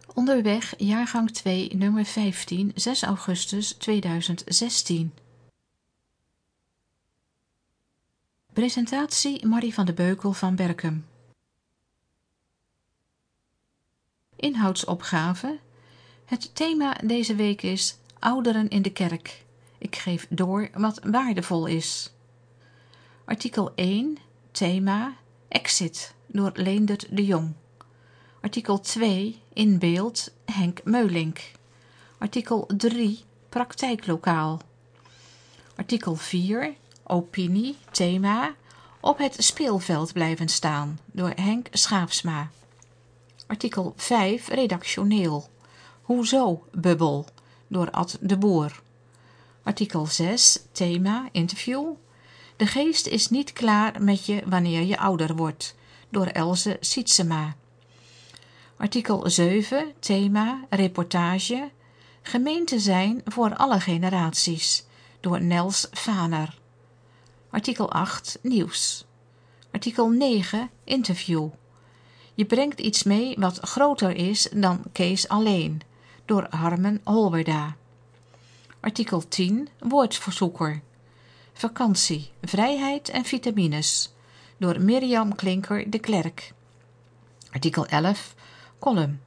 Onderweg, jaargang 2, nummer 15, 6 augustus 2016. Presentatie Marie van de Beukel van Berchem. Inhoudsopgave. Het thema deze week is Ouderen in de kerk. Ik geef door wat waardevol is. Artikel 1, thema Exit door Leendert de Jong. Artikel 2, in beeld Henk Meulink. Artikel 3, praktijklokaal. Artikel 4, opinie, thema op het speelveld blijven staan door Henk Schaapsma. Artikel 5, redactioneel. Hoezo bubbel door Ad de Boer. Artikel 6, thema interview. De geest is niet klaar met je wanneer je ouder wordt door Else Sietsema. Artikel 7, thema reportage. Gemeente zijn voor alle generaties door Nels Vaner. Artikel 8, nieuws. Artikel 9, interview. Je brengt iets mee wat groter is dan Kees alleen door Harmen Holberda. Artikel 10, woordverzoeker. Vakantie, vrijheid en vitamines door Mirjam Klinker de Klerk. Artikel 11, column.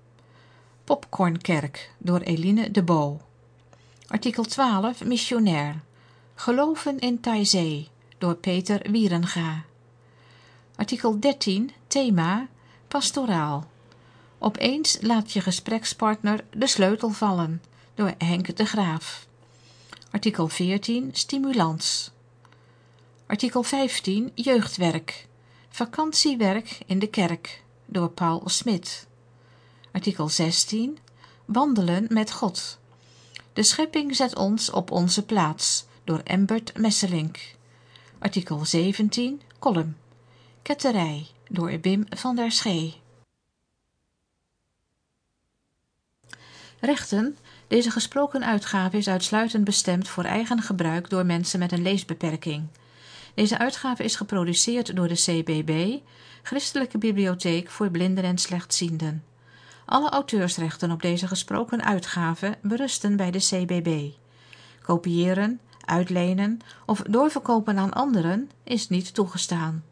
Popcornkerk door Eline de Bo. Artikel 12, missionair. Geloven in Taizé door Peter Wierenga. Artikel 13, thema pastoraal. Opeens laat je gesprekspartner de sleutel vallen door Henk de Graaf. Artikel 14, stimulans. Artikel 15, jeugdwerk. Vakantiewerk in de kerk door Paul Smit. Artikel 16, wandelen met God. De schepping zet ons op onze plaats door Embert Messelink. Artikel 17, column. Ketterij door Wim van der Schee. Rechten. Deze gesproken uitgave is uitsluitend bestemd voor eigen gebruik door mensen met een leesbeperking. Deze uitgave is geproduceerd door de CBB, Christelijke Bibliotheek voor Blinden en Slechtzienden. Alle auteursrechten op deze gesproken uitgave berusten bij de CBB. Kopiëren, uitlenen of doorverkopen aan anderen is niet toegestaan.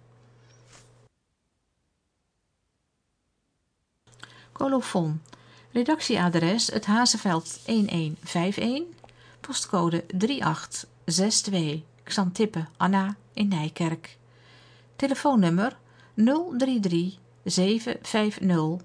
Colofon. Redactieadres Het Hazeveld 1151, postcode 3862, Xantippe Anna in Nijkerk. Telefoonnummer 033 750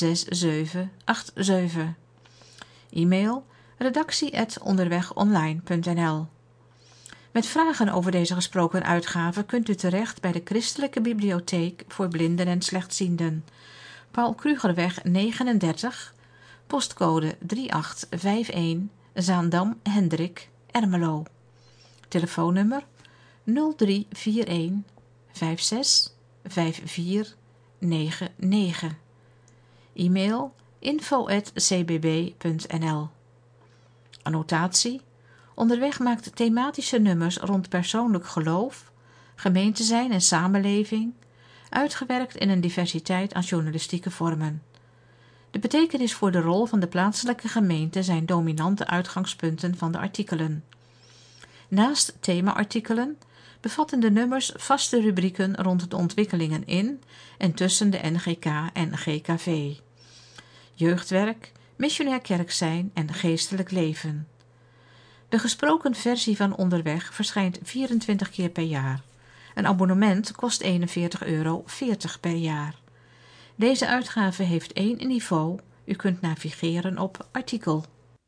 6787. E-mail redactie@onderwegonline.nl. Met vragen over deze gesproken uitgave kunt u terecht bij de Christelijke Bibliotheek voor Blinden en Slechtzienden. Paul Krugerweg 39, postcode 3851, Zaandam Hendrik, Ermelo. Telefoonnummer 0341 56 54 99. E-mail info@cbb.nl. Annotatie. Onderweg maakt thematische nummers rond persoonlijk geloof, gemeente zijn en samenleving, uitgewerkt in een diversiteit aan journalistieke vormen. De betekenis voor de rol van de plaatselijke gemeente zijn dominante uitgangspunten van de artikelen. Naast thema-artikelen bevatten de nummers vaste rubrieken rond de ontwikkelingen in en tussen de NGK en GKV. Jeugdwerk, missionair kerk zijn en geestelijk leven. De gesproken versie van Onderweg verschijnt 24 keer per jaar. Een abonnement kost €41,40 per jaar. Deze uitgave heeft 1 niveau. U kunt navigeren op artikel.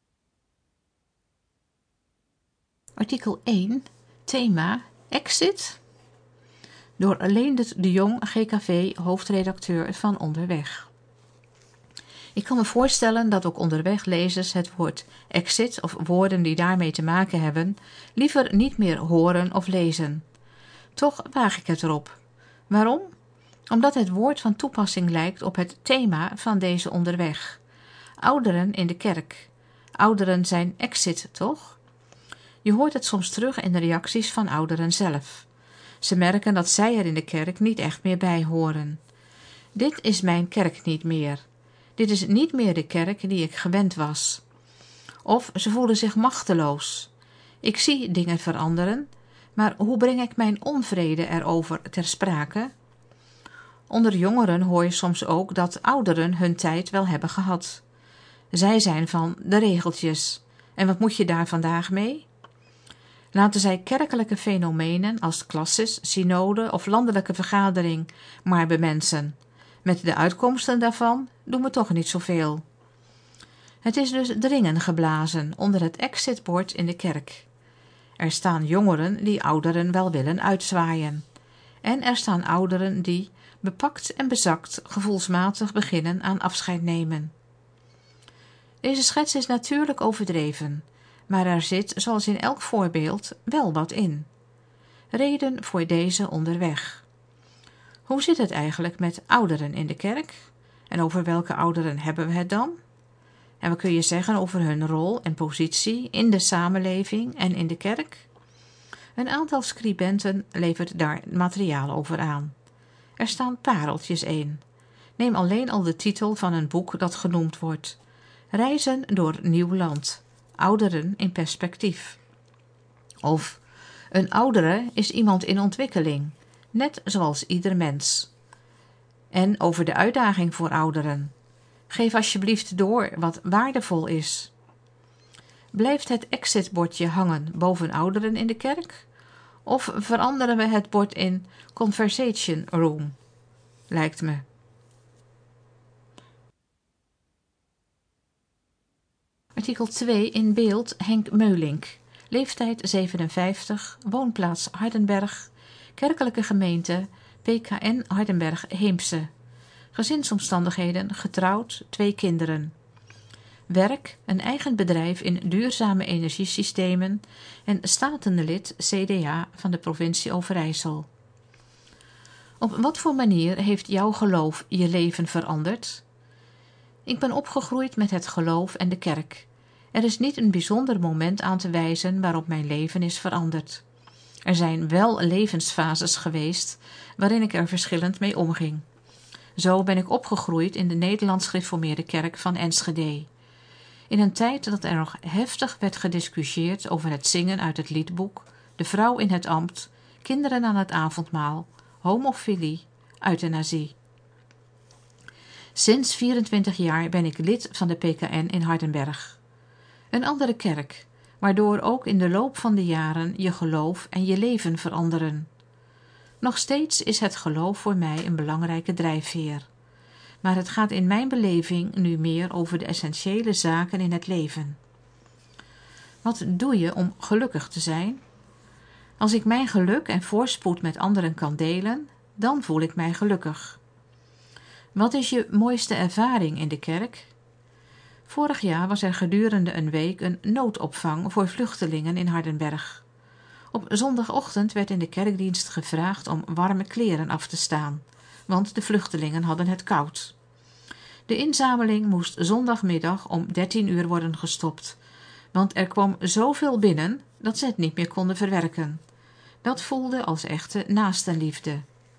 Artikel 1, thema Exit door Leendert de Jong, GKV, hoofdredacteur van Onderweg. Ik kan me voorstellen dat ook onderweglezers het woord exit of woorden die daarmee te maken hebben liever niet meer horen of lezen. Toch waag ik het erop. Waarom? Omdat het woord van toepassing lijkt op het thema van deze Onderweg. Ouderen in de kerk. Ouderen zijn exit, toch? Je hoort het soms terug in de reacties van ouderen zelf. Ze merken dat zij er in de kerk niet echt meer bij horen. Dit is mijn kerk niet meer. Dit is niet meer de kerk die ik gewend was. Of ze voelen zich machteloos. Ik zie dingen veranderen, maar hoe breng ik mijn onvrede erover ter sprake? Onder jongeren hoor je soms ook dat ouderen hun tijd wel hebben gehad. Zij zijn van de regeltjes. En wat moet je daar vandaag mee? Laten zij kerkelijke fenomenen als klasses, synode of landelijke vergadering maar bemensen. Met de uitkomsten daarvan doen we toch niet zoveel. Het is dus dringen geblazen onder het exitbord in de kerk. Er staan jongeren die ouderen wel willen uitzwaaien. En er staan ouderen die, bepakt en bezakt, gevoelsmatig beginnen aan afscheid nemen. Deze schets is natuurlijk overdreven, maar er zit, zoals in elk voorbeeld, wel wat in. Reden voor deze onderweg. Hoe zit het eigenlijk met ouderen in de kerk? En over welke ouderen hebben we het dan? En wat kun je zeggen over hun rol en positie in de samenleving en in de kerk? Een aantal scribenten levert daar materiaal over aan. Er staan pareltjes in. Neem alleen al de titel van een boek dat genoemd wordt. Reizen door nieuw land. Ouderen in perspectief. Of een oudere is iemand in ontwikkeling, net zoals ieder mens. En over de uitdaging voor ouderen. Geef alsjeblieft door wat waardevol is. Blijft het exitbordje hangen boven ouderen in de kerk? Of veranderen we het bord in conversation room? Lijkt me. Artikel 2 in beeld Henk Meulink. Leeftijd 57, woonplaats Hardenberg, kerkelijke gemeente PKN Hardenberg-Heemse. Gezinsomstandigheden, getrouwd, 2 kinderen. Werk, een eigen bedrijf in duurzame energiesystemen en statenlid CDA van de provincie Overijssel. Op wat voor manier heeft jouw geloof je leven veranderd? Ik ben opgegroeid met het geloof en de kerk. Er is niet een bijzonder moment aan te wijzen waarop mijn leven is veranderd. Er zijn wel levensfases geweest waarin ik er verschillend mee omging. Zo ben ik opgegroeid in de Nederlands Gereformeerde Kerk van Enschede. In een tijd dat er nog heftig werd gediscussieerd over het zingen uit het liedboek, de vrouw in het ambt, kinderen aan het avondmaal, homofilie, euthanasie. Sinds 24 jaar ben ik lid van de PKN in Hardenberg. Een andere kerk, waardoor ook in de loop van de jaren je geloof en je leven veranderen. Nog steeds is het geloof voor mij een belangrijke drijfveer. Maar het gaat in mijn beleving nu meer over de essentiële zaken in het leven. Wat doe je om gelukkig te zijn? Als ik mijn geluk en voorspoed met anderen kan delen, dan voel ik mij gelukkig. Wat is je mooiste ervaring in de kerk? Vorig jaar was er gedurende een week een noodopvang voor vluchtelingen in Hardenberg. Op zondagochtend werd in de kerkdienst gevraagd om warme kleren af te staan, want de vluchtelingen hadden het koud. De inzameling moest zondagmiddag om 13 uur worden gestopt, want er kwam zoveel binnen dat ze het niet meer konden verwerken. Dat voelde als echte naastenliefde.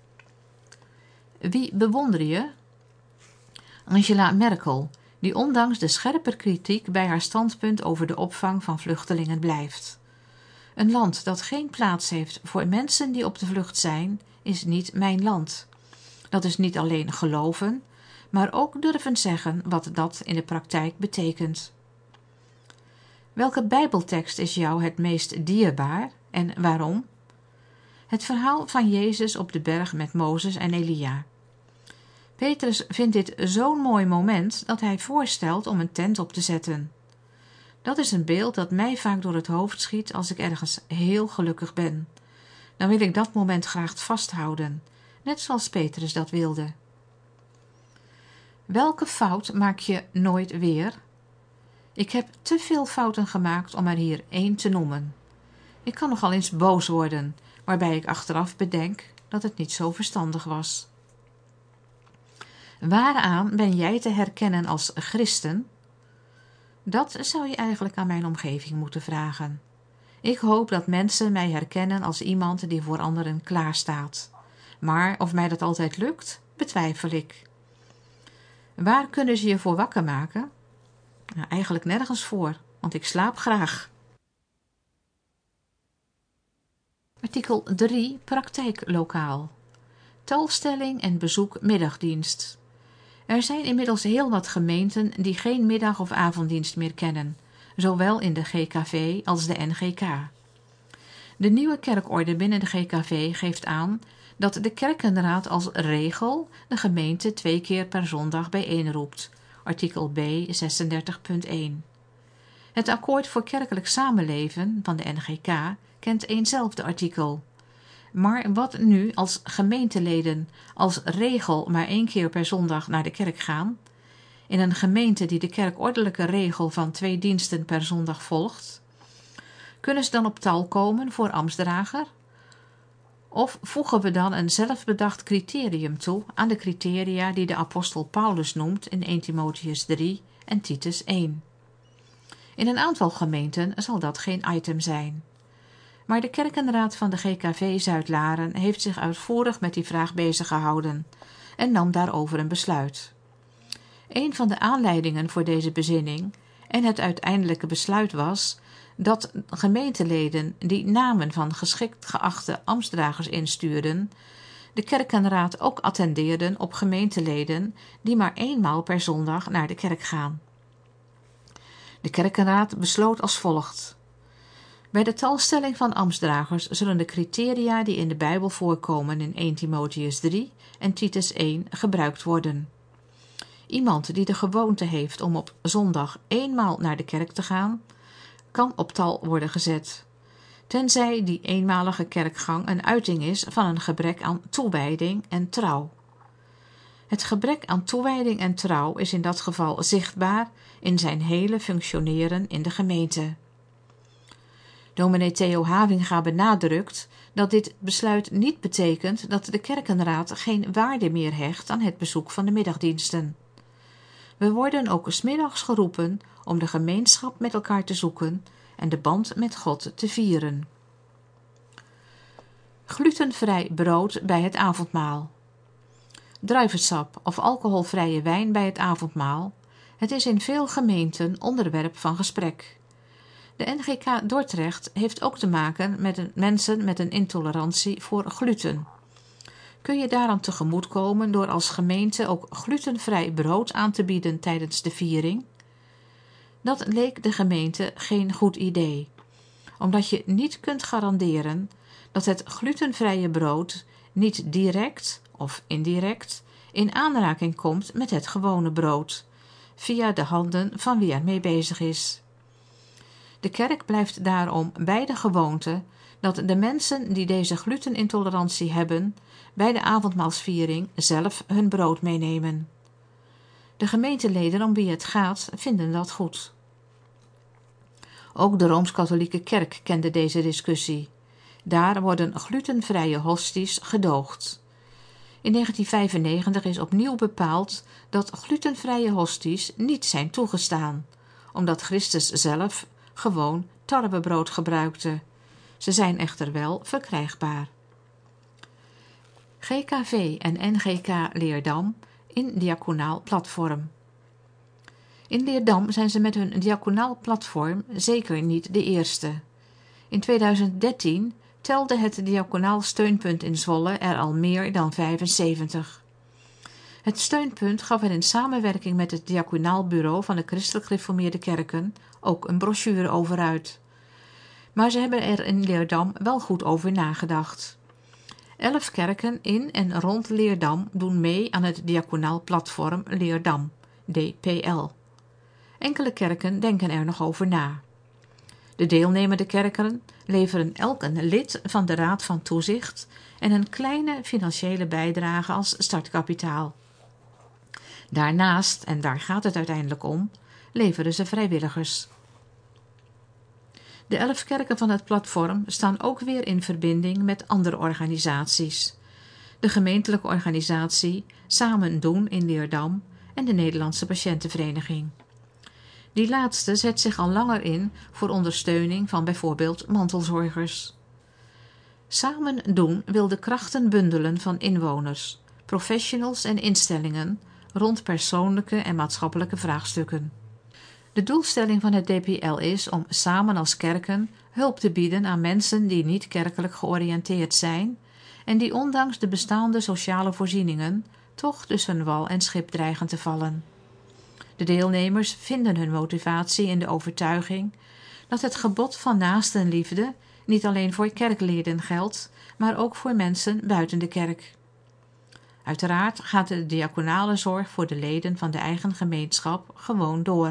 Wie bewonder je? Angela Merkel, die ondanks de scherpe kritiek bij haar standpunt over de opvang van vluchtelingen blijft. Een land dat geen plaats heeft voor mensen die op de vlucht zijn, is niet mijn land. Dat is niet alleen geloven, maar ook durven zeggen wat dat in de praktijk betekent. Welke Bijbeltekst is jou het meest dierbaar en waarom? Het verhaal van Jezus op de berg met Mozes en Elia. Petrus vindt dit zo'n mooi moment dat hij voorstelt om een tent op te zetten. Dat is een beeld dat mij vaak door het hoofd schiet als ik ergens heel gelukkig ben. Dan wil ik dat moment graag vasthouden, net zoals Petrus dat wilde. Welke fout maak je nooit weer? Ik heb te veel fouten gemaakt om er hier 1 te noemen. Ik kan nogal eens boos worden, waarbij ik achteraf bedenk dat het niet zo verstandig was. Waaraan ben jij te herkennen als christen? Dat zou je eigenlijk aan mijn omgeving moeten vragen. Ik hoop dat mensen mij herkennen als iemand die voor anderen klaarstaat. Maar of mij dat altijd lukt, betwijfel ik. Waar kunnen ze je voor wakker maken? Nou, eigenlijk nergens voor, want ik slaap graag. Artikel 3. Praktijklokaal. Tolstelling en bezoek middagdienst. Er zijn inmiddels heel wat gemeenten die geen middag- of avonddienst meer kennen, zowel in de GKV als de NGK. De nieuwe kerkorde binnen de GKV geeft aan dat de kerkenraad als regel de gemeente 2 keer per zondag bijeenroept, artikel B 36.1. Het akkoord voor kerkelijk samenleven van de NGK kent eenzelfde artikel. Maar wat nu als gemeenteleden als regel maar 1 keer per zondag naar de kerk gaan, in een gemeente die de kerkordelijke regel van 2 diensten per zondag volgt, kunnen ze dan op tal komen voor ambtsdrager? Of voegen we dan een zelfbedacht criterium toe aan de criteria die de apostel Paulus noemt in 1 Timotheus 3 en Titus 1? In een aantal gemeenten zal dat geen item zijn. Maar de kerkenraad van de GKV Zuid-Laren heeft zich uitvoerig met die vraag bezig gehouden en nam daarover een besluit. Een van de aanleidingen voor deze bezinning en het uiteindelijke besluit was dat gemeenteleden die namen van geschikt geachte ambtsdragers instuurden, de kerkenraad ook attendeerden op gemeenteleden die maar 1 maal per zondag naar de kerk gaan. De kerkenraad besloot als volgt. Bij de talstelling van ambtsdragers zullen de criteria die in de Bijbel voorkomen in 1 Timotheus 3 en Titus 1 gebruikt worden. Iemand die de gewoonte heeft om op zondag 1 maal naar de kerk te gaan, kan op tal worden gezet, tenzij die eenmalige kerkgang een uiting is van een gebrek aan toewijding en trouw. Het gebrek aan toewijding en trouw is in dat geval zichtbaar in zijn hele functioneren in de gemeente. Dominee Theo Havinga benadrukt dat dit besluit niet betekent dat de kerkenraad geen waarde meer hecht aan het bezoek van de middagdiensten. We worden ook 's middags geroepen om de gemeenschap met elkaar te zoeken en de band met God te vieren. Glutenvrij brood bij het avondmaal. Druivensap of alcoholvrije wijn bij het avondmaal. Het is in veel gemeenten onderwerp van gesprek. De NGK Dordrecht heeft ook te maken met mensen met een intolerantie voor gluten. Kun je daaraan tegemoetkomen door als gemeente ook glutenvrij brood aan te bieden tijdens de viering? Dat leek de gemeente geen goed idee, omdat je niet kunt garanderen dat het glutenvrije brood niet direct of indirect in aanraking komt met het gewone brood, via de handen van wie ermee bezig is. De kerk blijft daarom bij de gewoonte dat de mensen die deze glutenintolerantie hebben, bij de avondmaalsviering zelf hun brood meenemen. De gemeenteleden om wie het gaat, vinden dat goed. Ook de Rooms-Katholieke Kerk kende deze discussie. Daar worden glutenvrije hosties gedoogd. In 1995 is opnieuw bepaald dat glutenvrije hosties niet zijn toegestaan, omdat Christus zelf gewoon tarwebrood gebruikte. Ze zijn echter wel verkrijgbaar. GKV en NGK Leerdam in diaconaal platform. In Leerdam zijn ze met hun diaconaal platform zeker niet de eerste. In 2013 telde het diaconaal steunpunt in Zwolle er al meer dan 75. Het steunpunt gaf er in samenwerking met het diaconaal bureau van de Christelijk Gereformeerde Kerken ook een brochure over uit. Maar ze hebben er in Leerdam wel goed over nagedacht. 11 kerken in en rond Leerdam doen mee aan het diaconaal platform Leerdam, DPL. Enkele kerken denken er nog over na. De deelnemende kerken leveren elk een lid van de Raad van Toezicht en een kleine financiële bijdrage als startkapitaal. Daarnaast, en daar gaat het uiteindelijk om, leveren ze vrijwilligers. De 11 kerken van het platform staan ook weer in verbinding met andere organisaties. De gemeentelijke organisatie Samen Doen in Leerdam en de Nederlandse Patiëntenvereniging. Die laatste zet zich al langer in voor ondersteuning van bijvoorbeeld mantelzorgers. Samen Doen wil de krachten bundelen van inwoners, professionals en instellingen rond persoonlijke en maatschappelijke vraagstukken. De doelstelling van het DPL is om samen als kerken hulp te bieden aan mensen die niet kerkelijk georiënteerd zijn en die ondanks de bestaande sociale voorzieningen toch tussen wal en schip dreigen te vallen. De deelnemers vinden hun motivatie in de overtuiging dat het gebod van naastenliefde niet alleen voor kerkleden geldt, maar ook voor mensen buiten de kerk. Uiteraard gaat de diaconale zorg voor de leden van de eigen gemeenschap gewoon door.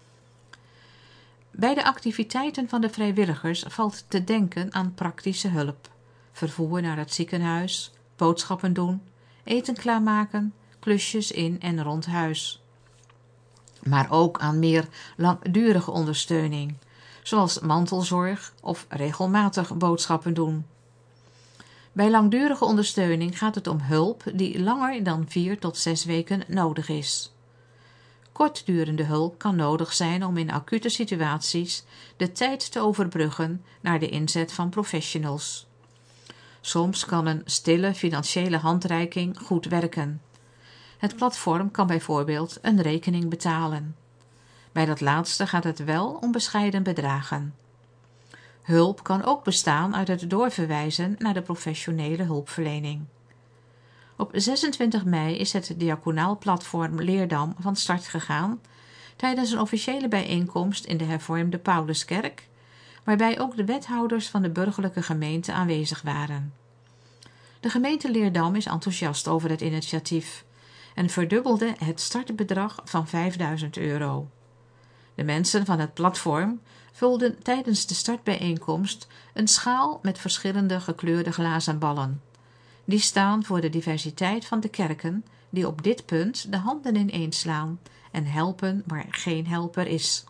Bij de activiteiten van de vrijwilligers valt te denken aan praktische hulp, vervoer naar het ziekenhuis, boodschappen doen, eten klaarmaken, klusjes in en rond huis. Maar ook aan meer langdurige ondersteuning, zoals mantelzorg of regelmatig boodschappen doen. Bij langdurige ondersteuning gaat het om hulp die langer dan 4 tot 6 weken nodig is. Kortdurende hulp kan nodig zijn om in acute situaties de tijd te overbruggen naar de inzet van professionals. Soms kan een stille financiële handreiking goed werken. Het platform kan bijvoorbeeld een rekening betalen. Bij dat laatste gaat het wel om bescheiden bedragen. Hulp kan ook bestaan uit het doorverwijzen naar de professionele hulpverlening. Op 26 mei is het diaconaal platform Leerdam van start gegaan tijdens een officiële bijeenkomst in de hervormde Pauluskerk, waarbij ook de wethouders van de burgerlijke gemeente aanwezig waren. De gemeente Leerdam is enthousiast over het initiatief en verdubbelde het startbedrag van €5.000. De mensen van het platform vulden tijdens de startbijeenkomst een schaal met verschillende gekleurde glazen ballen. Die staan voor de diversiteit van de kerken die op dit punt de handen ineenslaan en helpen waar geen helper is.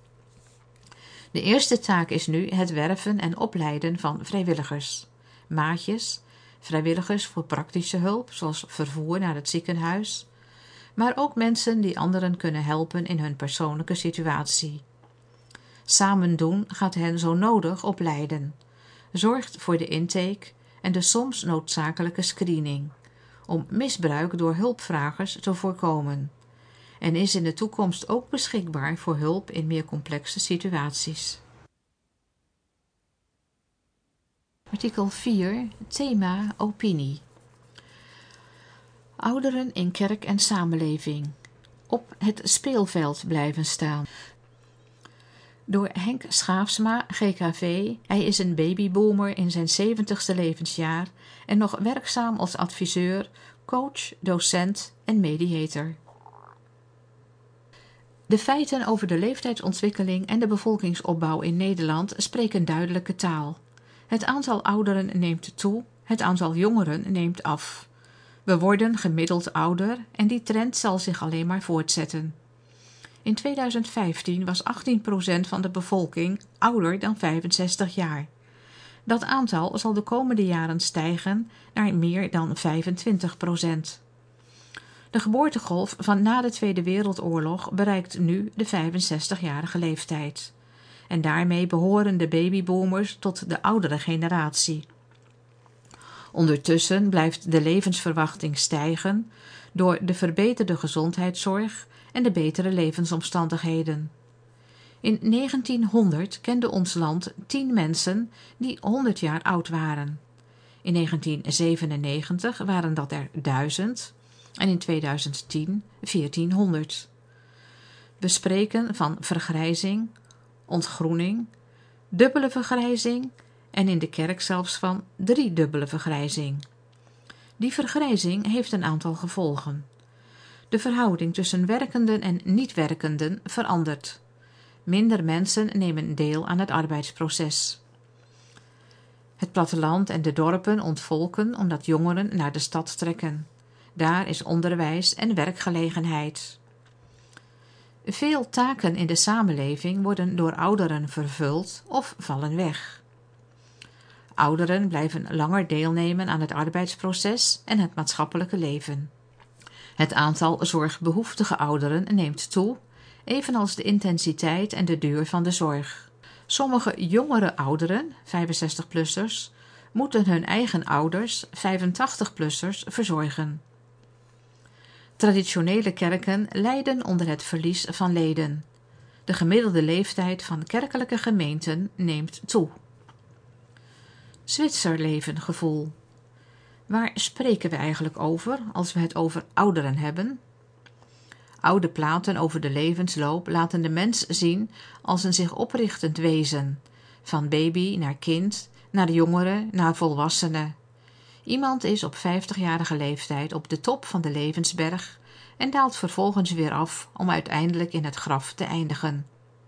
De eerste taak is nu het werven en opleiden van vrijwilligers, maatjes, vrijwilligers voor praktische hulp zoals vervoer naar het ziekenhuis, maar ook mensen die anderen kunnen helpen in hun persoonlijke situatie. Samen doen gaat hen zo nodig opleiden, zorgt voor de intake en de soms noodzakelijke screening, om misbruik door hulpvragers te voorkomen, en is in de toekomst ook beschikbaar voor hulp in meer complexe situaties. Artikel 4, thema opinie. Ouderen in kerk en samenleving. Op het speelveld blijven staan. Door Henk Schaafsma, GKV. Hij is een babyboomer in zijn 70ste levensjaar en nog werkzaam als adviseur, coach, docent en mediator. De feiten over de leeftijdsontwikkeling en de bevolkingsopbouw in Nederland spreken duidelijke taal. Het aantal ouderen neemt toe, het aantal jongeren neemt af. We worden gemiddeld ouder en die trend zal zich alleen maar voortzetten. In 2015 was 18% van de bevolking ouder dan 65 jaar. Dat aantal zal de komende jaren stijgen naar meer dan 25%. De geboortegolf van na de Tweede Wereldoorlog bereikt nu de 65-jarige leeftijd. En daarmee behoren de babyboomers tot de oudere generatie. Ondertussen blijft de levensverwachting stijgen door de verbeterde gezondheidszorg en de betere levensomstandigheden. In 1900 kende ons land 10 mensen die 100 jaar oud waren. In 1997 waren dat er 1000 en in 2010 1400. We spreken van vergrijzing, ontgroening, dubbele vergrijzing en in de kerk zelfs van 3-dubbele vergrijzing. Die vergrijzing heeft een aantal gevolgen. De verhouding tussen werkenden en niet-werkenden verandert. Minder mensen nemen deel aan het arbeidsproces. Het platteland en de dorpen ontvolken omdat jongeren naar de stad trekken. Daar is onderwijs en werkgelegenheid. Veel taken in de samenleving worden door ouderen vervuld of vallen weg. Ouderen blijven langer deelnemen aan het arbeidsproces en het maatschappelijke leven. Het aantal zorgbehoeftige ouderen neemt toe, evenals de intensiteit en de duur van de zorg. Sommige jongere ouderen, 65-plussers, moeten hun eigen ouders, 85-plussers, verzorgen. Traditionele kerken lijden onder het verlies van leden. De gemiddelde leeftijd van kerkelijke gemeenten neemt toe. Zwitserlevengevoel. Waar spreken we eigenlijk over als we het over ouderen hebben? Oude platen over de levensloop laten de mens zien als een zich oprichtend wezen, van baby naar kind, naar jongere, naar volwassene. Iemand is op 50-jarige leeftijd op de top van de levensberg en daalt vervolgens weer af om uiteindelijk in het graf te eindigen.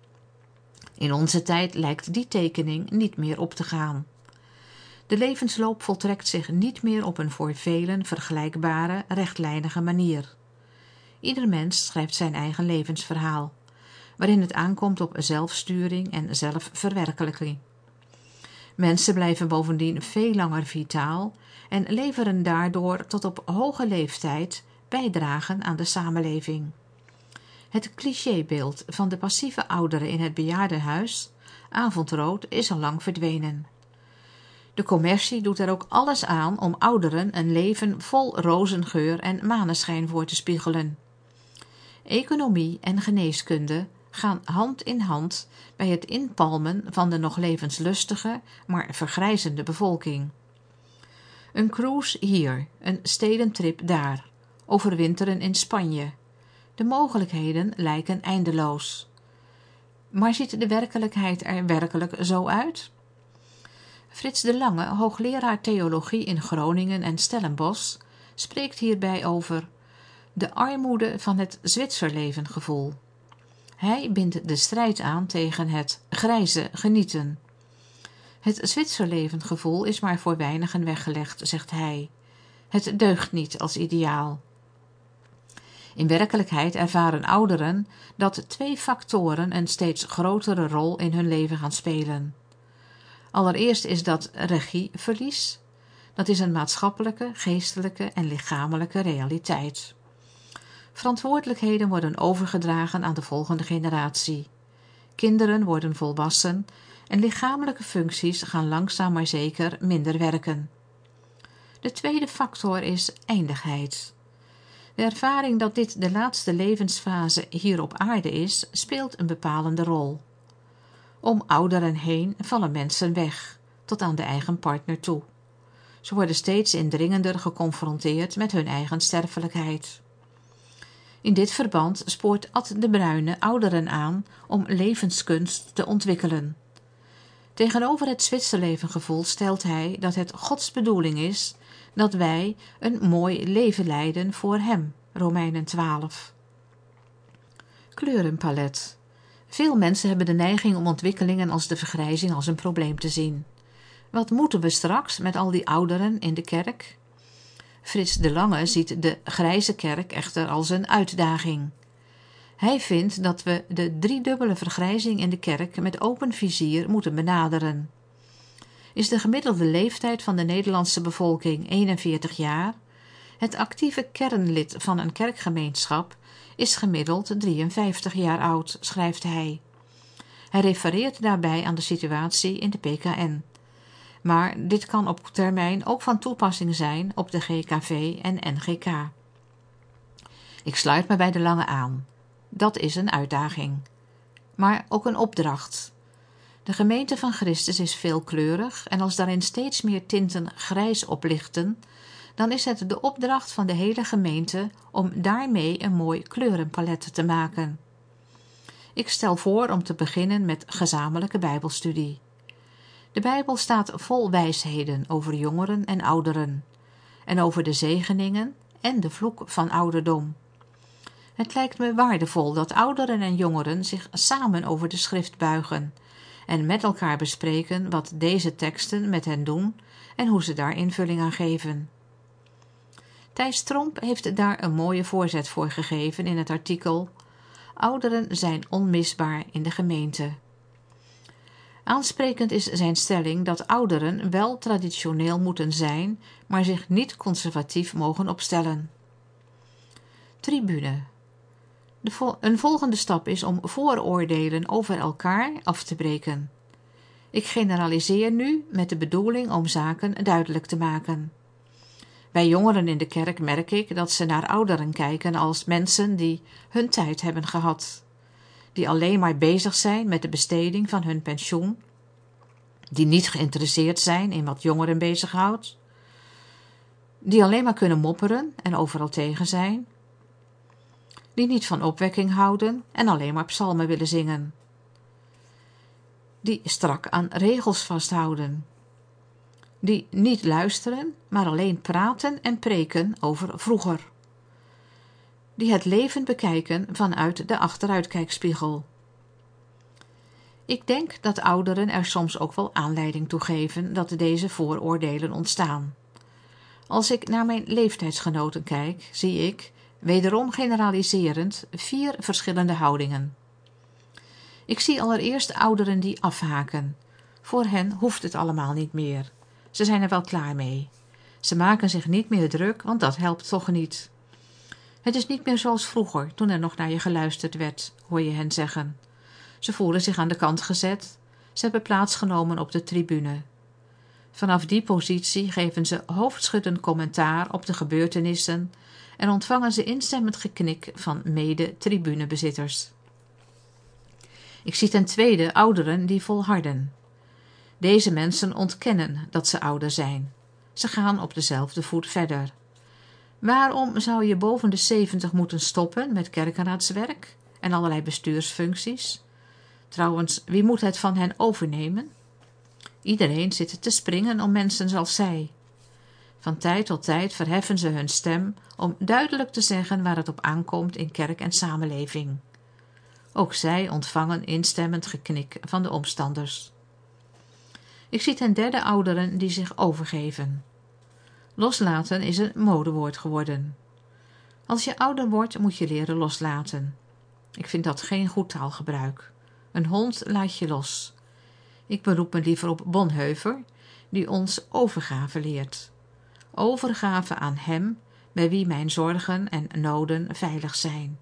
In onze tijd lijkt die tekening niet meer op te gaan. De levensloop voltrekt zich niet meer op een voor velen vergelijkbare, rechtlijnige manier. Ieder mens schrijft zijn eigen levensverhaal, waarin het aankomt op zelfsturing en zelfverwerkelijking. Mensen blijven bovendien veel langer vitaal en leveren daardoor tot op hoge leeftijd bijdragen aan de samenleving. Het clichébeeld van de passieve ouderen in het bejaardenhuis, avondrood, is al lang verdwenen. De commercie doet er ook alles aan om ouderen een leven vol rozengeur en maneschijn voor te spiegelen. Economie en geneeskunde gaan hand in hand bij het inpalmen van de nog levenslustige, maar vergrijzende bevolking. Een cruise hier, een stedentrip daar, overwinteren in Spanje. De mogelijkheden lijken eindeloos. Maar ziet de werkelijkheid er werkelijk zo uit? Frits de Lange, hoogleraar theologie in Groningen en Stellenbosch, spreekt hierbij over de armoede van het Zwitserlevengevoel. Hij bindt de strijd aan tegen het grijze genieten. Het Zwitserlevengevoel is maar voor weinigen weggelegd, zegt hij. Het deugt niet als ideaal. In werkelijkheid ervaren ouderen dat 2 factoren een steeds grotere rol in hun leven gaan spelen. Allereerst is dat regieverlies. Dat is een maatschappelijke, geestelijke en lichamelijke realiteit. Verantwoordelijkheden worden overgedragen aan de volgende generatie. Kinderen worden volwassen en lichamelijke functies gaan langzaam maar zeker minder werken. De tweede factor is eindigheid. De ervaring dat dit de laatste levensfase hier op aarde is, speelt een bepalende rol. Om ouderen heen vallen mensen weg, tot aan de eigen partner toe. Ze worden steeds indringender geconfronteerd met hun eigen sterfelijkheid. In dit verband spoort Ad de Bruyne ouderen aan om levenskunst te ontwikkelen. Tegenover het Zwitserlevengevoel stelt hij dat het Gods bedoeling is dat wij een mooi leven leiden voor hem, Romeinen 12. Kleurenpalet. Veel mensen hebben de neiging om ontwikkelingen als de vergrijzing als een probleem te zien. Wat moeten we straks met al die ouderen in de kerk? Frits de Lange ziet de grijze kerk echter als een uitdaging. Hij vindt dat we de driedubbele vergrijzing in de kerk met open vizier moeten benaderen. Is de gemiddelde leeftijd van de Nederlandse bevolking 41 jaar, het actieve kernlid van een kerkgemeenschap is gemiddeld 53 jaar oud, schrijft hij. Hij refereert daarbij aan de situatie in de PKN. Maar dit kan op termijn ook van toepassing zijn op de GKV en NGK. Ik sluit me bij de Lange aan. Dat is een uitdaging. Maar ook een opdracht. De gemeente van Christus is veelkleurig en als daarin steeds meer tinten grijs oplichten, dan is het de opdracht van de hele gemeente om daarmee een mooi kleurenpalet te maken. Ik stel voor om te beginnen met gezamenlijke Bijbelstudie. De Bijbel staat vol wijsheden over jongeren en ouderen, en over de zegeningen en de vloek van ouderdom. Het lijkt me waardevol dat ouderen en jongeren zich samen over de schrift buigen en met elkaar bespreken wat deze teksten met hen doen en hoe ze daar invulling aan geven. Thijs Tromp heeft daar een mooie voorzet voor gegeven in het artikel Ouderen zijn onmisbaar in de gemeente. Aansprekend is zijn stelling dat ouderen wel traditioneel moeten zijn, maar zich niet conservatief mogen opstellen. Tribune. Een volgende stap is om vooroordelen over elkaar af te breken. Ik generaliseer nu met de bedoeling om zaken duidelijk te maken. Bij jongeren in de kerk merk ik dat ze naar ouderen kijken als mensen die hun tijd hebben gehad, die alleen maar bezig zijn met de besteding van hun pensioen, die niet geïnteresseerd zijn in wat jongeren bezighoudt, die alleen maar kunnen mopperen en overal tegen zijn, die niet van opwekking houden en alleen maar psalmen willen zingen, die strak aan regels vasthouden, die niet luisteren, maar alleen praten en preken over vroeger, die het leven bekijken vanuit de achteruitkijkspiegel. Ik denk dat ouderen er soms ook wel aanleiding toe geven dat deze vooroordelen ontstaan. Als ik naar mijn leeftijdsgenoten kijk, zie ik, wederom generaliserend, 4 verschillende houdingen. Ik zie allereerst ouderen die afhaken. Voor hen hoeft het allemaal niet meer. Ze zijn er wel klaar mee. Ze maken zich niet meer druk, want dat helpt toch niet. Het is niet meer zoals vroeger, toen er nog naar je geluisterd werd, hoor je hen zeggen. Ze voelen zich aan de kant gezet. Ze hebben plaatsgenomen op de tribune. Vanaf die positie geven ze hoofdschuddend commentaar op de gebeurtenissen en ontvangen ze instemmend geknik van mede-tribunebezitters. Ik zie ten tweede ouderen die volharden. Deze mensen ontkennen dat ze ouder zijn. Ze gaan op dezelfde voet verder. Waarom zou je boven de 70 moeten stoppen met kerkenraadswerk en allerlei bestuursfuncties? Trouwens, wie moet het van hen overnemen? Iedereen zit te springen om mensen zoals zij. Van tijd tot tijd verheffen ze hun stem om duidelijk te zeggen waar het op aankomt in kerk en samenleving. Ook zij ontvangen instemmend geknik van de omstanders. Ik zie ten derde ouderen die zich overgeven. Loslaten is een modewoord geworden. Als je ouder wordt, moet je leren loslaten. Ik vind dat geen goed taalgebruik. Een hond laat je los. Ik beroep me liever op Bonhoeffer, die ons overgave leert. Overgave aan hem, bij wie mijn zorgen en noden veilig zijn.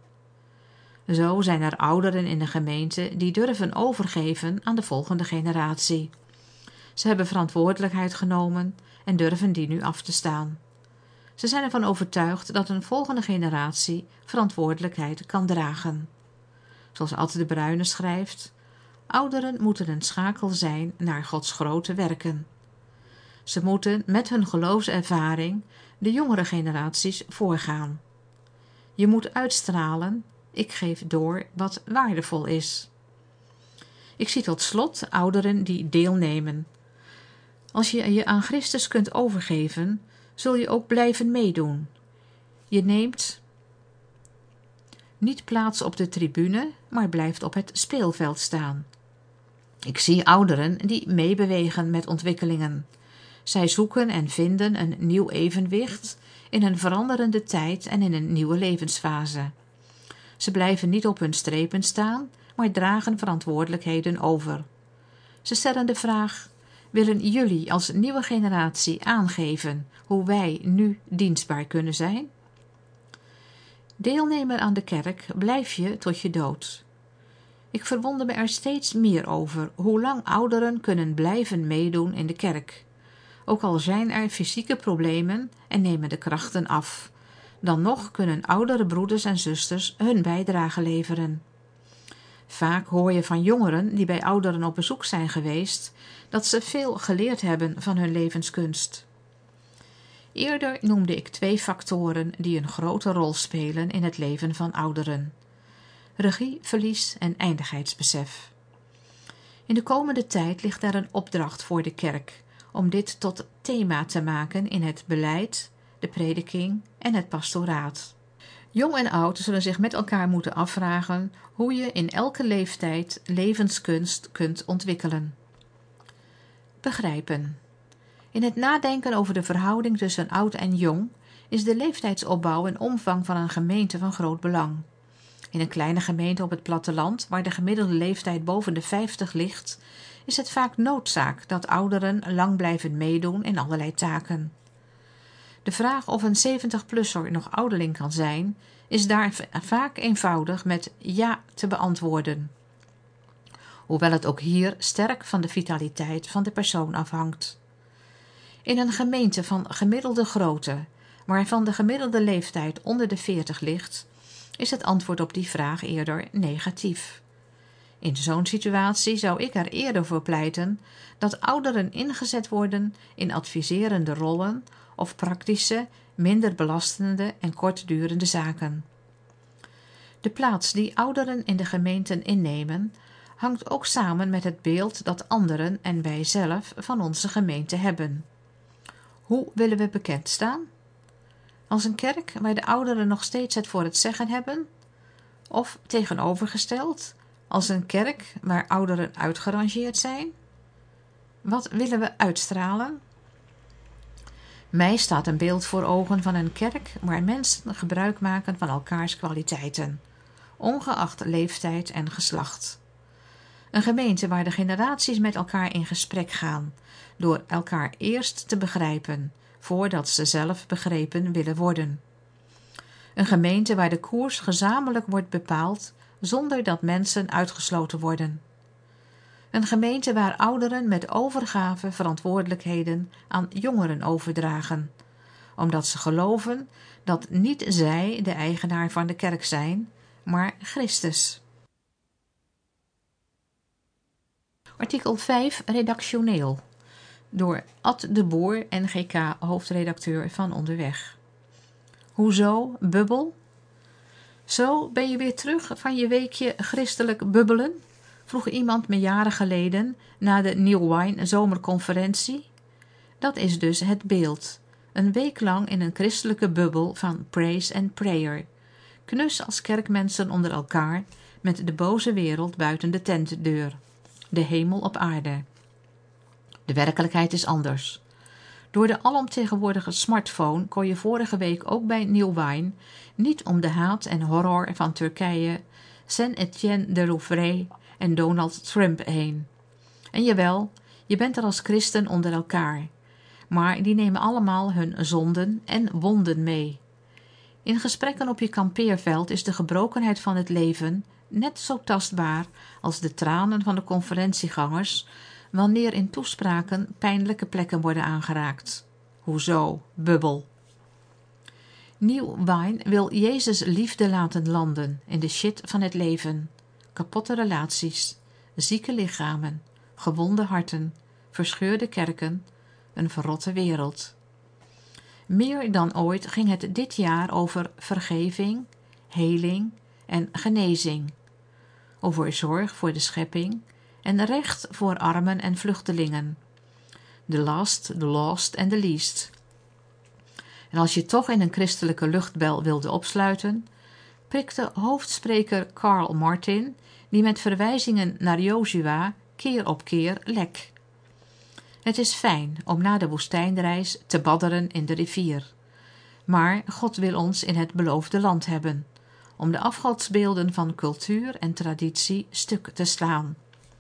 Zo zijn er ouderen in de gemeente die durven overgeven aan de volgende generatie. Ze hebben verantwoordelijkheid genomen en durven die nu af te staan. Ze zijn ervan overtuigd dat een volgende generatie verantwoordelijkheid kan dragen. Zoals Ad de Bruyne schrijft, ouderen moeten een schakel zijn naar Gods grote werken. Ze moeten met hun geloofservaring de jongere generaties voorgaan. Je moet uitstralen, ik geef door wat waardevol is. Ik zie tot slot ouderen die deelnemen. Als je je aan Christus kunt overgeven, zul je ook blijven meedoen. Je neemt niet plaats op de tribune, maar blijft op het speelveld staan. Ik zie ouderen die meebewegen met ontwikkelingen. Zij zoeken en vinden een nieuw evenwicht in een veranderende tijd en in een nieuwe levensfase. Ze blijven niet op hun strepen staan, maar dragen verantwoordelijkheden over. Ze stellen de vraag: willen jullie als nieuwe generatie aangeven hoe wij nu dienstbaar kunnen zijn? Deelnemer aan de kerk blijf je tot je dood. Ik verwonder me er steeds meer over hoe lang ouderen kunnen blijven meedoen in de kerk. Ook al zijn er fysieke problemen en nemen de krachten af, dan nog kunnen oudere broeders en zusters hun bijdrage leveren. Vaak hoor je van jongeren die bij ouderen op bezoek zijn geweest, dat ze veel geleerd hebben van hun levenskunst. Eerder noemde ik 2 factoren die een grote rol spelen in het leven van ouderen: regieverlies en eindigheidsbesef. In de komende tijd ligt er een opdracht voor de kerk om dit tot thema te maken in het beleid, de prediking en het pastoraat. Jong en oud zullen zich met elkaar moeten afvragen hoe je in elke leeftijd levenskunst kunt ontwikkelen. Begrijpen. In het nadenken over de verhouding tussen oud en jong is de leeftijdsopbouw en omvang van een gemeente van groot belang. In een kleine gemeente op het platteland, waar de gemiddelde leeftijd boven de 50 ligt, is het vaak noodzaak dat ouderen lang blijven meedoen in allerlei taken. De vraag of een 70-plusser nog ouderling kan zijn, is daar vaak eenvoudig met ja te beantwoorden. Hoewel het ook hier sterk van de vitaliteit van de persoon afhangt. In een gemeente van gemiddelde grootte, waarvan de gemiddelde leeftijd onder de 40 ligt, is het antwoord op die vraag eerder negatief. In zo'n situatie zou ik er eerder voor pleiten dat ouderen ingezet worden in adviserende rollen of praktische, minder belastende en kortdurende zaken. De plaats die ouderen in de gemeenten innemen, hangt ook samen met het beeld dat anderen en wij zelf van onze gemeente hebben. Hoe willen we bekend staan? Als een kerk waar de ouderen nog steeds het voor het zeggen hebben? Of tegenovergesteld, als een kerk waar ouderen uitgerangeerd zijn? Wat willen we uitstralen? Mij staat een beeld voor ogen van een kerk waar mensen gebruik maken van elkaars kwaliteiten, ongeacht leeftijd en geslacht. Een gemeente waar de generaties met elkaar in gesprek gaan, door elkaar eerst te begrijpen, voordat ze zelf begrepen willen worden. Een gemeente waar de koers gezamenlijk wordt bepaald, zonder dat mensen uitgesloten worden. Een gemeente waar ouderen met overgave verantwoordelijkheden aan jongeren overdragen, omdat ze geloven dat niet zij de eigenaar van de kerk zijn, maar Christus. Artikel 5 redactioneel. Door Ad de Boer, NGK, hoofdredacteur van Onderweg. Hoezo, bubbel? Zo ben je weer terug van je weekje christelijk bubbelen? Vroeg iemand me jaren geleden na de New Wine zomerconferentie. Dat is dus het beeld. Een week lang in een christelijke bubbel van praise and prayer. Knus als kerkmensen onder elkaar, met de boze wereld buiten de tentdeur. De hemel op aarde. De werkelijkheid is anders. Door de alomtegenwoordige smartphone kon je vorige week ook bij New Wine niet om de haat en horror van Turkije, Saint-Étienne de Rouvray en Donald Trump heen. En jawel, je bent er als christen onder elkaar, maar die nemen allemaal hun zonden en wonden mee. In gesprekken op je kampeerveld is de gebrokenheid van het leven net zo tastbaar als de tranen van de conferentiegangers wanneer in toespraken pijnlijke plekken worden aangeraakt. Hoezo, bubbel? New Wine wil Jezus liefde laten landen in de shit van het leven. Kapotte relaties, zieke lichamen, gewonde harten, verscheurde kerken, een verrotte wereld. Meer dan ooit ging het dit jaar over vergeving, heling en genezing. Over zorg voor de schepping en recht voor armen en vluchtelingen. The last, the lost en the least. En als je toch in een christelijke luchtbel wilde opsluiten, prikte hoofdspreker Karl Martin, die met verwijzingen naar Jozua keer op keer lek. Het is fijn om na de woestijnreis te badderen in de rivier. Maar God wil ons in het beloofde land hebben, om de afgodsbeelden van cultuur en traditie stuk te slaan.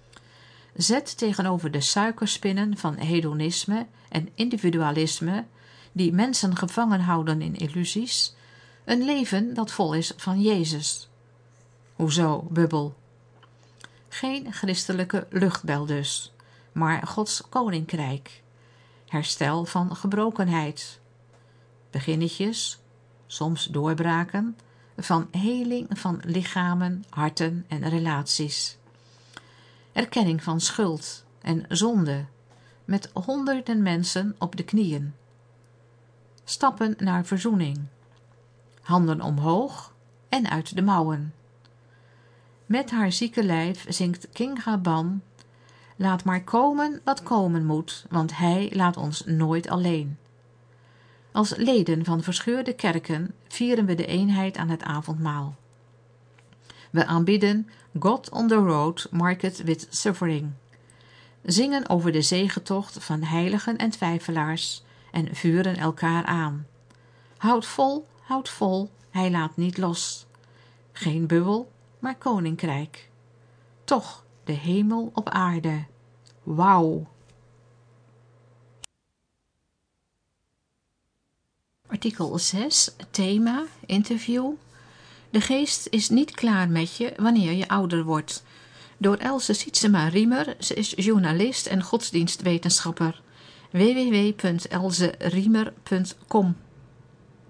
Zet tegenover de suikerspinnen van hedonisme en individualisme, die mensen gevangen houden in illusies, een leven dat vol is van Jezus. Hoezo, bubbel? Geen christelijke luchtbel dus, maar Gods koninkrijk. Herstel van gebrokenheid. Beginnetjes, soms doorbraken, van heling van lichamen, harten en relaties. Erkenning van schuld en zonde, met honderden mensen op de knieën. Stappen naar verzoening. Handen omhoog en uit de mouwen. Met haar zieke lijf zingt Kinga Ban: laat maar komen wat komen moet, want hij laat ons nooit alleen. Als leden van verscheurde kerken vieren we de eenheid aan het avondmaal. We aanbidden God on the road, market with suffering. Zingen over de zegetocht van heiligen en twijfelaars en vuren elkaar aan. Houd vol, hij laat niet los. Geen bubbel, maar koninkrijk. Toch de hemel op aarde. Wauw! Artikel 6, thema, interview. De geest is niet klaar met je wanneer je ouder wordt. Door Else Sietsema-Riemer, ze is journalist en godsdienstwetenschapper. www.elseriemer.com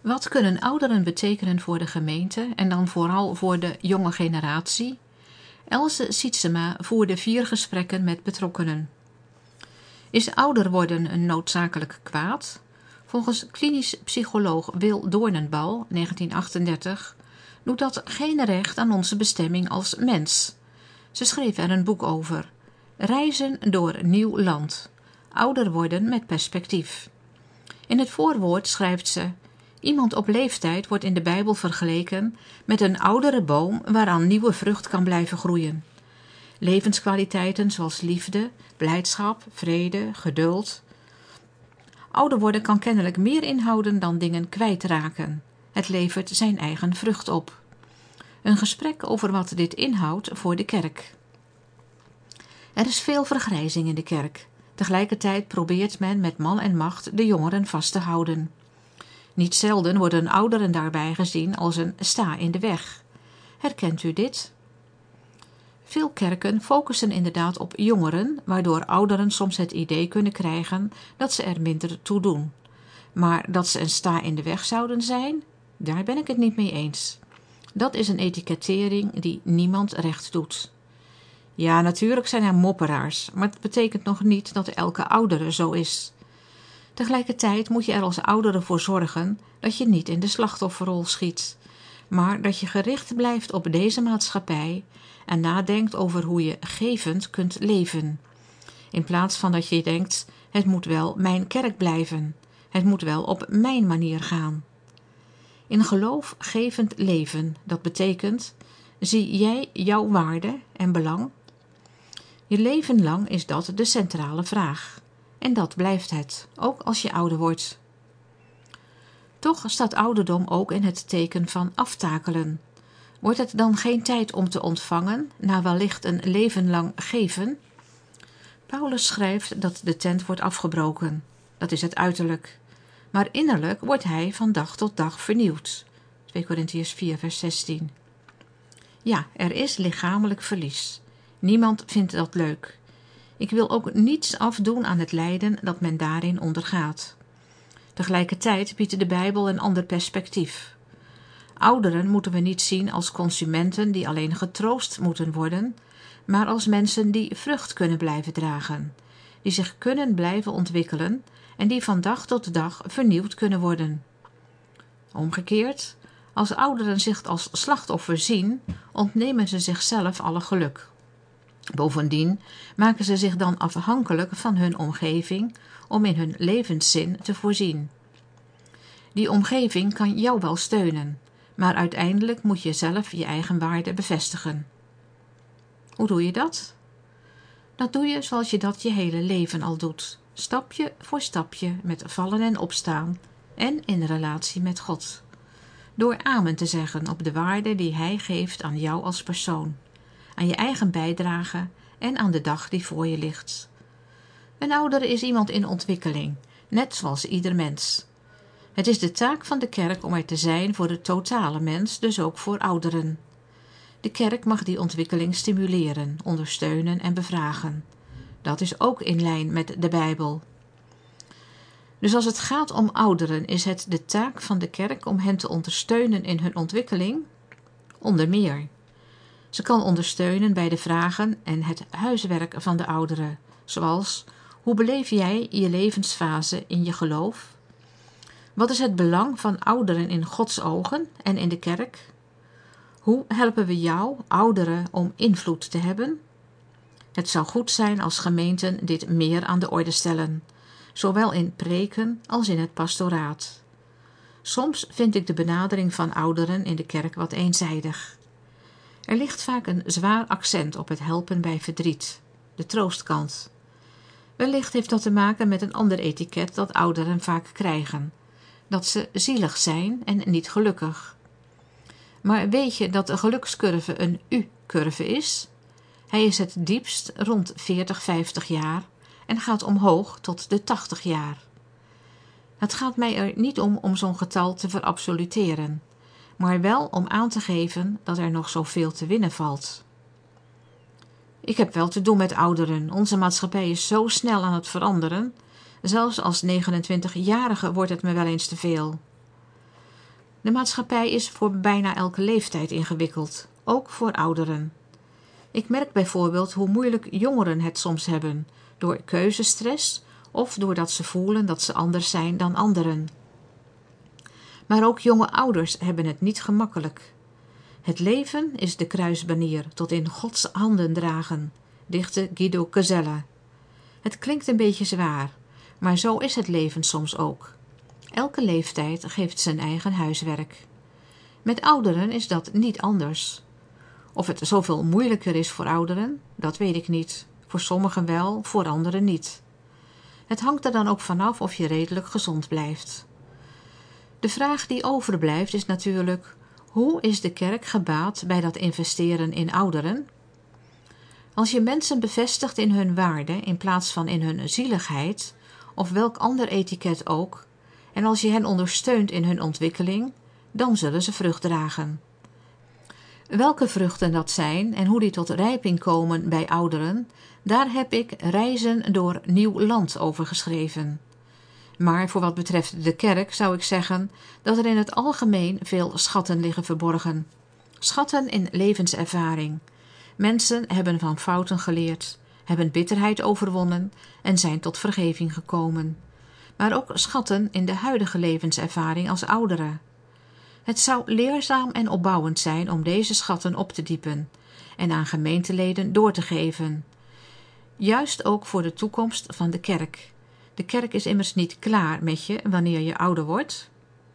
Wat kunnen ouderen betekenen voor de gemeente en dan vooral voor de jonge generatie? Else Sietsema voerde 4 gesprekken met betrokkenen. Is ouder worden een noodzakelijk kwaad? Volgens klinisch psycholoog Wil Doornenbal, 1938, doet dat geen recht aan onze bestemming als mens. Ze schreef er een boek over. Reizen door nieuw land. Ouder worden met perspectief. In het voorwoord schrijft ze: iemand op leeftijd wordt in de Bijbel vergeleken met een oudere boom waaraan nieuwe vrucht kan blijven groeien. Levenskwaliteiten zoals liefde, blijdschap, vrede, geduld. Ouder worden kan kennelijk meer inhouden dan dingen kwijtraken. Het levert zijn eigen vrucht op. Een gesprek over wat dit inhoudt voor de kerk. Er is veel vergrijzing in de kerk. Tegelijkertijd probeert men met man en macht de jongeren vast te houden. Niet zelden worden ouderen daarbij gezien als een sta in de weg. Herkent u dit? Veel kerken focussen inderdaad op jongeren, waardoor ouderen soms het idee kunnen krijgen dat ze er minder toe doen. Maar dat ze een sta in de weg zouden zijn, daar ben ik het niet mee eens. Dat is een etikettering die niemand recht doet. Ja, natuurlijk zijn er mopperaars, maar het betekent nog niet dat elke oudere zo is. Tegelijkertijd moet je er als oudere voor zorgen dat je niet in de slachtofferrol schiet, maar dat je gericht blijft op deze maatschappij en nadenkt over hoe je gevend kunt leven. In plaats van dat je denkt, het moet wel mijn kerk blijven, het moet wel op mijn manier gaan. In geloof gevend leven, dat betekent, zie jij jouw waarde en belang? Je leven lang is dat de centrale vraag. En dat blijft het, ook als je ouder wordt. Toch staat ouderdom ook in het teken van aftakelen. Wordt het dan geen tijd om te ontvangen, na wellicht een leven lang geven? Paulus schrijft dat de tent wordt afgebroken. Dat is het uiterlijk. Maar innerlijk wordt hij van dag tot dag vernieuwd. 2 Korintiërs 4 vers 16. Ja, er is lichamelijk verlies. Niemand vindt dat leuk. Ik wil ook niets afdoen aan het lijden dat men daarin ondergaat. Tegelijkertijd biedt de Bijbel een ander perspectief. Ouderen moeten we niet zien als consumenten die alleen getroost moeten worden, maar als mensen die vrucht kunnen blijven dragen, die zich kunnen blijven ontwikkelen en die van dag tot dag vernieuwd kunnen worden. Omgekeerd, als ouderen zich als slachtoffer zien, ontnemen ze zichzelf alle geluk. Bovendien maken ze zich dan afhankelijk van hun omgeving om in hun levenszin te voorzien. Die omgeving kan jou wel steunen, maar uiteindelijk moet je zelf je eigen waarde bevestigen. Hoe doe je dat? Dat doe je zoals je dat je hele leven al doet, stapje voor stapje met vallen en opstaan en in relatie met God. Door amen te zeggen op de waarde die Hij geeft aan jou als persoon, aan je eigen bijdrage en aan de dag die voor je ligt. Een oudere is iemand in ontwikkeling, net zoals ieder mens. Het is de taak van de kerk om er te zijn voor de totale mens, dus ook voor ouderen. De kerk mag die ontwikkeling stimuleren, ondersteunen en bevragen. Dat is ook in lijn met de Bijbel. Dus als het gaat om ouderen, is het de taak van de kerk om hen te ondersteunen in hun ontwikkeling? Onder meer. Ze kan ondersteunen bij de vragen en het huiswerk van de ouderen, zoals: hoe beleef jij je levensfase in je geloof? Wat is het belang van ouderen in Gods ogen en in de kerk? Hoe helpen we jou, ouderen, om invloed te hebben? Het zou goed zijn als gemeenten dit meer aan de orde stellen, zowel in preken als in het pastoraat. Soms vind ik de benadering van ouderen in de kerk wat eenzijdig. Er ligt vaak een zwaar accent op het helpen bij verdriet, de troostkant. Wellicht heeft dat te maken met een ander etiket dat ouderen vaak krijgen, dat ze zielig zijn en niet gelukkig. Maar weet je dat de gelukscurve een U-curve is? Hij is het diepst rond 40, 50 jaar en gaat omhoog tot de 80 jaar. Het gaat mij er niet om zo'n getal te verabsoluteren, maar wel om aan te geven dat er nog zoveel te winnen valt. Ik heb wel te doen met ouderen. Onze maatschappij is zo snel aan het veranderen. Zelfs als 29-jarige wordt het me wel eens te veel. De maatschappij is voor bijna elke leeftijd ingewikkeld, ook voor ouderen. Ik merk bijvoorbeeld hoe moeilijk jongeren het soms hebben, door keuzestress of doordat ze voelen dat ze anders zijn dan anderen. Maar ook jonge ouders hebben het niet gemakkelijk. Het leven is de kruisbanier tot in Gods handen dragen, dichtte Guido Casella. Het klinkt een beetje zwaar, maar zo is het leven soms ook. Elke leeftijd geeft zijn eigen huiswerk. Met ouderen is dat niet anders. Of het zoveel moeilijker is voor ouderen, dat weet ik niet. Voor sommigen wel, voor anderen niet. Het hangt er dan ook vanaf of je redelijk gezond blijft. De vraag die overblijft is natuurlijk: hoe is de kerk gebaat bij dat investeren in ouderen? Als je mensen bevestigt in hun waarde in plaats van in hun zieligheid, of welk ander etiket ook, en als je hen ondersteunt in hun ontwikkeling, dan zullen ze vrucht dragen. Welke vruchten dat zijn en hoe die tot rijping komen bij ouderen, daar heb ik Reizen door Nieuw Land over geschreven. Maar voor wat betreft de kerk zou ik zeggen dat er in het algemeen veel schatten liggen verborgen. Schatten in levenservaring. Mensen hebben van fouten geleerd, hebben bitterheid overwonnen en zijn tot vergeving gekomen. Maar ook schatten in de huidige levenservaring als ouderen. Het zou leerzaam en opbouwend zijn om deze schatten op te diepen en aan gemeenteleden door te geven. Juist ook voor de toekomst van de kerk. De kerk is immers niet klaar met je wanneer je ouder wordt.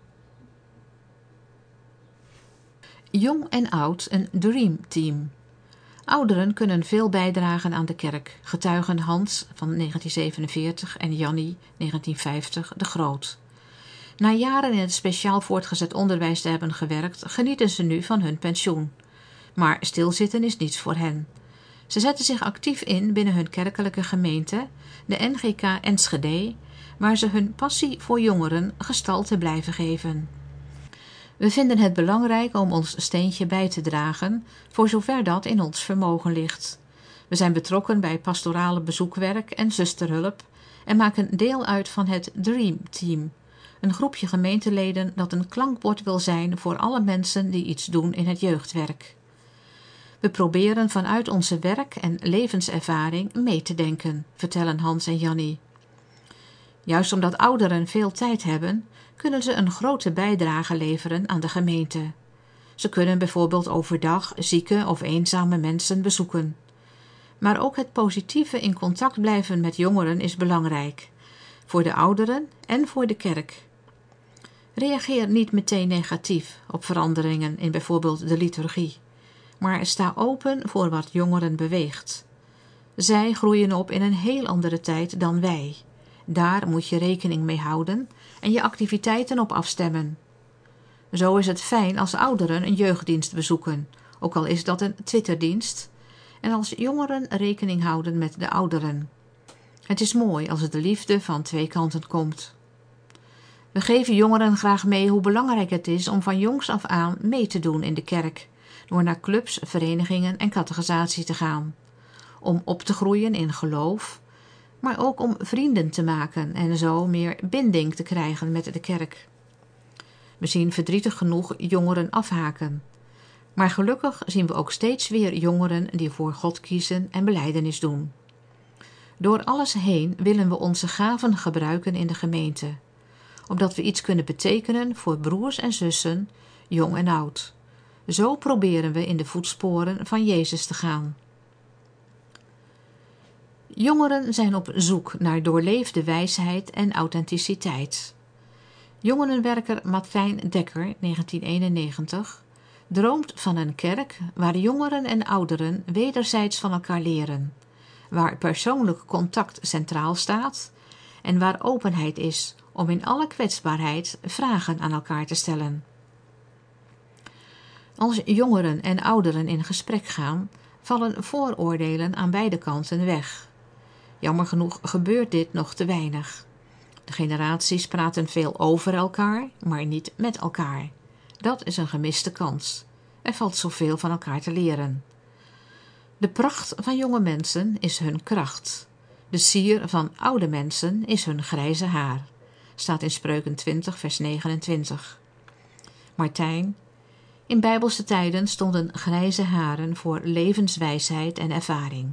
Jong en oud, een Dream Team. Ouderen kunnen veel bijdragen aan de kerk, getuigen Hans van 1947 en Jannie 1950 de Groot. Na jaren in het speciaal voortgezet onderwijs te hebben gewerkt, genieten ze nu van hun pensioen. Maar stilzitten is niets voor hen. Ze zetten zich actief in binnen hun kerkelijke gemeente, de NGK Enschede, waar ze hun passie voor jongeren gestalte blijven geven. We vinden het belangrijk om ons steentje bij te dragen, voor zover dat in ons vermogen ligt. We zijn betrokken bij pastorale bezoekwerk en zusterhulp en maken deel uit van het Dream Team, een groepje gemeenteleden dat een klankbord wil zijn voor alle mensen die iets doen in het jeugdwerk. We proberen vanuit onze werk- en levenservaring mee te denken, vertellen Hans en Jannie. Juist omdat ouderen veel tijd hebben, kunnen ze een grote bijdrage leveren aan de gemeente. Ze kunnen bijvoorbeeld overdag zieke of eenzame mensen bezoeken. Maar ook het positieve in contact blijven met jongeren is belangrijk, voor de ouderen en voor de kerk. Reageer niet meteen negatief op veranderingen in bijvoorbeeld de liturgie, maar sta open voor wat jongeren beweegt. Zij groeien op in een heel andere tijd dan wij. Daar moet je rekening mee houden en je activiteiten op afstemmen. Zo is het fijn als ouderen een jeugddienst bezoeken, ook al is dat een Twitterdienst, en als jongeren rekening houden met de ouderen. Het is mooi als de liefde van twee kanten komt. We geven jongeren graag mee hoe belangrijk het is om van jongs af aan mee te doen in de kerk, door naar clubs, verenigingen en catechisatie te gaan. Om op te groeien in geloof, maar ook om vrienden te maken en zo meer binding te krijgen met de kerk. We zien verdrietig genoeg jongeren afhaken. Maar gelukkig zien we ook steeds weer jongeren die voor God kiezen en belijdenis doen. Door alles heen willen we onze gaven gebruiken in de gemeente, opdat we iets kunnen betekenen voor broers en zussen, jong en oud. Zo proberen we in de voetsporen van Jezus te gaan. Jongeren zijn op zoek naar doorleefde wijsheid en authenticiteit. Jongerenwerker Martijn Dekker, 1991, droomt van een kerk waar jongeren en ouderen wederzijds van elkaar leren, waar persoonlijk contact centraal staat en waar openheid is om in alle kwetsbaarheid vragen aan elkaar te stellen. Als jongeren en ouderen in gesprek gaan, vallen vooroordelen aan beide kanten weg. Jammer genoeg gebeurt dit nog te weinig. De generaties praten veel over elkaar, maar niet met elkaar. Dat is een gemiste kans. Er valt zoveel van elkaar te leren. De pracht van jonge mensen is hun kracht. De sier van oude mensen is hun grijze haar. Staat in Spreuken 20 vers 29. Martijn. In bijbelse tijden stonden grijze haren voor levenswijsheid en ervaring.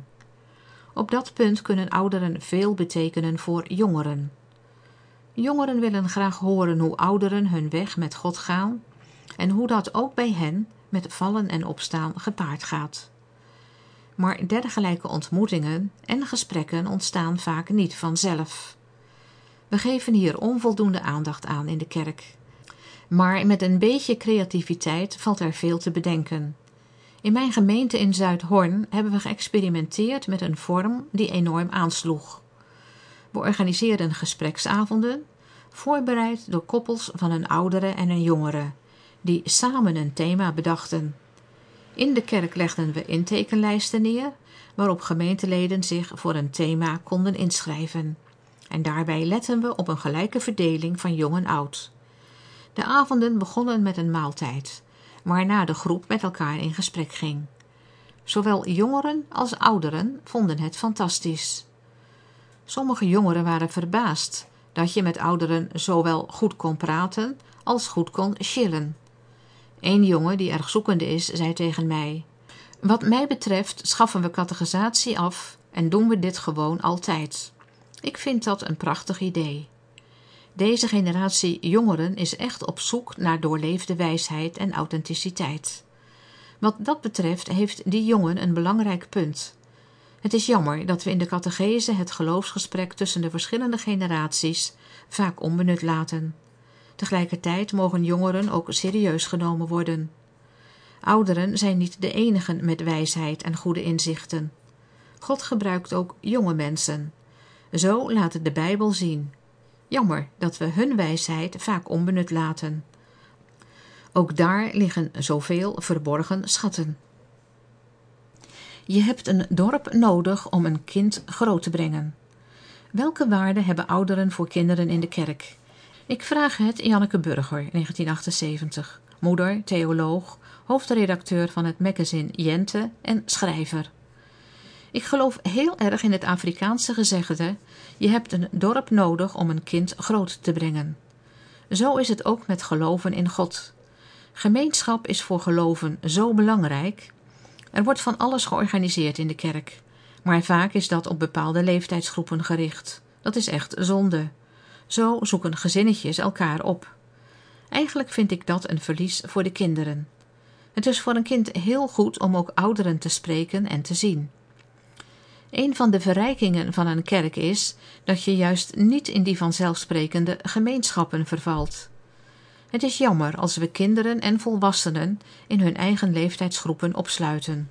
Op dat punt kunnen ouderen veel betekenen voor jongeren. Jongeren willen graag horen hoe ouderen hun weg met God gaan en hoe dat ook bij hen met vallen en opstaan gepaard gaat. Maar dergelijke ontmoetingen en gesprekken ontstaan vaak niet vanzelf. We geven hier onvoldoende aandacht aan in de kerk. Maar met een beetje creativiteit valt er veel te bedenken. In mijn gemeente in Zuidhorn hebben we geëxperimenteerd met een vorm die enorm aansloeg. We organiseerden gespreksavonden, voorbereid door koppels van een oudere en een jongere, die samen een thema bedachten. In de kerk legden we intekenlijsten neer, waarop gemeenteleden zich voor een thema konden inschrijven. En daarbij letten we op een gelijke verdeling van jong en oud. De avonden begonnen met een maaltijd, waarna de groep met elkaar in gesprek ging. Zowel jongeren als ouderen vonden het fantastisch. Sommige jongeren waren verbaasd dat je met ouderen zowel goed kon praten als goed kon chillen. Een jongen die erg zoekende is, zei tegen mij: "Wat mij betreft schaffen we catechisatie af en doen we dit gewoon altijd. Ik vind dat een prachtig idee." Deze generatie jongeren is echt op zoek naar doorleefde wijsheid en authenticiteit. Wat dat betreft heeft die jongen een belangrijk punt. Het is jammer dat we in de catechese het geloofsgesprek tussen de verschillende generaties vaak onbenut laten. Tegelijkertijd mogen jongeren ook serieus genomen worden. Ouderen zijn niet de enigen met wijsheid en goede inzichten. God gebruikt ook jonge mensen. Zo laat de Bijbel zien. Jammer dat we hun wijsheid vaak onbenut laten. Ook daar liggen zoveel verborgen schatten. Je hebt een dorp nodig om een kind groot te brengen. Welke waarden hebben ouderen voor kinderen in de kerk? Ik vraag het Janneke Burger, 1978. Moeder, theoloog, hoofdredacteur van het magazine Jente en schrijver. Ik geloof heel erg in het Afrikaanse gezegde: je hebt een dorp nodig om een kind groot te brengen. Zo is het ook met geloven in God. Gemeenschap is voor geloven zo belangrijk. Er wordt van alles georganiseerd in de kerk, maar vaak is dat op bepaalde leeftijdsgroepen gericht. Dat is echt zonde. Zo zoeken gezinnetjes elkaar op. Eigenlijk vind ik dat een verlies voor de kinderen. Het is voor een kind heel goed om ook ouderen te spreken en te zien. Een van de verrijkingen van een kerk is dat je juist niet in die vanzelfsprekende gemeenschappen vervalt. Het is jammer als we kinderen en volwassenen in hun eigen leeftijdsgroepen opsluiten.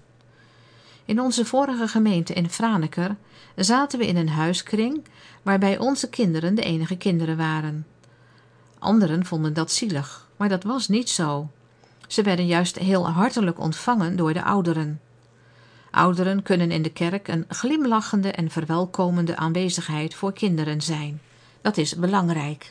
In onze vorige gemeente in Franeker zaten we in een huiskring waarbij onze kinderen de enige kinderen waren. Anderen vonden dat zielig, maar dat was niet zo. Ze werden juist heel hartelijk ontvangen door de ouderen. Ouderen kunnen in de kerk een glimlachende en verwelkomende aanwezigheid voor kinderen zijn. Dat is belangrijk.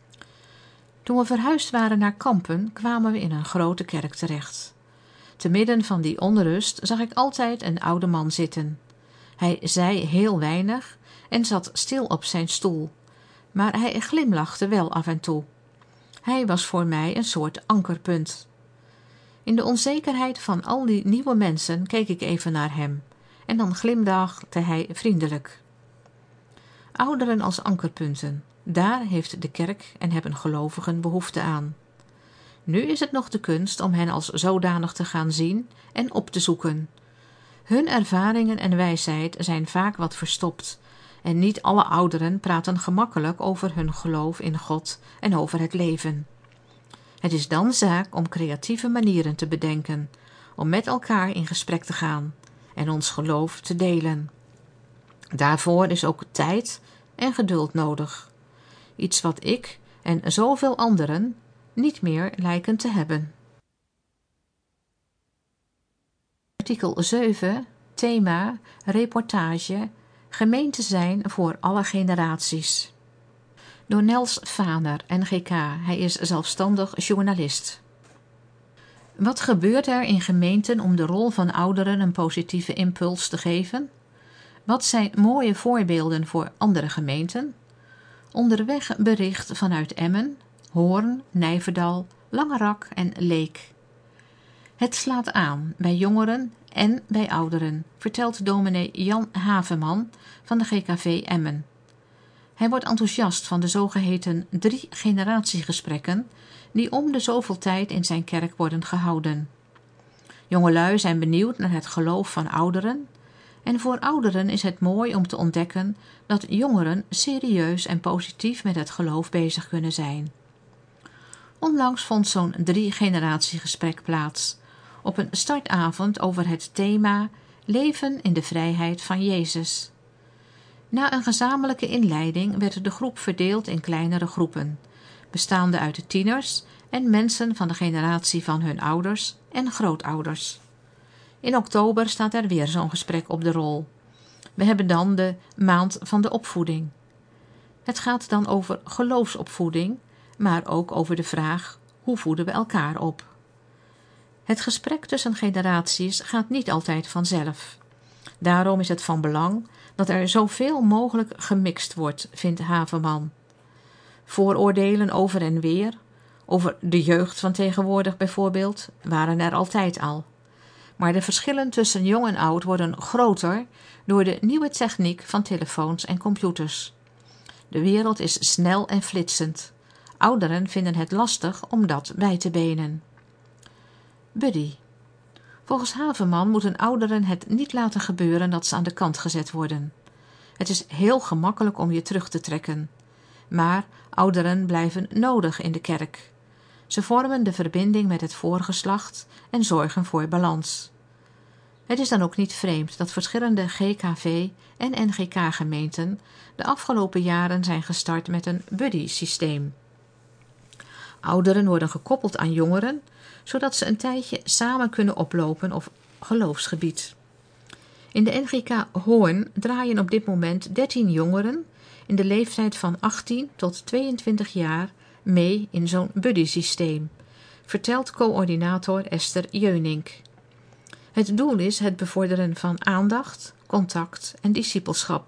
Toen we verhuisd waren naar Kampen, kwamen we in een grote kerk terecht. Te midden van die onrust zag ik altijd een oude man zitten. Hij zei heel weinig en zat stil op zijn stoel, maar hij glimlachte wel af en toe. Hij was voor mij een soort ankerpunt. In de onzekerheid van al die nieuwe mensen keek ik even naar hem en dan glimlachte hij vriendelijk. Ouderen als ankerpunten, daar heeft de kerk en hebben gelovigen behoefte aan. Nu is het nog de kunst om hen als zodanig te gaan zien en op te zoeken. Hun ervaringen en wijsheid zijn vaak wat verstopt en niet alle ouderen praten gemakkelijk over hun geloof in God en over het leven. Het is dan zaak om creatieve manieren te bedenken, om met elkaar in gesprek te gaan en ons geloof te delen. Daarvoor is ook tijd en geduld nodig. Iets wat ik en zoveel anderen niet meer lijken te hebben. Artikel 7, thema, reportage, gemeente zijn voor alle generaties. Door Nels Vaner, NGK. Hij is zelfstandig journalist. Wat gebeurt er in gemeenten om de rol van ouderen een positieve impuls te geven? Wat zijn mooie voorbeelden voor andere gemeenten? Onderweg bericht vanuit Emmen, Hoorn, Nijverdal, Langerak en Leek. Het slaat aan bij jongeren en bij ouderen, vertelt dominee Jan Haveman van de GKV Emmen. Hij wordt enthousiast van de zogeheten 3-generatiegesprekken die om de zoveel tijd in zijn kerk worden gehouden. Jongelui zijn benieuwd naar het geloof van ouderen en voor ouderen is het mooi om te ontdekken dat jongeren serieus en positief met het geloof bezig kunnen zijn. Onlangs vond zo'n 3-generatiegesprek plaats op een startavond over het thema Leven in de vrijheid van Jezus. Na een gezamenlijke inleiding werd de groep verdeeld in kleinere groepen, bestaande uit de tieners en mensen van de generatie van hun ouders en grootouders. In oktober staat er weer zo'n gesprek op de rol. We hebben dan de maand van de opvoeding. Het gaat dan over geloofsopvoeding, maar ook over de vraag: hoe voeden we elkaar op? Het gesprek tussen generaties gaat niet altijd vanzelf. Daarom is het van belang dat er zoveel mogelijk gemixt wordt, vindt Haveman. Vooroordelen over en weer, over de jeugd van tegenwoordig bijvoorbeeld, waren er altijd al. Maar de verschillen tussen jong en oud worden groter door de nieuwe techniek van telefoons en computers. De wereld is snel en flitsend. Ouderen vinden het lastig om dat bij te benen. Buddy. Volgens Haveman moeten ouderen het niet laten gebeuren dat ze aan de kant gezet worden. Het is heel gemakkelijk om je terug te trekken. Maar ouderen blijven nodig in de kerk. Ze vormen de verbinding met het voorgeslacht en zorgen voor balans. Het is dan ook niet vreemd dat verschillende GKV en NGK-gemeenten de afgelopen jaren zijn gestart met een buddy-systeem. Ouderen worden gekoppeld aan jongeren, zodat ze een tijdje samen kunnen oplopen op geloofsgebied. In de NGK Hoorn draaien op dit moment 13 jongeren in de leeftijd van 18 tot 22 jaar mee in zo'n buddy-systeem, vertelt coördinator Esther Jeunink. Het doel is het bevorderen van aandacht, contact en discipelschap.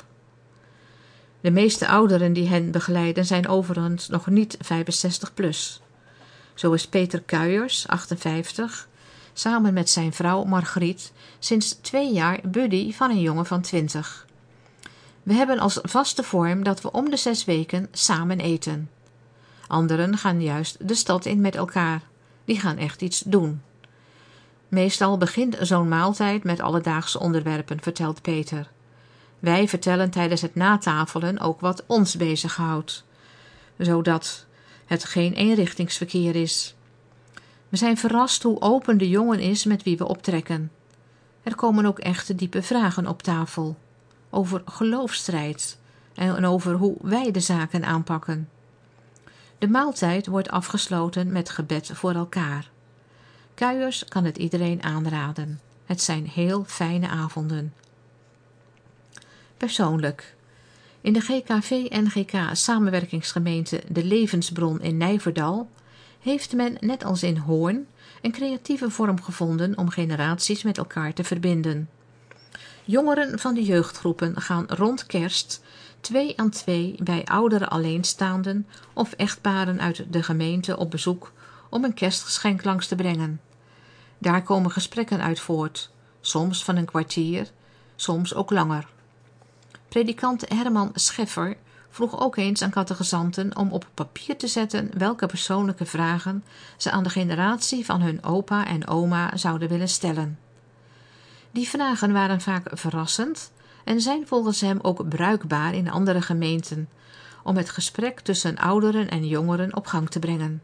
De meeste ouderen die hen begeleiden zijn overigens nog niet 65 plus. Zo is Peter Kuijers, 58, samen met zijn vrouw Margriet sinds 2 jaar buddy van een jongen van 20. We hebben als vaste vorm dat we om de 6 weken samen eten. Anderen gaan juist de stad in met elkaar. Die gaan echt iets doen. Meestal begint zo'n maaltijd met alledaagse onderwerpen, vertelt Peter. Wij vertellen tijdens het natafelen ook wat ons bezighoudt, zodat het geen eenrichtingsverkeer is. We zijn verrast hoe open de jongen is met wie we optrekken. Er komen ook echte diepe vragen op tafel. Over geloofsstrijd en over hoe wij de zaken aanpakken. De maaltijd wordt afgesloten met gebed voor elkaar. Kuijers kan het iedereen aanraden. Het zijn heel fijne avonden. Persoonlijk. In de GKV-NGK samenwerkingsgemeente De Levensbron in Nijverdal heeft men, net als in Hoorn, een creatieve vorm gevonden om generaties met elkaar te verbinden. Jongeren van de jeugdgroepen gaan rond kerst 2 aan 2 bij oudere alleenstaanden of echtparen uit de gemeente op bezoek om een kerstgeschenk langs te brengen. Daar komen gesprekken uit voort, soms van een kwartier, soms ook langer. Predikant Herman Scheffer vroeg ook eens aan catechizanten om op papier te zetten welke persoonlijke vragen ze aan de generatie van hun opa en oma zouden willen stellen. Die vragen waren vaak verrassend en zijn volgens hem ook bruikbaar in andere gemeenten, om het gesprek tussen ouderen en jongeren op gang te brengen.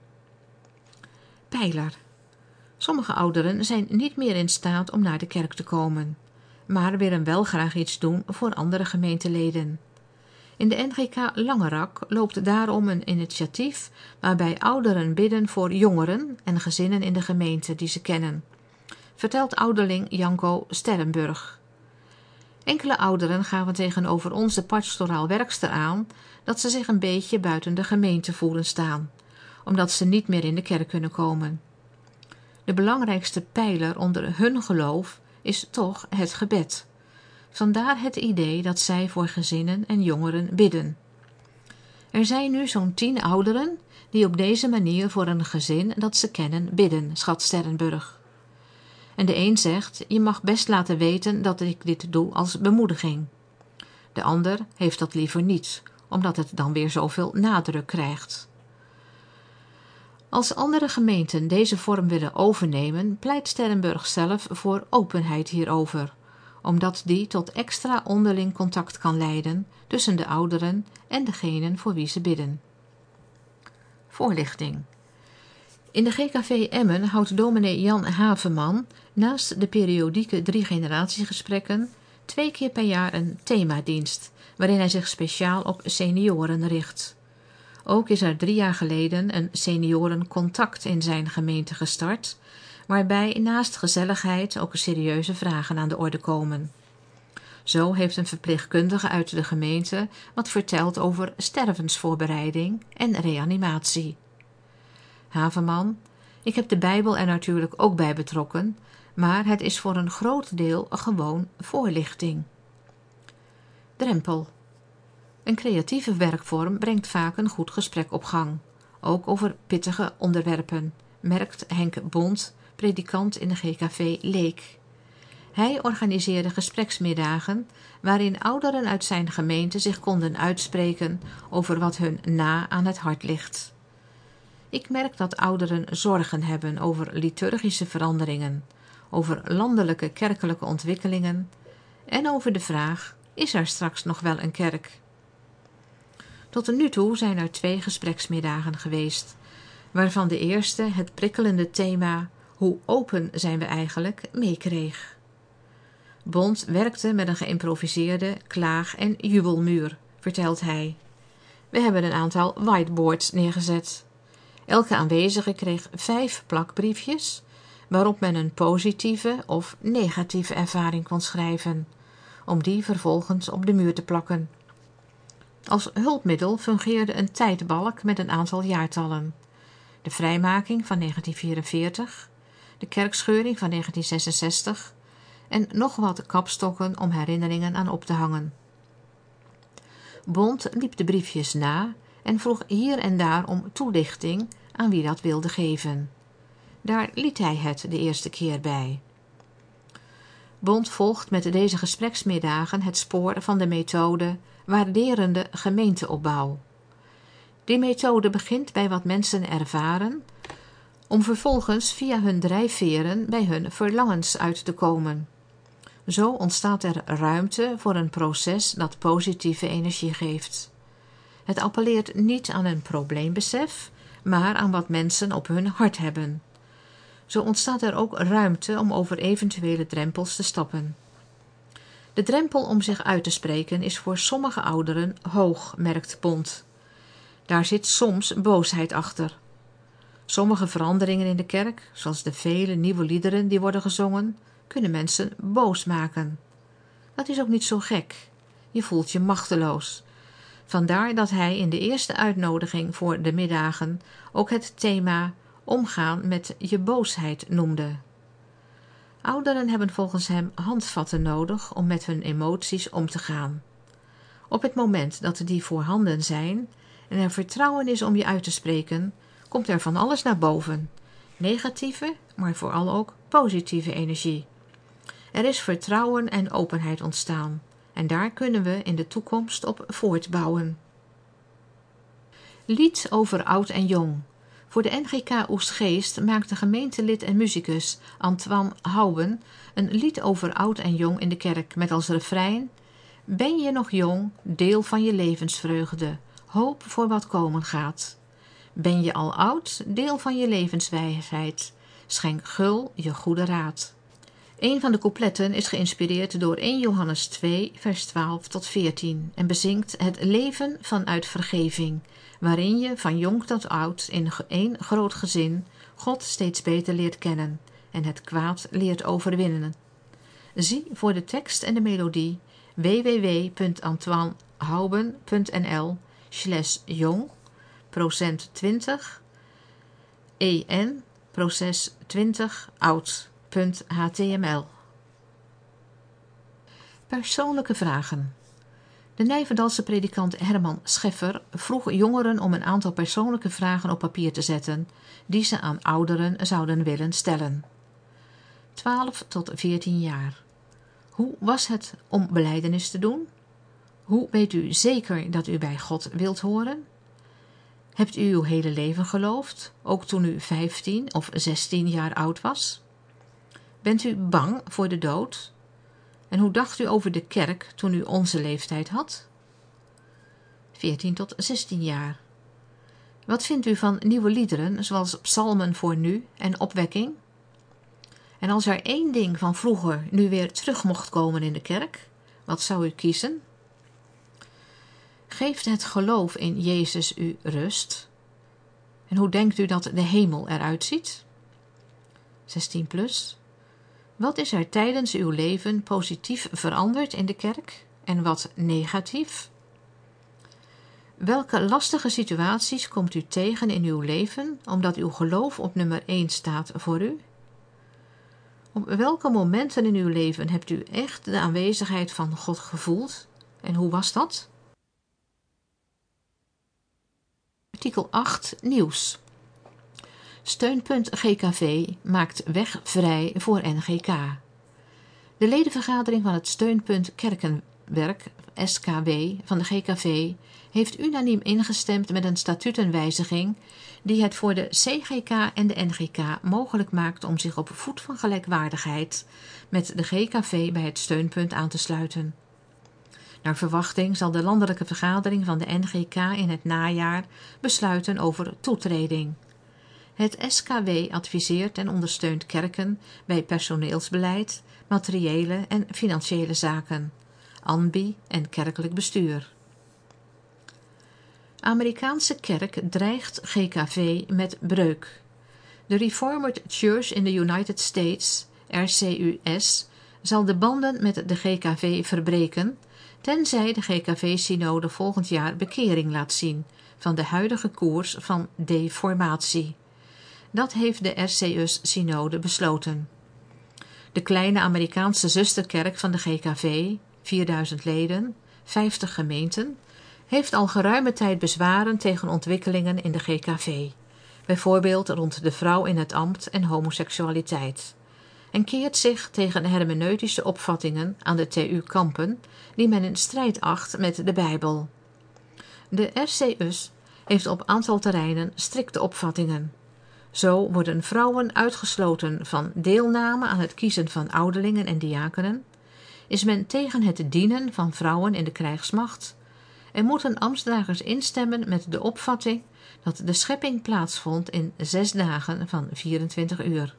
Pijler. Sommige ouderen zijn niet meer in staat om naar de kerk te komen, maar willen wel graag iets doen voor andere gemeenteleden. In de NGK Langerak loopt daarom een initiatief waarbij ouderen bidden voor jongeren en gezinnen in de gemeente die ze kennen, vertelt ouderling Janko Sterrenburg. Enkele ouderen gaven tegenover onze pastoraal werkster aan dat ze zich een beetje buiten de gemeente voelen staan, omdat ze niet meer in de kerk kunnen komen. De belangrijkste pijler onder hun geloof is toch het gebed. Vandaar het idee dat zij voor gezinnen en jongeren bidden. Er zijn nu zo'n 10 ouderen die op deze manier voor een gezin dat ze kennen bidden, schat Sterrenburg. En de een zegt, je mag best laten weten dat ik dit doe als bemoediging. De ander heeft dat liever niet, omdat het dan weer zoveel nadruk krijgt. Als andere gemeenten deze vorm willen overnemen, pleit Sterrenburg zelf voor openheid hierover, omdat die tot extra onderling contact kan leiden tussen de ouderen en degenen voor wie ze bidden. Voorlichting. In de GKV Emmen houdt dominee Jan Haveman naast de periodieke 3-generatiegesprekken 2 keer per jaar een themadienst, waarin hij zich speciaal op senioren richt. Ook is er 3 jaar geleden een seniorencontact in zijn gemeente gestart, waarbij naast gezelligheid ook serieuze vragen aan de orde komen. Zo heeft een verpleegkundige uit de gemeente wat verteld over stervensvoorbereiding en reanimatie. Haveman, ik heb de Bijbel er natuurlijk ook bij betrokken, maar het is voor een groot deel gewoon voorlichting. Drempel. Een creatieve werkvorm brengt vaak een goed gesprek op gang, ook over pittige onderwerpen, merkt Henk Bond, predikant in de GKV Leek. Hij organiseerde gespreksmiddagen waarin ouderen uit zijn gemeente zich konden uitspreken over wat hun na aan het hart ligt. Ik merk dat ouderen zorgen hebben over liturgische veranderingen, over landelijke kerkelijke ontwikkelingen en over de vraag, is er straks nog wel een kerk? Tot nu toe zijn er 2 gespreksmiddagen geweest, waarvan de eerste het prikkelende thema hoe open zijn we eigenlijk meekreeg. Bond werkte met een geïmproviseerde klaag- en jubelmuur, vertelt hij. We hebben een aantal whiteboards neergezet. Elke aanwezige kreeg 5 plakbriefjes, waarop men een positieve of negatieve ervaring kon schrijven, om die vervolgens op de muur te plakken. Als hulpmiddel fungeerde een tijdbalk met een aantal jaartallen. De vrijmaking van 1944, de kerkscheuring van 1966 en nog wat kapstokken om herinneringen aan op te hangen. Bond liep de briefjes na en vroeg hier en daar om toelichting aan wie dat wilde geven. Daar liet hij het de eerste keer bij. Bond volgt met deze gespreksmiddagen het spoor van de methode waarderende gemeenteopbouw. Die methode begint bij wat mensen ervaren, om vervolgens via hun drijfveren bij hun verlangens uit te komen. Zo ontstaat er ruimte voor een proces dat positieve energie geeft. Het appelleert niet aan een probleembesef, maar aan wat mensen op hun hart hebben. Zo ontstaat er ook ruimte om over eventuele drempels te stappen. De drempel om zich uit te spreken is voor sommige ouderen hoog, merkt Bond. Daar zit soms boosheid achter. Sommige veranderingen in de kerk, zoals de vele nieuwe liederen die worden gezongen, kunnen mensen boos maken. Dat is ook niet zo gek. Je voelt je machteloos. Vandaar dat hij in de eerste uitnodiging voor de middagen ook het thema omgaan met je boosheid noemde. Ouderen hebben volgens hem handvatten nodig om met hun emoties om te gaan. Op het moment dat die voorhanden zijn en er vertrouwen is om je uit te spreken, komt er van alles naar boven. Negatieve, maar vooral ook positieve energie. Er is vertrouwen en openheid ontstaan en daar kunnen we in de toekomst op voortbouwen. Lied over oud en jong. Voor de NGK Oegstgeest maakte gemeentelid en muzikus Antoine Houben een lied over oud en jong in de kerk met als refrein: Ben je nog jong, deel van je levensvreugde, hoop voor wat komen gaat. Ben je al oud, deel van je levenswijsheid, schenk gul je goede raad. Een van de coupletten is geïnspireerd door 1 Johannes 2 vers 12 tot 14 en bezingt het leven vanuit vergeving, waarin je van jong tot oud in één groot gezin God steeds beter leert kennen en het kwaad leert overwinnen. Zie voor de tekst en de melodie www.antoinehouben.nl/jong %20 en proces 20 oud.html. Persoonlijke vragen. De Nijverdalse predikant Herman Scheffer vroeg jongeren om een aantal persoonlijke vragen op papier te zetten die ze aan ouderen zouden willen stellen. 12 tot 14 jaar. Hoe was het om belijdenis te doen? Hoe weet u zeker dat u bij God wilt horen? Hebt u uw hele leven geloofd, ook toen u 15 of 16 jaar oud was? Bent u bang voor de dood? En hoe dacht u over de kerk toen u onze leeftijd had? 14 tot 16 jaar. Wat vindt u van nieuwe liederen, zoals psalmen voor nu en opwekking? En als er één ding van vroeger nu weer terug mocht komen in de kerk, wat zou u kiezen? Geeft het geloof in Jezus u rust? En hoe denkt u dat de hemel eruit ziet? 16 plus. Wat is er tijdens uw leven positief veranderd in de kerk en wat negatief? Welke lastige situaties komt u tegen in uw leven omdat uw geloof op nummer 1 staat voor u? Op welke momenten in uw leven hebt u echt de aanwezigheid van God gevoeld en hoe was dat? Artikel 8 Nieuws. Steunpunt GKV maakt weg vrij voor NGK. De ledenvergadering van het Steunpunt Kerkenwerk, SKW, van de GKV heeft unaniem ingestemd met een statutenwijziging die het voor de CGK en de NGK mogelijk maakt om zich op voet van gelijkwaardigheid met de GKV bij het steunpunt aan te sluiten. Naar verwachting zal de landelijke vergadering van de NGK in het najaar besluiten over toetreding. Het SKW adviseert en ondersteunt kerken bij personeelsbeleid, materiële en financiële zaken, ANBI en kerkelijk bestuur. Amerikaanse kerk dreigt GKV met breuk. De Reformed Church in the United States, RCUS, zal de banden met de GKV verbreken, tenzij de GKV-synode volgend jaar bekering laat zien van de huidige koers van deformatie. Dat heeft de RCUS-synode besloten. De kleine Amerikaanse zusterkerk van de GKV, 4000 leden, 50 gemeenten, heeft al geruime tijd bezwaren tegen ontwikkelingen in de GKV, bijvoorbeeld rond de vrouw in het ambt en homoseksualiteit, en keert zich tegen hermeneutische opvattingen aan de TU Kampen die men in strijd acht met de Bijbel. De RCUS heeft op aantal terreinen strikte opvattingen. Zo worden vrouwen uitgesloten van deelname aan het kiezen van ouderlingen en diakenen, is men tegen het dienen van vrouwen in de krijgsmacht en moeten ambtsdragers instemmen met de opvatting dat de schepping plaatsvond in 6 dagen van 24 uur.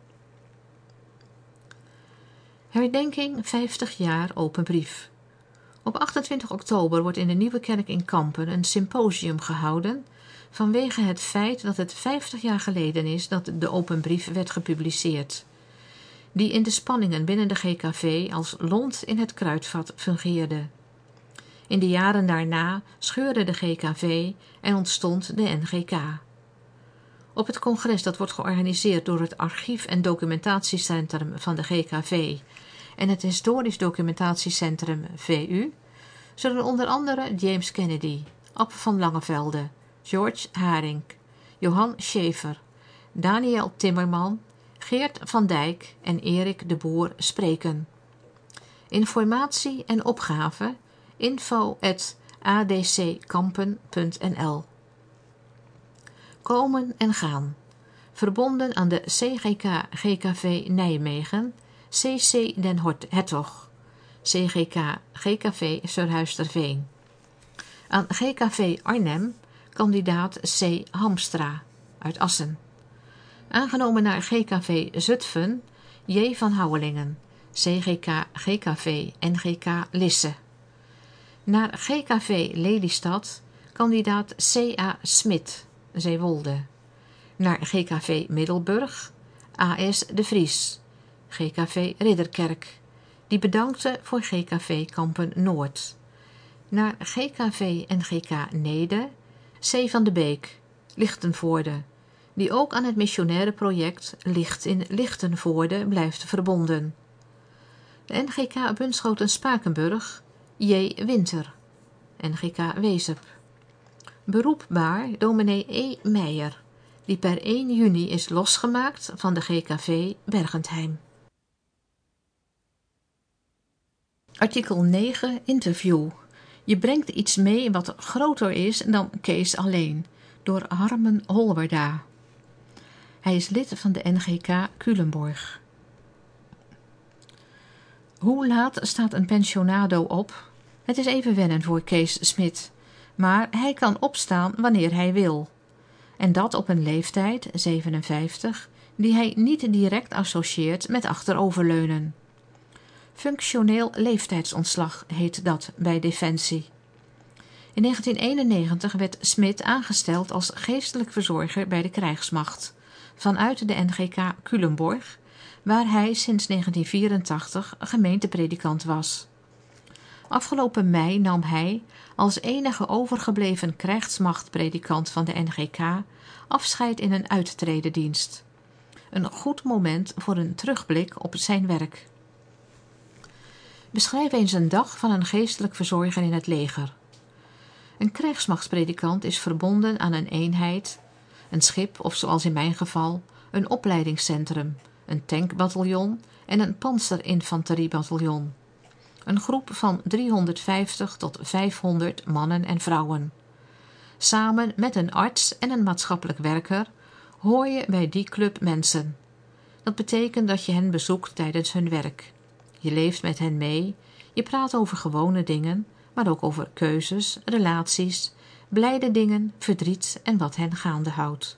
Herdenking 50 jaar Open Brief. Op 28 oktober wordt in de Nieuwe Kerk in Kampen een symposium gehouden vanwege het feit dat het 50 jaar geleden is dat de Open Brief werd gepubliceerd, die in de spanningen binnen de GKV als lont in het kruidvat fungeerde. In de jaren daarna scheurde de GKV en ontstond de NGK. Op het congres dat wordt georganiseerd door het Archief- en Documentatiecentrum van de GKV en het Historisch Documentatiecentrum VU zullen onder andere James Kennedy, Ab van Langevelde, George Haring, Johan Schaefer, Daniel Timmerman, Geert van Dijk en Erik de Boer spreken. Informatie en opgave info@adckampen.nl. Komen en gaan. Verbonden aan de CGK GKV Nijmegen, CC Den Hertog, CGK GKV Surhuisterveen. Aan GKV Arnhem, kandidaat C. Hamstra uit Assen. Aangenomen naar GKV Zutphen, J. van Houwelingen, CGK GKV NGK Lisse. Naar GKV Lelystad, kandidaat C.A. Smit, Zeewolde. Naar GKV Middelburg, A.S. de Vries, GKV Ridderkerk, die bedankte voor GKV Kampen Noord. Naar GKV NGK Nede, C. van de Beek, Lichtenvoorde, die ook aan het missionaire project Licht in Lichtenvoorde blijft verbonden. De NGK Bunschoten Spakenburg, J. Winter. NGK Wezep. Beroepbaar dominee E. Meijer, die per 1 juni is losgemaakt van de GKV Bergentheim. Artikel 9. Interview. Je brengt iets mee wat groter is dan Kees alleen, door Harmen Holwerda. Hij is lid van de NGK Culemborg. Hoe laat staat een pensionado op? Het is even wennen voor Kees Smit, maar hij kan opstaan wanneer hij wil. En dat op een leeftijd, 57, die hij niet direct associeert met achteroverleunen. Functioneel leeftijdsontslag heet dat bij Defensie. In 1991 werd Smit aangesteld als geestelijk verzorger bij de krijgsmacht, vanuit de NGK Culemborg, waar hij sinds 1984 gemeentepredikant was. Afgelopen mei nam hij, als enige overgebleven krijgsmachtpredikant van de NGK, afscheid in een uittredendienst. Een goed moment voor een terugblik op zijn werk. Beschrijf eens een dag van een geestelijk verzorger in het leger. Een krijgsmachtspredikant is verbonden aan een eenheid, een schip of zoals in mijn geval, een opleidingscentrum, een tankbataljon en een panzerinfanteriebataljon. Een groep van 350 tot 500 mannen en vrouwen. Samen met een arts en een maatschappelijk werker hoor je bij die club mensen. Dat betekent dat je hen bezoekt tijdens hun werk. Je leeft met hen mee, je praat over gewone dingen, maar ook over keuzes, relaties, blijde dingen, verdriet en wat hen gaande houdt.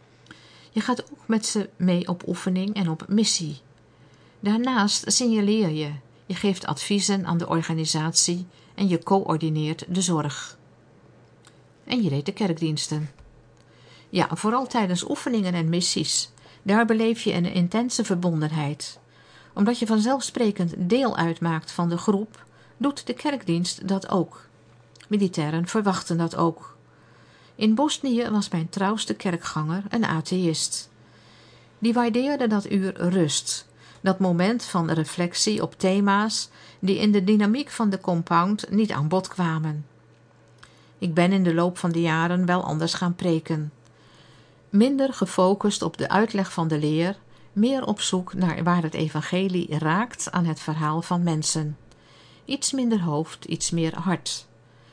Je gaat ook met ze mee op oefening en op missie. Daarnaast signaleer je, je geeft adviezen aan de organisatie en je coördineert de zorg. En je deed de kerkdiensten. Ja, vooral tijdens oefeningen en missies. Daar beleef je een intense verbondenheid. Omdat je vanzelfsprekend deel uitmaakt van de groep, doet de kerkdienst dat ook. Militairen verwachten dat ook. In Bosnië was mijn trouwste kerkganger een atheïst. Die waardeerde dat uur rust, dat moment van reflectie op thema's die in de dynamiek van de compound niet aan bod kwamen. Ik ben in de loop van de jaren wel anders gaan preken. Minder gefocust op de uitleg van de leer, meer op zoek naar waar het evangelie raakt aan het verhaal van mensen. Iets minder hoofd, iets meer hart.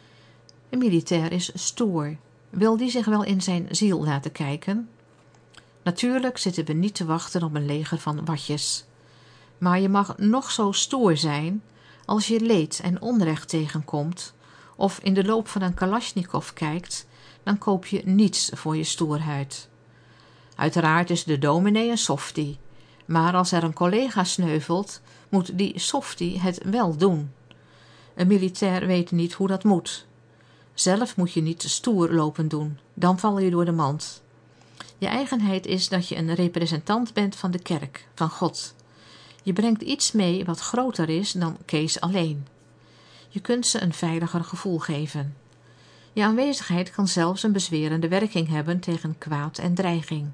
Een militair is stoer. Wil die zich wel in zijn ziel laten kijken? Natuurlijk zitten we niet te wachten op een leger van watjes. Maar je mag nog zo stoer zijn, als je leed en onrecht tegenkomt, of in de loop van een Kalashnikov kijkt, dan koop je niets voor je stoerheid. Uiteraard is de dominee een softie, maar als er een collega sneuvelt, moet die softie het wel doen. Een militair weet niet hoe dat moet. Zelf moet je niet stoer lopen doen, dan val je door de mand. Je eigenheid is dat je een representant bent van de kerk, van God. Je brengt iets mee wat groter is dan Kees alleen. Je kunt ze een veiliger gevoel geven. Je aanwezigheid kan zelfs een bezwerende werking hebben tegen kwaad en dreiging.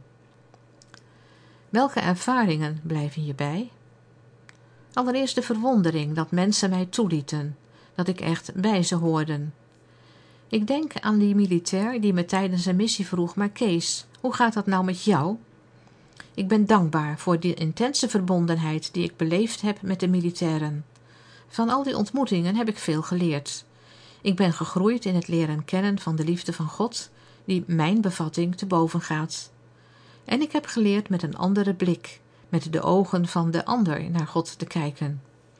Welke ervaringen blijven je bij? Allereerst de verwondering dat mensen mij toelieten, dat ik echt bij ze hoorde. Ik denk aan die militair die me tijdens een missie vroeg, maar Kees, hoe gaat dat nou met jou? Ik ben dankbaar voor die intense verbondenheid die ik beleefd heb met de militairen. Van al die ontmoetingen heb ik veel geleerd. Ik ben gegroeid in het leren kennen van de liefde van God, die mijn bevatting te boven gaat. En ik heb geleerd met een andere blik, met de ogen van de ander naar God te kijken.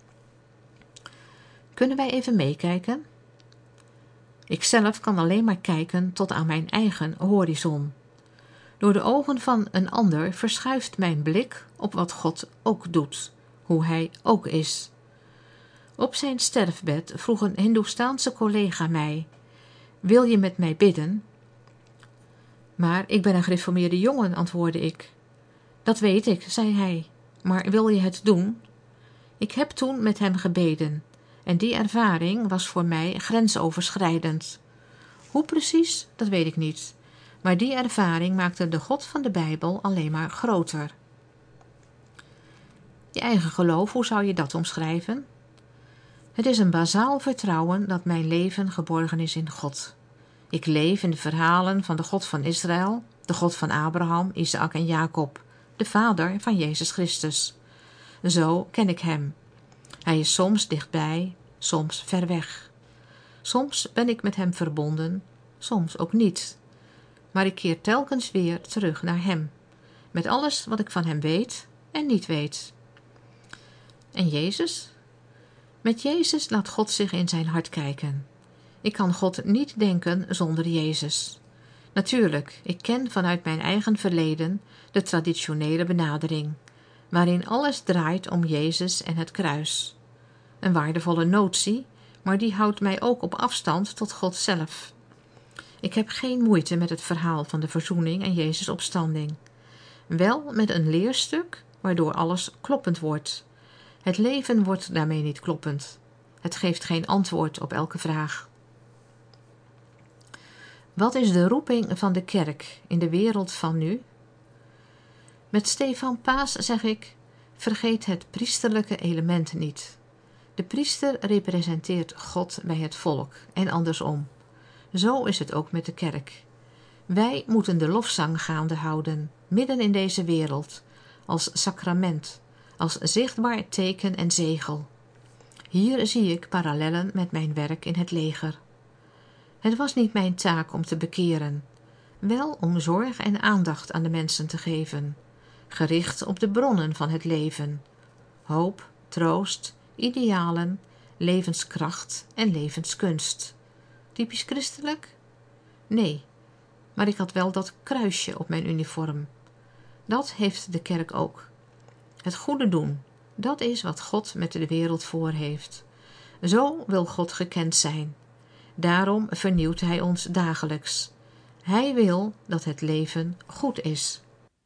Kunnen wij even meekijken? Ikzelf kan alleen maar kijken tot aan mijn eigen horizon. Door de ogen van een ander verschuift mijn blik op wat God ook doet, hoe hij ook is. Op zijn sterfbed vroeg een Hindoestaanse collega mij: wil je met mij bidden? Maar ik ben een gereformeerde jongen, antwoordde ik. Dat weet ik, zei hij, maar wil je het doen? Ik heb toen met hem gebeden en die ervaring was voor mij grensoverschrijdend. Hoe precies, dat weet ik niet, maar die ervaring maakte de God van de Bijbel alleen maar groter. Je eigen geloof, hoe zou je dat omschrijven? Het is een bazaal vertrouwen dat mijn leven geborgen is in God. Ik leef in de verhalen van de God van Israël, de God van Abraham, Isaac en Jacob, de Vader van Jezus Christus. Zo ken ik hem. Hij is soms dichtbij, soms ver weg. Soms ben ik met hem verbonden, soms ook niet. Maar ik keer telkens weer terug naar hem, met alles wat ik van hem weet en niet weet. En Jezus? Met Jezus laat God zich in zijn hart kijken. Ik kan God niet denken zonder Jezus. Natuurlijk, ik ken vanuit mijn eigen verleden de traditionele benadering, waarin alles draait om Jezus en het kruis. Een waardevolle notie, maar die houdt mij ook op afstand tot God zelf. Ik heb geen moeite met het verhaal van de verzoening en Jezus' opstanding. Wel met een leerstuk waardoor alles kloppend wordt. Het leven wordt daarmee niet kloppend. Het geeft geen antwoord op elke vraag. Wat is de roeping van de kerk in de wereld van nu? Met Stefan Paas zeg ik, vergeet het priesterlijke element niet. De priester representeert God bij het volk en andersom. Zo is het ook met de kerk. Wij moeten de lofzang gaande houden, midden in deze wereld, als sacrament, als zichtbaar teken en zegel. Hier zie ik parallellen met mijn werk in het leger. Het was niet mijn taak om te bekeren, wel om zorg en aandacht aan de mensen te geven, gericht op de bronnen van het leven, hoop, troost, idealen, levenskracht en levenskunst. Typisch christelijk? Nee, maar ik had wel dat kruisje op mijn uniform. Dat heeft de kerk ook. Het goede doen, dat is wat God met de wereld voor heeft. Zo wil God gekend zijn. Daarom vernieuwt hij ons dagelijks. Hij wil dat het leven goed is.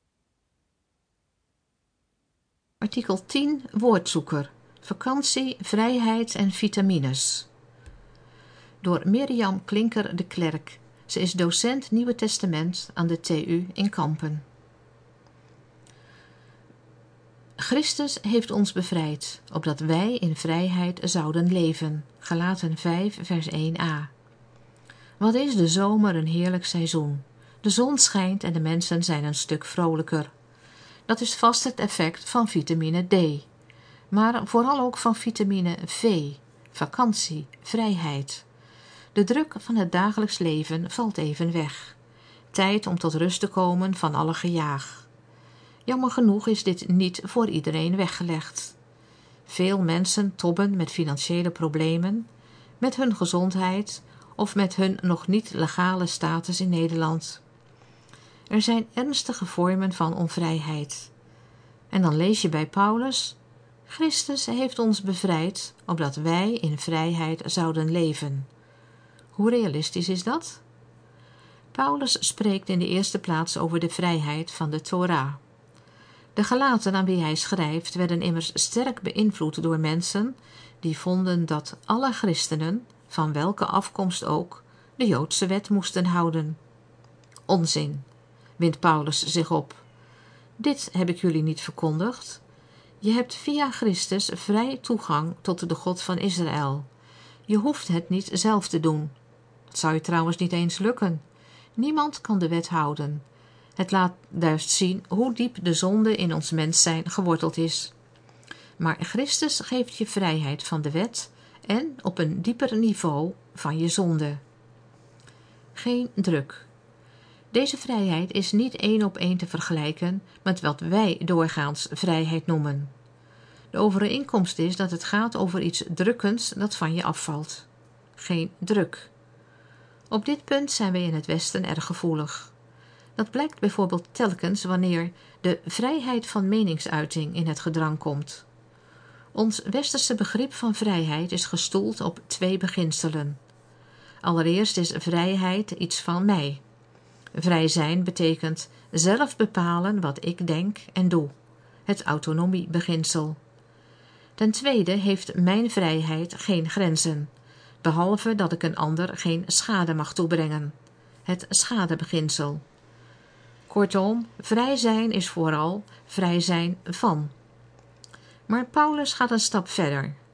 Artikel 10, woordzoeker. Vakantie, vrijheid en vitamines. Door Mirjam Klinker de Klerk. Ze is docent Nieuwe Testament aan de TU in Kampen. Christus heeft ons bevrijd, opdat wij in vrijheid zouden leven. Galaten 5, vers 1a. Wat is de zomer een heerlijk seizoen. De zon schijnt en de mensen zijn een stuk vrolijker. Dat is vast het effect van vitamine D. Maar vooral ook van vitamine V, vakantie, vrijheid. De druk van het dagelijks leven valt even weg. Tijd om tot rust te komen van alle gejaag. Jammer genoeg is dit niet voor iedereen weggelegd. Veel mensen tobben met financiële problemen, met hun gezondheid of met hun nog niet legale status in Nederland. Er zijn ernstige vormen van onvrijheid. En dan lees je bij Paulus: Christus heeft ons bevrijd, opdat wij in vrijheid zouden leven. Hoe realistisch is dat? Paulus spreekt in de eerste plaats over de vrijheid van de Torah. De Galaten aan wie hij schrijft werden immers sterk beïnvloed door mensen die vonden dat alle christenen, van welke afkomst ook, de Joodse wet moesten houden. Onzin, wint Paulus zich op. Dit heb ik jullie niet verkondigd. Je hebt via Christus vrij toegang tot de God van Israël. Je hoeft het niet zelf te doen. Dat zou je trouwens niet eens lukken. Niemand kan de wet houden. Het laat juist zien hoe diep de zonde in ons mens zijn geworteld is. Maar Christus geeft je vrijheid van de wet en op een dieper niveau van je zonde. Geen druk. Deze vrijheid is niet 1 op 1 te vergelijken met wat wij doorgaans vrijheid noemen. De overeenkomst is dat het gaat over iets drukkends dat van je afvalt. Geen druk. Op dit punt zijn wij in het Westen erg gevoelig. Dat blijkt bijvoorbeeld telkens wanneer de vrijheid van meningsuiting in het gedrang komt. Ons westerse begrip van vrijheid is gestoeld op 2 beginselen. Allereerst is vrijheid iets van mij. Vrij zijn betekent zelf bepalen wat ik denk en doe. Het autonomiebeginsel. Ten tweede heeft mijn vrijheid geen grenzen, behalve dat ik een ander geen schade mag toebrengen. Het schadebeginsel. Kortom, vrij zijn is vooral vrij zijn van. Maar Paulus gaat een stap verder.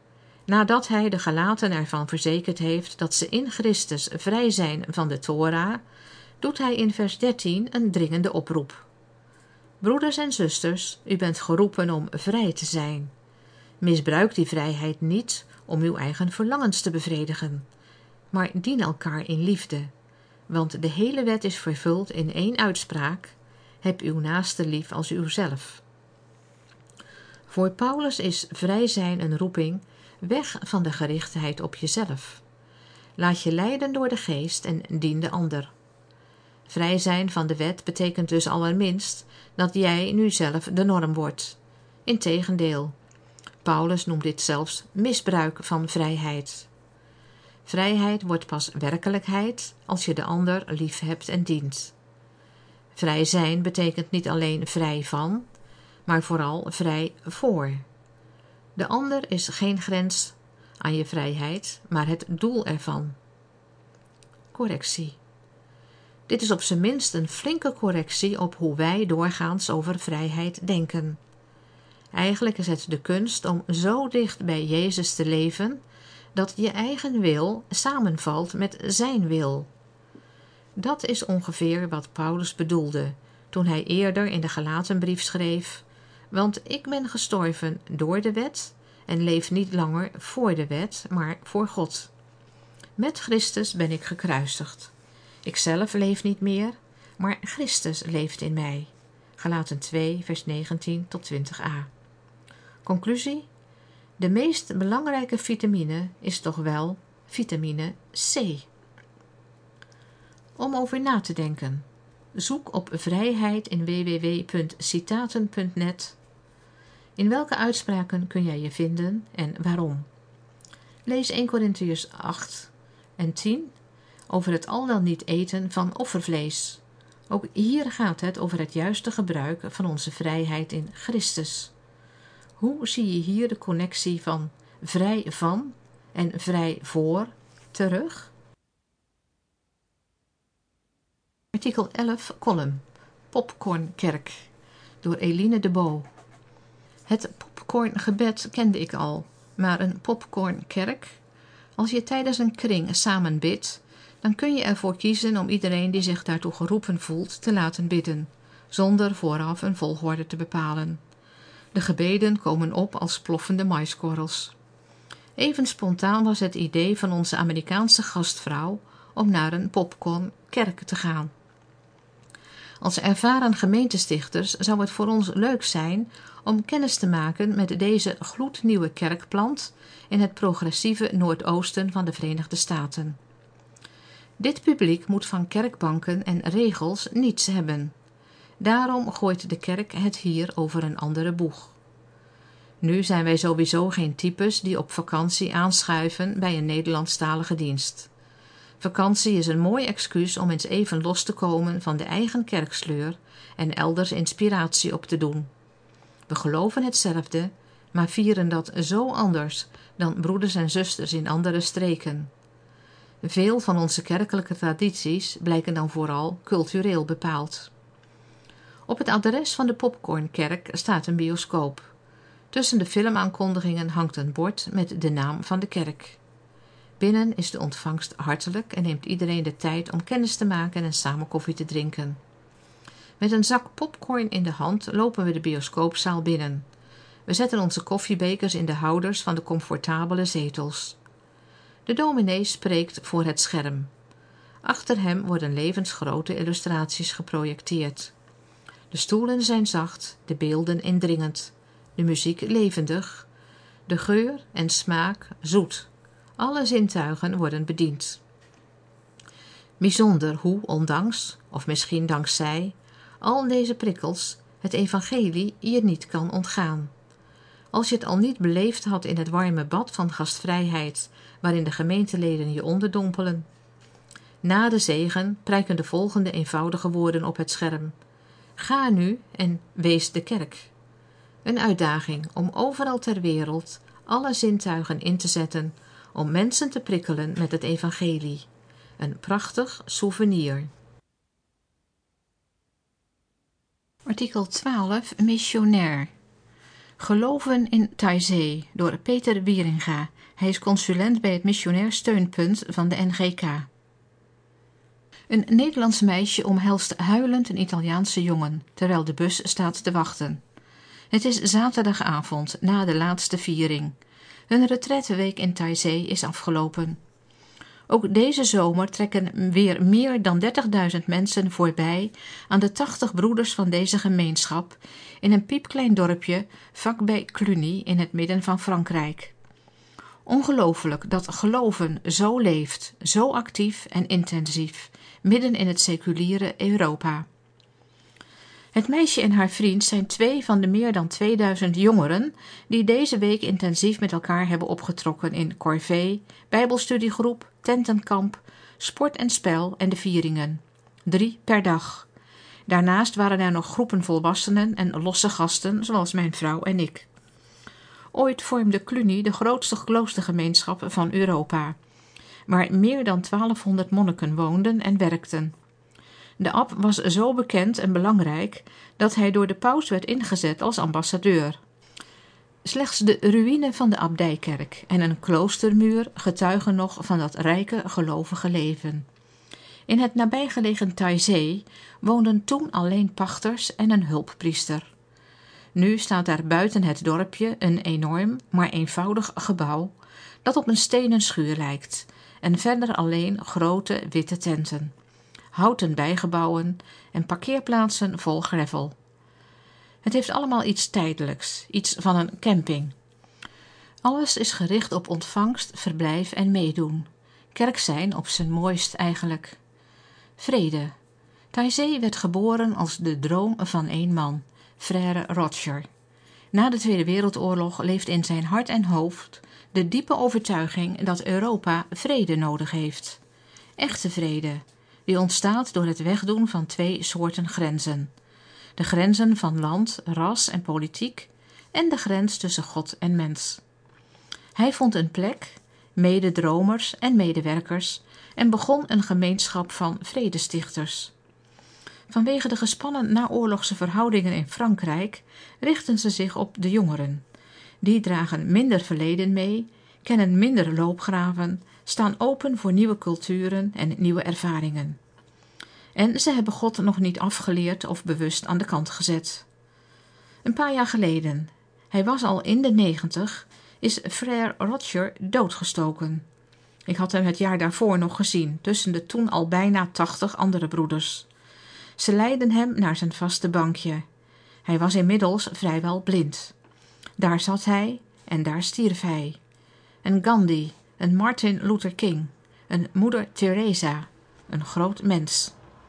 Nadat hij de gelaten ervan verzekerd heeft dat ze in Christus vrij zijn van de Torah, doet hij in vers 13 een dringende oproep. Broeders en zusters, u bent geroepen om vrij te zijn. Misbruik die vrijheid niet om uw eigen verlangens te bevredigen, maar dien elkaar in liefde. Want de hele wet is vervuld in één uitspraak: heb uw naaste lief als uzelf. Voor Paulus is vrij zijn een roeping weg van de gerichtheid op jezelf. Laat je leiden door de geest en dien de ander. Vrij zijn van de wet betekent dus allerminst dat jij nu zelf de norm wordt. Integendeel, Paulus noemt dit zelfs misbruik van vrijheid. Vrijheid wordt pas werkelijkheid als je de ander lief hebt en dient. Vrij zijn betekent niet alleen vrij van, maar vooral vrij voor. De ander is geen grens aan je vrijheid, maar het doel ervan. Correctie. Dit is op zijn minst een flinke correctie op hoe wij doorgaans over vrijheid denken. Eigenlijk is het de kunst om zo dicht bij Jezus te leven dat je eigen wil samenvalt met zijn wil. Dat is ongeveer wat Paulus bedoelde toen hij eerder in de Galatenbrief schreef: want ik ben gestorven door de wet en leef niet langer voor de wet, maar voor God. Met Christus ben ik gekruisigd. Ikzelf leef niet meer, maar Christus leeft in mij. Galaten 2, vers 19 tot 20a. Conclusie: de meest belangrijke vitamine is toch wel vitamine C. Om over na te denken. Zoek op vrijheid in www.citaten.net. In welke uitspraken kun jij je vinden en waarom? Lees 1 Korintiërs 8 en 10 over het al dan niet eten van offervlees. Ook hier gaat het over het juiste gebruik van onze vrijheid in Christus. Hoe zie je hier de connectie van vrij van en vrij voor terug? Artikel 11, column Popcornkerk door Eline de Bo. Het popcorngebed kende ik al, maar een popcornkerk? Als je tijdens een kring samen bidt, dan kun je ervoor kiezen om iedereen die zich daartoe geroepen voelt te laten bidden, zonder vooraf een volgorde te bepalen. De gebeden komen op als ploffende maiskorrels. Even spontaan was het idee van onze Amerikaanse gastvrouw om naar een popcornkerk te gaan. Als ervaren gemeentestichters zou het voor ons leuk zijn om kennis te maken met deze gloednieuwe kerkplant in het progressieve noordoosten van de Verenigde Staten. Dit publiek moet van kerkbanken en regels niets hebben. Daarom gooit de kerk het hier over een andere boeg. Nu zijn wij sowieso geen types die op vakantie aanschuiven bij een Nederlandstalige dienst. Vakantie is een mooi excuus om eens even los te komen van de eigen kerksleur en elders inspiratie op te doen. We geloven hetzelfde, maar vieren dat zo anders dan broeders en zusters in andere streken. Veel van onze kerkelijke tradities blijken dan vooral cultureel bepaald. Op het adres van de popcornkerk staat een bioscoop. Tussen de filmaankondigingen hangt een bord met de naam van de kerk. Binnen is de ontvangst hartelijk en neemt iedereen de tijd om kennis te maken en samen koffie te drinken. Met een zak popcorn in de hand lopen we de bioscoopzaal binnen. We zetten onze koffiebekers in de houders van de comfortabele zetels. De dominee spreekt voor het scherm. Achter hem worden levensgrote illustraties geprojecteerd. De stoelen zijn zacht, de beelden indringend, de muziek levendig, de geur en smaak zoet. Alle zintuigen worden bediend. Bijzonder hoe, ondanks, of misschien dankzij, al deze prikkels het evangelie je niet kan ontgaan. Als je het al niet beleefd had in het warme bad van gastvrijheid, waarin de gemeenteleden je onderdompelen. Na de zegen prijken de volgende eenvoudige woorden op het scherm. Ga nu en wees de kerk. Een uitdaging om overal ter wereld alle zintuigen in te zetten om mensen te prikkelen met het evangelie. Een prachtig souvenir. Artikel 12, missionair. Geloven in Taizé door Peter Wieringa, Hij is consulent bij het missionair steunpunt van de NGK. Een Nederlands meisje omhelst huilend een Italiaanse jongen, terwijl de bus staat te wachten. Het is zaterdagavond, na de laatste viering. Hun retraiteweek in Taizé is afgelopen. Ook deze zomer trekken weer meer dan 30.000 mensen voorbij aan de 80 broeders van deze gemeenschap in een piepklein dorpje vlakbij Cluny in het midden van Frankrijk. Ongelooflijk dat geloven zo leeft, zo actief en intensief, midden in het seculiere Europa. Het meisje en haar vriend zijn 2 van de meer dan 2000 jongeren die deze week intensief met elkaar hebben opgetrokken in corvée, bijbelstudiegroep, tentenkamp, sport en spel en de vieringen. 3 per dag. Daarnaast waren er nog groepen volwassenen en losse gasten, zoals mijn vrouw en ik. Ooit vormde Cluny de grootste kloostergemeenschap van Europa, waar meer dan 1200 monniken woonden en werkten. De abt was zo bekend en belangrijk dat hij door de paus werd ingezet als ambassadeur. Slechts de ruïne van de abdijkerk en een kloostermuur getuigen nog van dat rijke gelovige leven. In het nabijgelegen Taizé woonden toen alleen pachters en een hulppriester. Nu staat daar buiten het dorpje een enorm, maar eenvoudig gebouw dat op een stenen schuur lijkt en verder alleen grote witte tenten, houten bijgebouwen en parkeerplaatsen vol gravel. Het heeft allemaal iets tijdelijks, iets van een camping. Alles is gericht op ontvangst, verblijf en meedoen. Kerk zijn op zijn mooist eigenlijk. Vrede. Taizé werd geboren als de droom van één man, Frère Roger. Na de Tweede Wereldoorlog leeft in zijn hart en hoofd de diepe overtuiging dat Europa vrede nodig heeft. Echte vrede, die ontstaat door het wegdoen van 2 soorten grenzen. De grenzen van land, ras en politiek en de grens tussen God en mens. Hij vond een plek, mededromers en medewerkers en begon een gemeenschap van vredestichters. Vanwege de gespannen naoorlogse verhoudingen in Frankrijk richten ze zich op de jongeren. Die dragen minder verleden mee, kennen minder loopgraven, staan open voor nieuwe culturen en nieuwe ervaringen. En ze hebben God nog niet afgeleerd of bewust aan de kant gezet. Een paar jaar geleden, hij was al in de 90, is Frère Roger doodgestoken. Ik had hem het jaar daarvoor nog gezien, tussen de toen al bijna 80 andere broeders. Ze leidden hem naar zijn vaste bankje. Hij was inmiddels vrijwel blind. Daar zat hij en daar stierf hij. Een Gandhi, een Martin Luther King, een moeder Teresa, een groot mens.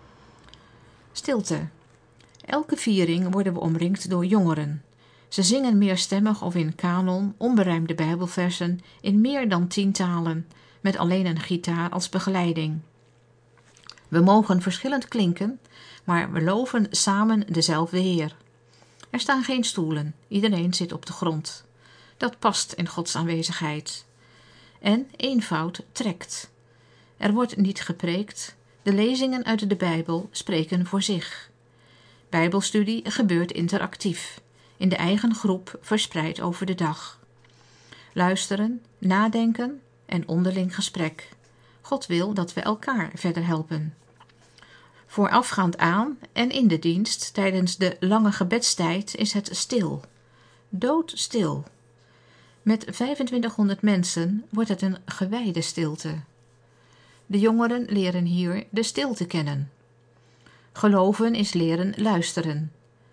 Stilte. Elke viering worden we omringd door jongeren. Ze zingen meerstemmig of in kanon onberijmde bijbelversen in meer dan 10 talen, met alleen een gitaar als begeleiding. We mogen verschillend klinken, maar we loven samen dezelfde Heer. Er staan geen stoelen, iedereen zit op de grond. Dat past in Gods aanwezigheid. En eenvoud trekt. Er wordt niet gepreekt, de lezingen uit de Bijbel spreken voor zich. Bijbelstudie gebeurt interactief, in de eigen groep verspreid over de dag. Luisteren, nadenken en onderling gesprek. God wil dat we elkaar verder helpen. Voorafgaand aan en in de dienst tijdens de lange gebedstijd is het stil. Doodstil. Met 2500 mensen wordt het een gewijde stilte. De jongeren leren hier de stilte kennen. Geloven is leren luisteren.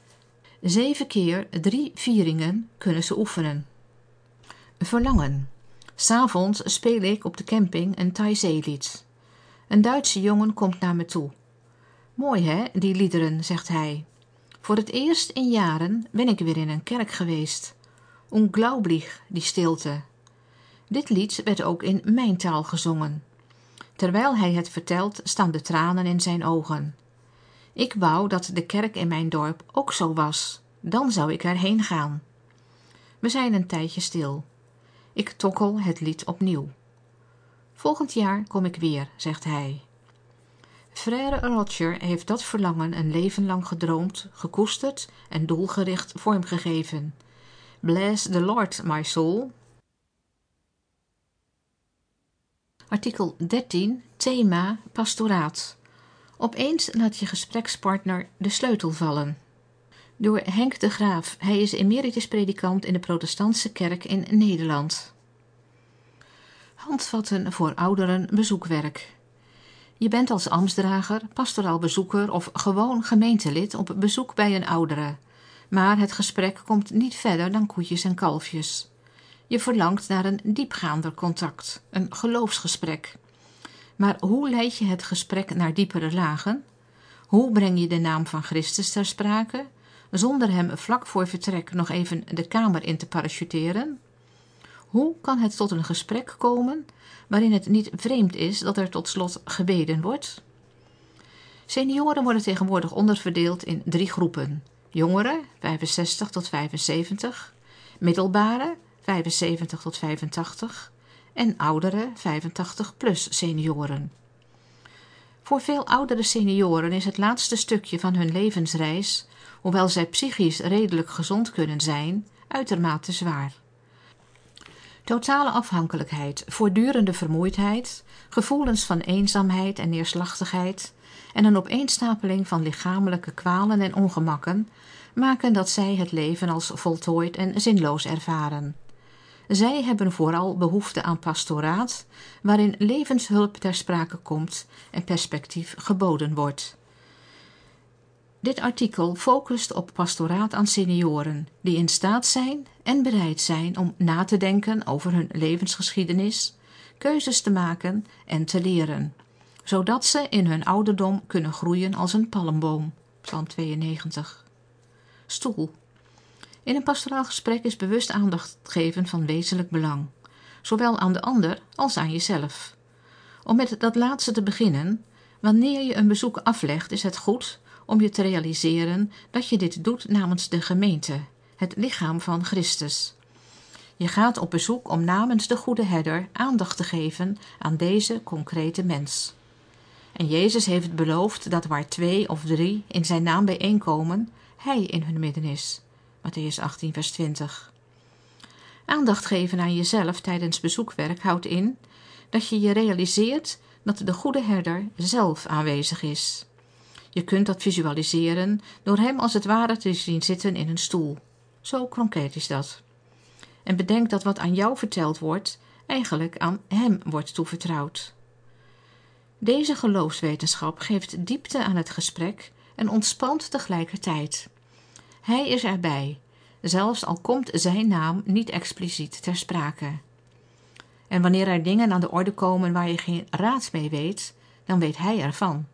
7 keer 3 vieringen kunnen ze oefenen. Verlangen. 's Avonds speel ik op de camping een Taizé-lied. Een Duitse jongen komt naar me toe. Mooi hè, die liederen, zegt hij. Voor het eerst in jaren ben ik weer in een kerk geweest. Unglaublich, die stilte. Dit lied werd ook in mijn taal gezongen. Terwijl hij het vertelt, staan de tranen in zijn ogen. Ik wou dat de kerk in mijn dorp ook zo was. Dan zou ik erheen gaan. We zijn een tijdje stil. Ik tokkel het lied opnieuw. Volgend jaar kom ik weer, zegt hij. Frère Roger heeft dat verlangen een leven lang gedroomd, gekoesterd en doelgericht vormgegeven. Bless the Lord, my soul. Artikel 13, thema pastoraat. Opeens laat je gesprekspartner de sleutel vallen. Door Henk de Graaf. Hij is emeritus predikant in de protestantse kerk in Nederland. Handvatten voor ouderen bezoekwerk. Je bent als ambtsdrager, pastoraal bezoeker of gewoon gemeentelid op bezoek bij een oudere. Maar het gesprek komt niet verder dan koetjes en kalfjes. Je verlangt naar een diepgaander contact, een geloofsgesprek. Maar hoe leid je het gesprek naar diepere lagen? Hoe breng je de naam van Christus ter sprake, zonder hem vlak voor vertrek nog even de kamer in te parachuteren? Hoe kan het tot een gesprek komen waarin het niet vreemd is dat er tot slot gebeden wordt? Senioren worden tegenwoordig onderverdeeld in 3 groepen. Jongeren, 65 tot 75, middelbare, 75 tot 85 en oudere, 85 plus senioren. Voor veel oudere senioren is het laatste stukje van hun levensreis, hoewel zij psychisch redelijk gezond kunnen zijn, uitermate zwaar. Totale afhankelijkheid, voortdurende vermoeidheid, gevoelens van eenzaamheid en neerslachtigheid en een opeenstapeling van lichamelijke kwalen en ongemakken maken dat zij het leven als voltooid en zinloos ervaren. Zij hebben vooral behoefte aan pastoraat, waarin levenshulp ter sprake komt en perspectief geboden wordt. Dit artikel focust op pastoraat aan senioren, die in staat zijn en bereid zijn om na te denken over hun levensgeschiedenis, keuzes te maken en te leren, zodat ze in hun ouderdom kunnen groeien als een palmboom. Psalm 92. Stoel. In een pastoraal gesprek is bewust aandacht geven van wezenlijk belang, zowel aan de ander als aan jezelf. Om met dat laatste te beginnen, wanneer je een bezoek aflegt, is het goed om je te realiseren dat je dit doet namens de gemeente, het lichaam van Christus. Je gaat op bezoek om namens de goede herder aandacht te geven aan deze concrete mens. En Jezus heeft beloofd dat waar 2 of 3 in zijn naam bijeenkomen, hij in hun midden is. Mattheüs 18 vers 20. Aandacht geven aan jezelf tijdens bezoekwerk houdt in dat je je realiseert dat de goede herder zelf aanwezig is. Je kunt dat visualiseren door hem als het ware te zien zitten in een stoel. Zo concreet is dat. En bedenk dat wat aan jou verteld wordt, eigenlijk aan hem wordt toevertrouwd. Deze geloofswetenschap geeft diepte aan het gesprek en ontspant tegelijkertijd. Hij is erbij, zelfs al komt zijn naam niet expliciet ter sprake. En wanneer er dingen aan de orde komen waar je geen raad mee weet, dan weet hij ervan.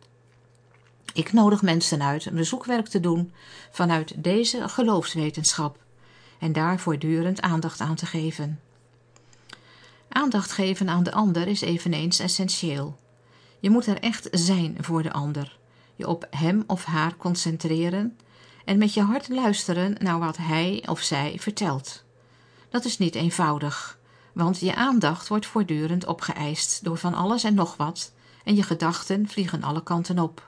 Ik nodig mensen uit een bezoekwerk te doen vanuit deze geloofswetenschap en daar voortdurend aandacht aan te geven. Aandacht geven aan de ander is eveneens essentieel. Je moet er echt zijn voor de ander, je op hem of haar concentreren en met je hart luisteren naar wat hij of zij vertelt. Dat is niet eenvoudig, want je aandacht wordt voortdurend opgeëist door van alles en nog wat en je gedachten vliegen alle kanten op.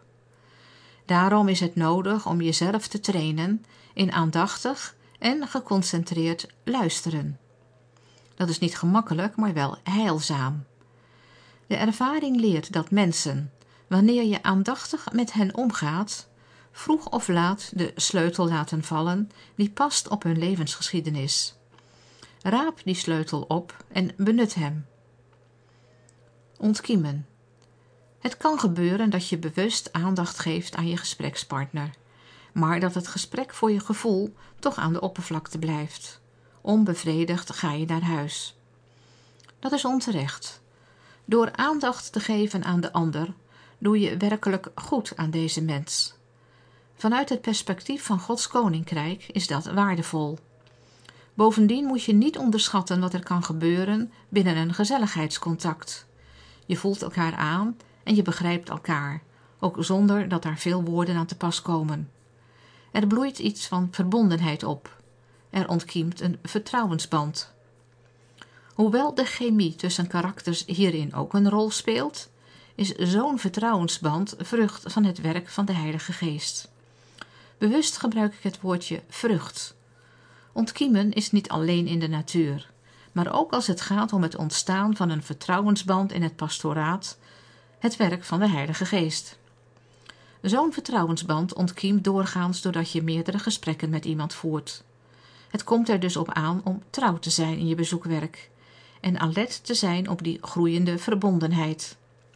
Daarom is het nodig om jezelf te trainen in aandachtig en geconcentreerd luisteren. Dat is niet gemakkelijk, maar wel heilzaam. De ervaring leert dat mensen, wanneer je aandachtig met hen omgaat, vroeg of laat de sleutel laten vallen die past op hun levensgeschiedenis. Raap die sleutel op en benut hem. Ontkiemen. Het kan gebeuren dat je bewust aandacht geeft aan je gesprekspartner, maar dat het gesprek voor je gevoel toch aan de oppervlakte blijft. Onbevredigd ga je naar huis. Dat is onterecht. Door aandacht te geven aan de ander, doe je werkelijk goed aan deze mens. Vanuit het perspectief van Gods koninkrijk is dat waardevol. Bovendien moet je niet onderschatten wat er kan gebeuren binnen een gezelligheidscontact. Je voelt elkaar aan en je begrijpt elkaar, ook zonder dat daar veel woorden aan te pas komen. Er bloeit iets van verbondenheid op. Er ontkiemt een vertrouwensband. Hoewel de chemie tussen karakters hierin ook een rol speelt, is zo'n vertrouwensband vrucht van het werk van de Heilige Geest. Bewust gebruik ik het woordje vrucht. Ontkiemen is niet alleen in de natuur, maar ook als het gaat om het ontstaan van een vertrouwensband in het pastoraat, het werk van de Heilige Geest. Zo'n vertrouwensband ontkiemt doorgaans doordat je meerdere gesprekken met iemand voert. Het komt er dus op aan om trouw te zijn in je bezoekwerk en alert te zijn op die groeiende verbondenheid.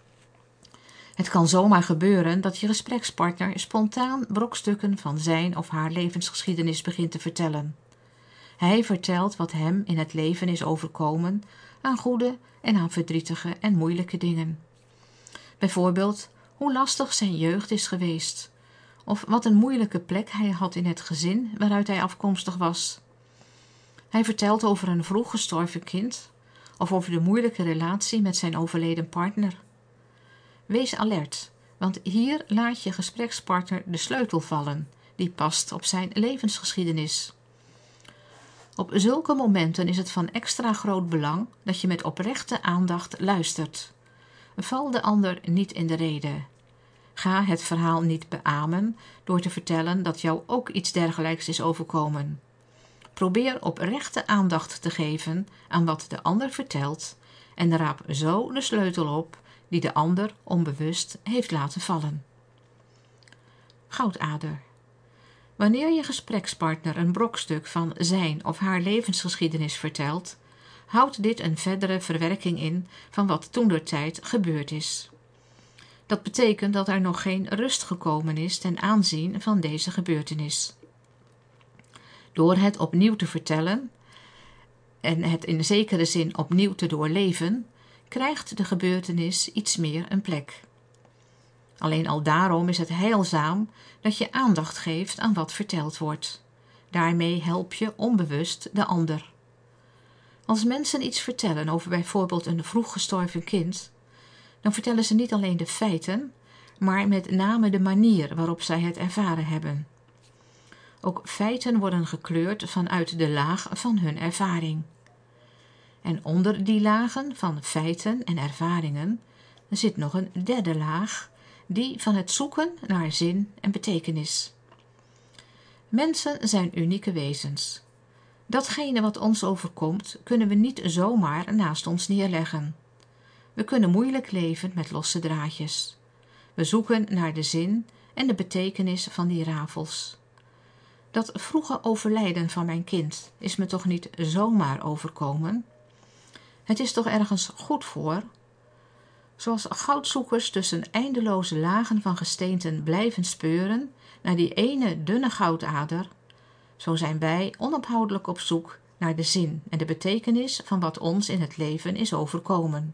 Het kan zomaar gebeuren dat je gesprekspartner spontaan brokstukken van zijn of haar levensgeschiedenis begint te vertellen. Hij vertelt wat hem in het leven is overkomen aan goede en aan verdrietige en moeilijke dingen. Bijvoorbeeld hoe lastig zijn jeugd is geweest, of wat een moeilijke plek hij had in het gezin waaruit hij afkomstig was. Hij vertelt over een vroeg gestorven kind of over de moeilijke relatie met zijn overleden partner. Wees alert, want hier laat je gesprekspartner de sleutel vallen, die past op zijn levensgeschiedenis. Op zulke momenten is het van extra groot belang dat je met oprechte aandacht luistert. Val de ander niet in de rede. Ga het verhaal niet beamen door te vertellen dat jou ook iets dergelijks is overkomen. Probeer oprechte aandacht te geven aan wat de ander vertelt en raap zo de sleutel op die de ander onbewust heeft laten vallen. Goudader. Wanneer je gesprekspartner een brokstuk van zijn of haar levensgeschiedenis vertelt, houdt dit een verdere verwerking in van wat toentertijd gebeurd is. Dat betekent dat er nog geen rust gekomen is ten aanzien van deze gebeurtenis. Door het opnieuw te vertellen en het in zekere zin opnieuw te doorleven, krijgt de gebeurtenis iets meer een plek. Alleen al daarom is het heilzaam dat je aandacht geeft aan wat verteld wordt. Daarmee help je onbewust de ander. Als mensen iets vertellen over bijvoorbeeld een vroeg gestorven kind, dan vertellen ze niet alleen de feiten, maar met name de manier waarop zij het ervaren hebben. Ook feiten worden gekleurd vanuit de laag van hun ervaring. En onder die lagen van feiten en ervaringen zit nog een derde laag, die van het zoeken naar zin en betekenis. Mensen zijn unieke wezens. Datgene wat ons overkomt, kunnen we niet zomaar naast ons neerleggen. We kunnen moeilijk leven met losse draadjes. We zoeken naar de zin en de betekenis van die rafels. Dat vroege overlijden van mijn kind is me toch niet zomaar overkomen? Het is toch ergens goed voor? Zoals goudzoekers tussen eindeloze lagen van gesteenten blijven speuren naar die ene dunne goudader, zo zijn wij onophoudelijk op zoek naar de zin en de betekenis van wat ons in het leven is overkomen.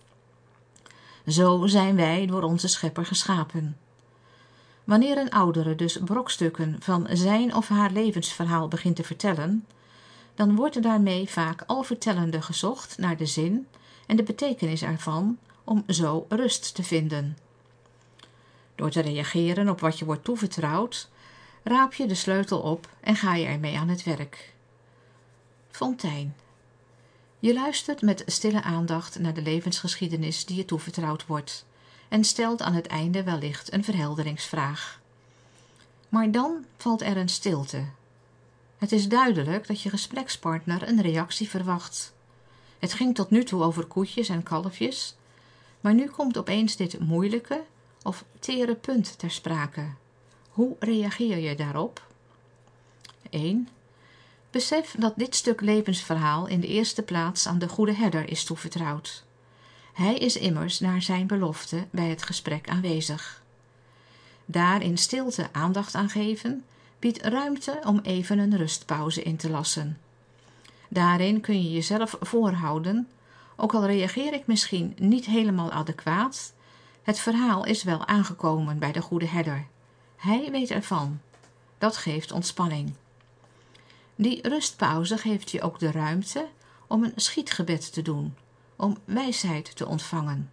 Zo zijn wij door onze Schepper geschapen. Wanneer een oudere dus brokstukken van zijn of haar levensverhaal begint te vertellen, dan wordt daarmee vaak al vertellende gezocht naar de zin en de betekenis ervan om zo rust te vinden. Door te reageren op wat je wordt toevertrouwd, raap je de sleutel op en ga je ermee aan het werk. Fontein. Je luistert met stille aandacht naar de levensgeschiedenis die je toevertrouwd wordt en stelt aan het einde wellicht een verhelderingsvraag. Maar dan valt er een stilte. Het is duidelijk dat je gesprekspartner een reactie verwacht. Het ging tot nu toe over koetjes en kalfjes, maar nu komt opeens dit moeilijke of tere punt ter sprake. Hoe reageer je daarop? 1. Besef dat dit stuk levensverhaal in de eerste plaats aan de goede herder is toevertrouwd. Hij is immers naar zijn belofte bij het gesprek aanwezig. Daar in stilte aandacht aan geven, biedt ruimte om even een rustpauze in te lassen. Daarin kun je jezelf voorhouden, ook al reageer ik misschien niet helemaal adequaat, het verhaal is wel aangekomen bij de goede herder. Hij weet ervan. Dat geeft ontspanning. Die rustpauze geeft je ook de ruimte om een schietgebed te doen, om wijsheid te ontvangen.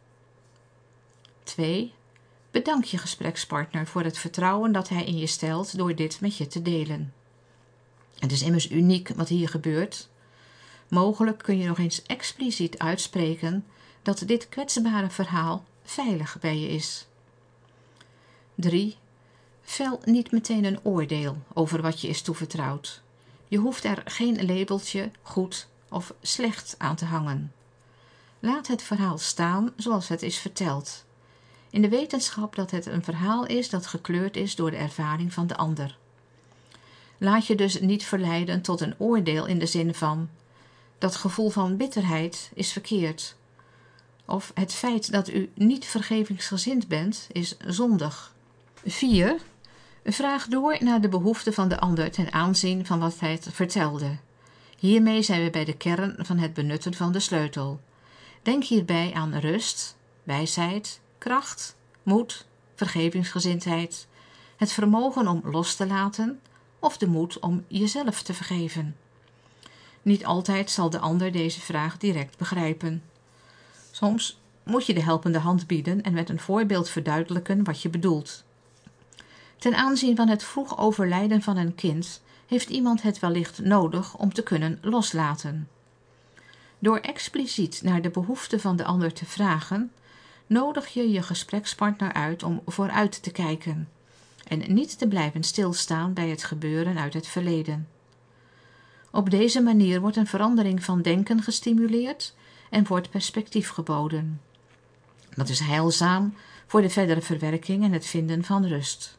2. Bedank je gesprekspartner voor het vertrouwen dat hij in je stelt door dit met je te delen. Het is immers uniek wat hier gebeurt. Mogelijk kun je nog eens expliciet uitspreken dat dit kwetsbare verhaal veilig bij je is. 3. Vel niet meteen een oordeel over wat je is toevertrouwd. Je hoeft er geen labeltje goed of slecht aan te hangen. Laat het verhaal staan zoals het is verteld, in de wetenschap dat het een verhaal is dat gekleurd is door de ervaring van de ander. Laat je dus niet verleiden tot een oordeel in de zin van: dat gevoel van bitterheid is verkeerd, of het feit dat u niet vergevingsgezind bent is zondig. 4. Vraag door naar de behoeften van de ander ten aanzien van wat hij vertelde. Hiermee zijn we bij de kern van het benutten van de sleutel. Denk hierbij aan rust, wijsheid, kracht, moed, vergevingsgezindheid, het vermogen om los te laten of de moed om jezelf te vergeven. Niet altijd zal de ander deze vraag direct begrijpen. Soms moet je de helpende hand bieden en met een voorbeeld verduidelijken wat je bedoelt. Ten aanzien van het vroeg overlijden van een kind heeft iemand het wellicht nodig om te kunnen loslaten. Door expliciet naar de behoeften van de ander te vragen, nodig je je gesprekspartner uit om vooruit te kijken en niet te blijven stilstaan bij het gebeuren uit het verleden. Op deze manier wordt een verandering van denken gestimuleerd en wordt perspectief geboden. Dat is heilzaam voor de verdere verwerking en het vinden van rust.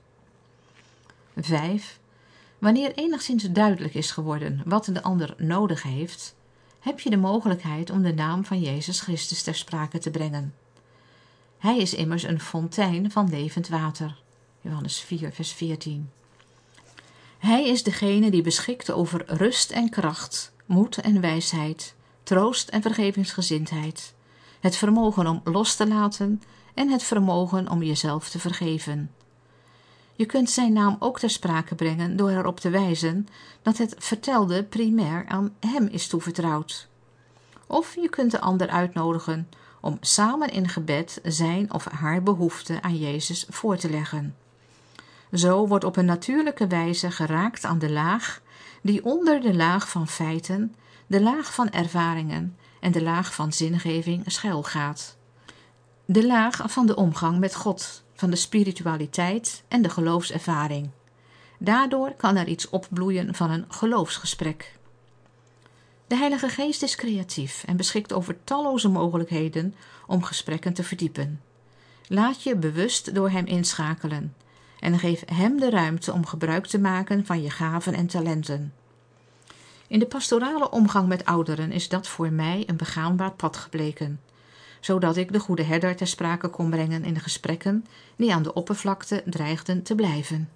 5. Wanneer enigszins duidelijk is geworden wat de ander nodig heeft, heb je de mogelijkheid om de naam van Jezus Christus ter sprake te brengen. Hij is immers een fontein van levend water. Johannes 4, vers 14. Hij is degene die beschikt over rust en kracht, moed en wijsheid, troost en vergevingsgezindheid, het vermogen om los te laten en het vermogen om jezelf te vergeven. Je kunt zijn naam ook ter sprake brengen door erop te wijzen dat het vertelde primair aan hem is toevertrouwd. Of je kunt de ander uitnodigen om samen in gebed zijn of haar behoefte aan Jezus voor te leggen. Zo wordt op een natuurlijke wijze geraakt aan de laag die onder de laag van feiten, de laag van ervaringen en de laag van zingeving schuilgaat. De laag van de omgang met God, van de spiritualiteit en de geloofservaring. Daardoor kan er iets opbloeien van een geloofsgesprek. De Heilige Geest is creatief en beschikt over talloze mogelijkheden om gesprekken te verdiepen. Laat je bewust door hem inschakelen en geef hem de ruimte om gebruik te maken van je gaven en talenten. In de pastorale omgang met ouderen is dat voor mij een begaanbaar pad gebleken, zodat ik de goede herder ter sprake kon brengen in de gesprekken die aan de oppervlakte dreigden te blijven.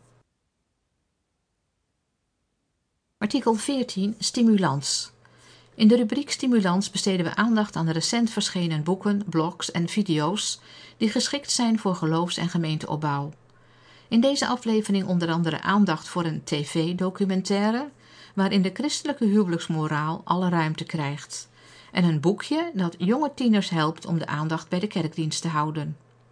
Artikel 14. Stimulans. In de rubriek Stimulans besteden we aandacht aan de recent verschenen boeken, blogs en video's die geschikt zijn voor geloofs- en gemeenteopbouw. In deze aflevering onder andere aandacht voor een tv-documentaire waarin de christelijke huwelijksmoraal alle ruimte krijgt en een boekje dat jonge tieners helpt om de aandacht bij de kerkdienst te houden.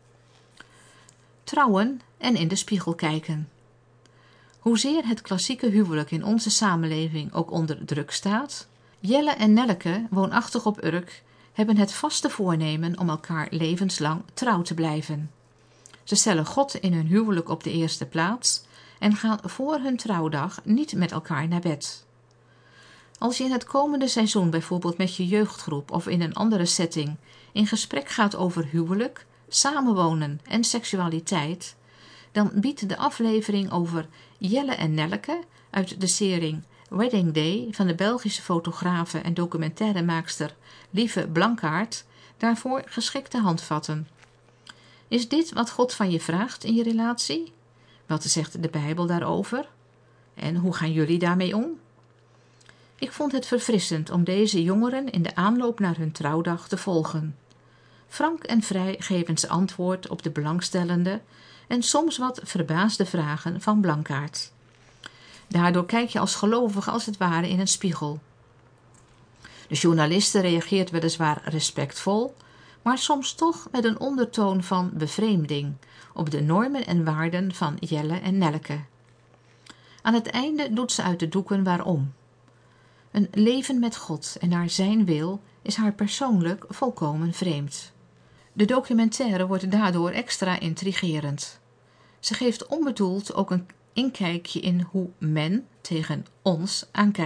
Trouwen en in de spiegel kijken. Hoezeer het klassieke huwelijk in onze samenleving ook onder druk staat, Jelle en Nelleke, woonachtig op Urk, hebben het vaste voornemen om elkaar levenslang trouw te blijven. Ze stellen God in hun huwelijk op de eerste plaats en gaan voor hun trouwdag niet met elkaar naar bed. Als je in het komende seizoen bijvoorbeeld met je jeugdgroep of in een andere setting in gesprek gaat over huwelijk, samenwonen en seksualiteit, dan biedt de aflevering over Jelle en Nelleke uit de serie Wedding Day van de Belgische fotografe en documentairemaakster Lieve Blankaart daarvoor geschikte handvatten. Is dit wat God van je vraagt in je relatie? Wat zegt de Bijbel daarover? En hoe gaan jullie daarmee om? Ik vond het verfrissend om deze jongeren in de aanloop naar hun trouwdag te volgen. Frank en vrij geven ze antwoord op de belangstellende en soms wat verbaasde vragen van Blankaart. Daardoor kijk je als gelovige als het ware in een spiegel. De journaliste reageert weliswaar respectvol, maar soms toch met een ondertoon van bevreemding op de normen en waarden van Jelle en Nelleke. Aan het einde doet ze uit de doeken waarom. Een leven met God en naar zijn wil is haar persoonlijk volkomen vreemd. De documentaire wordt daardoor extra intrigerend. Ze geeft onbedoeld ook een inkijkje in hoe men tegen ons aankijkt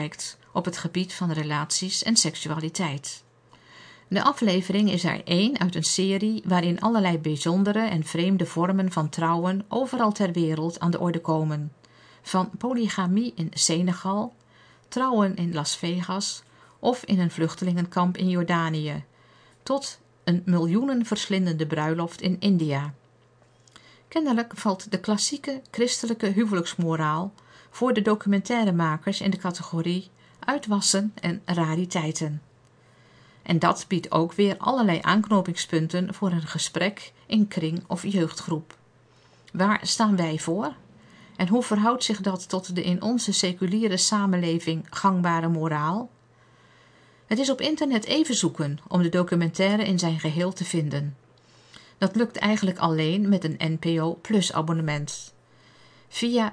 op het gebied van relaties en seksualiteit. De aflevering is er 1 uit een serie waarin allerlei bijzondere en vreemde vormen van trouwen overal ter wereld aan de orde komen. Van polygamie in Senegal, trouwen in Las Vegas of in een vluchtelingenkamp in Jordanië, tot een miljoenenverslindende bruiloft in India. Kennelijk valt de klassieke christelijke huwelijksmoraal voor de documentairemakers in de categorie uitwassen en rariteiten. En dat biedt ook weer allerlei aanknopingspunten voor een gesprek in kring of jeugdgroep. Waar staan wij voor? En hoe verhoudt zich dat tot de in onze seculiere samenleving gangbare moraal? Het is op internet even zoeken om de documentaire in zijn geheel te vinden. Dat lukt eigenlijk alleen met een NPO Plus abonnement. Via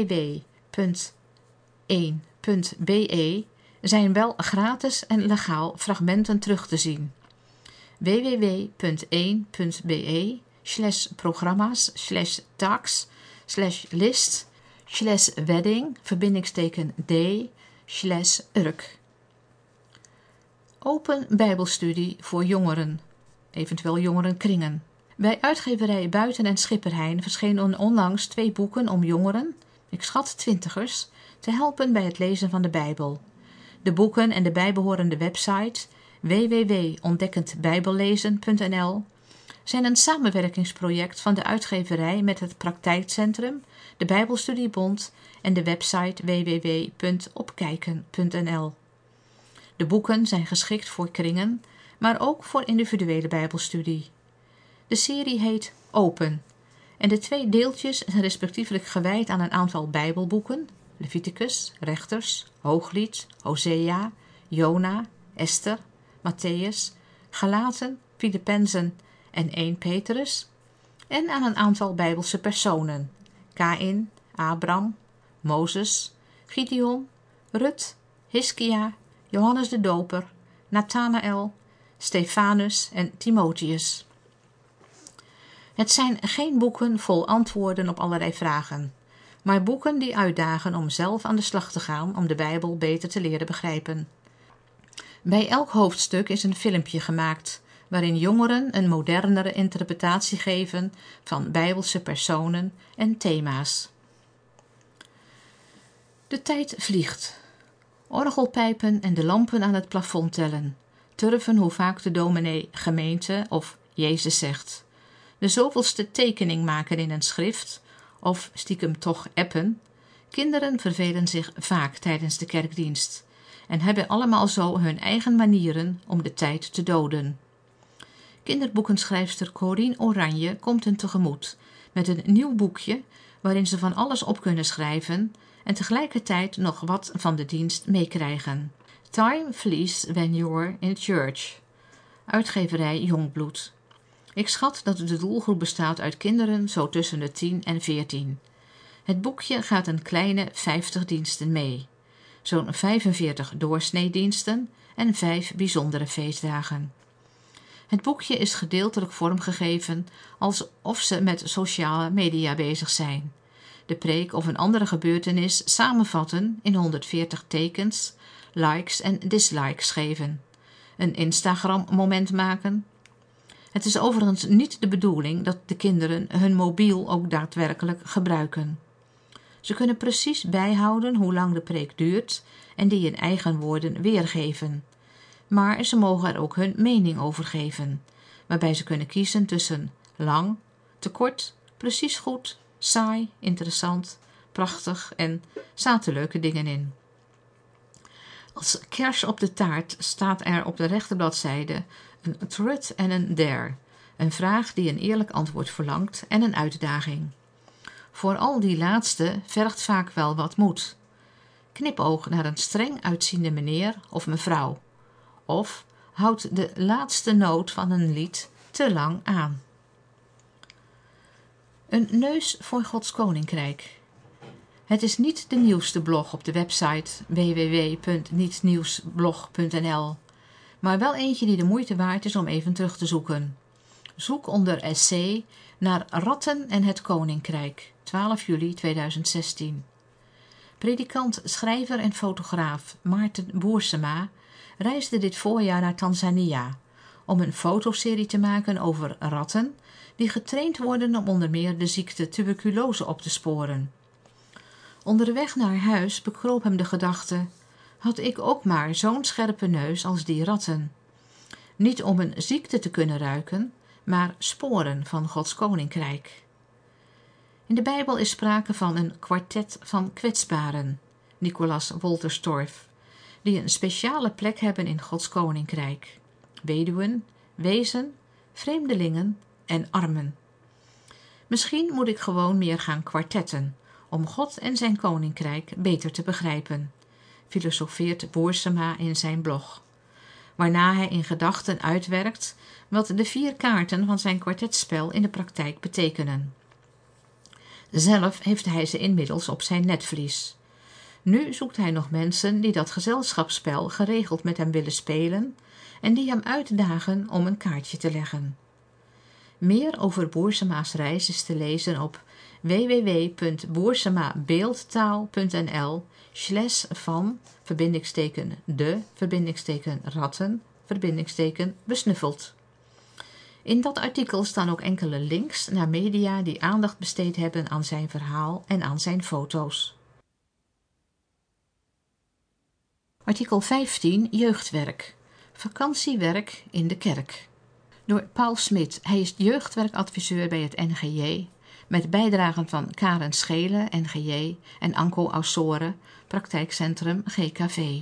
www.1.be zijn wel gratis en legaal fragmenten terug te zien. www.1.be/programma's/list/wedding/urk. Open Bijbelstudie voor jongeren, eventueel jongerenkringen. Bij uitgeverij Buiten en Schipperheijn verschenen onlangs 2 boeken om jongeren, ik schat 20ers, te helpen bij het lezen van de Bijbel. De boeken en de bijbehorende website www.ontdekkendbijbellezen.nl zijn een samenwerkingsproject van de uitgeverij met het Praktijkcentrum, de Bijbelstudiebond en de website www.opkijken.nl. De boeken zijn geschikt voor kringen, maar ook voor individuele bijbelstudie. De serie heet Open en de 2 deeltjes zijn respectievelijk gewijd aan een aantal bijbelboeken, Leviticus, Rechters, Hooglied, Hosea, Jona, Esther, Mattheüs, Galaten, Filippenzen en 1 Petrus, en aan een aantal bijbelse personen, Kaïn, Abraham, Mozes, Gideon, Rut, Hiskia, Johannes de Doper, Nathanael, Stefanus en Timotheus. Het zijn geen boeken vol antwoorden op allerlei vragen, maar boeken die uitdagen om zelf aan de slag te gaan om de Bijbel beter te leren begrijpen. Bij elk hoofdstuk is een filmpje gemaakt, waarin jongeren een modernere interpretatie geven van Bijbelse personen en thema's. De tijd vliegt. Orgelpijpen en de lampen aan het plafond tellen. Turven hoe vaak de dominee gemeente of Jezus zegt. De zoveelste tekening maken in een schrift, of stiekem toch appen. Kinderen vervelen zich vaak tijdens de kerkdienst en hebben allemaal zo hun eigen manieren om de tijd te doden. Kinderboekenschrijfster Corine Oranje komt hen tegemoet met een nieuw boekje waarin ze van alles op kunnen schrijven en tegelijkertijd nog wat van de dienst meekrijgen. Time flees when you're in church. Uitgeverij Jongbloed. Ik schat dat de doelgroep bestaat uit kinderen zo tussen de 10 en 14. Het boekje gaat een kleine 50 diensten mee. Zo'n 45 doorsneediensten en 5 bijzondere feestdagen. Het boekje is gedeeltelijk vormgegeven alsof ze met sociale media bezig zijn. De preek of een andere gebeurtenis samenvatten in 140 tekens, likes en dislikes geven. Een Instagram-moment maken. Het is overigens niet de bedoeling dat de kinderen hun mobiel ook daadwerkelijk gebruiken. Ze kunnen precies bijhouden hoe lang de preek duurt en die in eigen woorden weergeven. Maar ze mogen er ook hun mening over geven, waarbij ze kunnen kiezen tussen lang, te kort, precies goed, saai, interessant, prachtig en zaten leuke dingen in. Als kers op de taart staat er op de rechterbladzijde een truth en een dare, een vraag die een eerlijk antwoord verlangt en een uitdaging. Vooral die laatste vergt vaak wel wat moed. Knipoog naar een streng uitziende meneer of mevrouw. Of houd de laatste noot van een lied te lang aan. Een neus voor Gods Koninkrijk. Het is niet de nieuwste blog op de website www.nietsnieuwsblog.nl, maar wel eentje die de moeite waard is om even terug te zoeken. Zoek onder essay naar Ratten en het Koninkrijk, 12 juli 2016. Predikant, schrijver en fotograaf Maarten Boersema reisde dit voorjaar naar Tanzania om een fotoserie te maken over ratten die getraind worden om onder meer de ziekte tuberculose op te sporen. Onderweg naar huis bekroop hem de gedachte: had ik ook maar zo'n scherpe neus als die ratten. Niet om een ziekte te kunnen ruiken, maar sporen van Gods koninkrijk. In de Bijbel is sprake van een kwartet van kwetsbaren, Nicolaas Wolterstorff, die een speciale plek hebben in Gods koninkrijk: weduwen, wezen, vreemdelingen en armen. Misschien moet ik gewoon meer gaan kwartetten, om God en zijn koninkrijk beter te begrijpen, filosofeert Boersema in zijn blog, waarna hij in gedachten uitwerkt wat de 4 kaarten van zijn kwartetspel in de praktijk betekenen. Zelf heeft hij ze inmiddels op zijn netvlies. Nu zoekt hij nog mensen die dat gezelschapsspel geregeld met hem willen spelen en die hem uitdagen om een kaartje te leggen. Meer over Boersema's reis is te lezen op www.boersema-de-ratten-besnuffeld. In dat artikel staan ook enkele links naar media die aandacht besteed hebben aan zijn verhaal en aan zijn foto's. Artikel 15. Jeugdwerk. Vakantiewerk in de kerk. Door Paul Smit. Hij is jeugdwerkadviseur bij het NGJ, met bijdragen van Karen Schelen, NGJ, en Anko Aussore, praktijkcentrum GKV.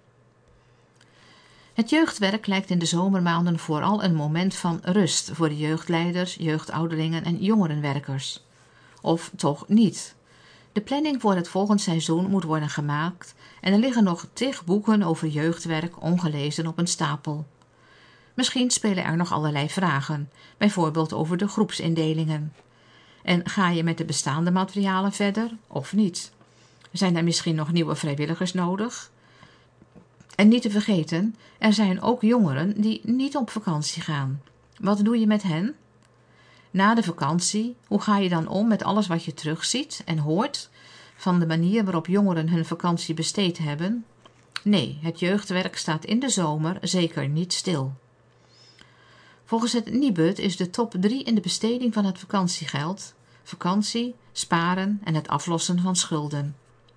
Het jeugdwerk lijkt in de zomermaanden vooral een moment van rust voor de jeugdleiders, jeugdouderlingen en jongerenwerkers. Of toch niet. De planning voor het volgend seizoen moet worden gemaakt en er liggen nog 10 boeken over jeugdwerk ongelezen op een stapel. Misschien spelen er nog allerlei vragen, bijvoorbeeld over de groepsindelingen. En ga je met de bestaande materialen verder of niet? Zijn er misschien nog nieuwe vrijwilligers nodig? En niet te vergeten, er zijn ook jongeren die niet op vakantie gaan. Wat doe je met hen? Na de vakantie, hoe ga je dan om met alles wat je terugziet en hoort van de manier waarop jongeren hun vakantie besteed hebben? Nee, het jeugdwerk staat in de zomer zeker niet stil. Volgens het Nibud is de top 3 in de besteding van het vakantiegeld: vakantie, sparen en het aflossen van schulden.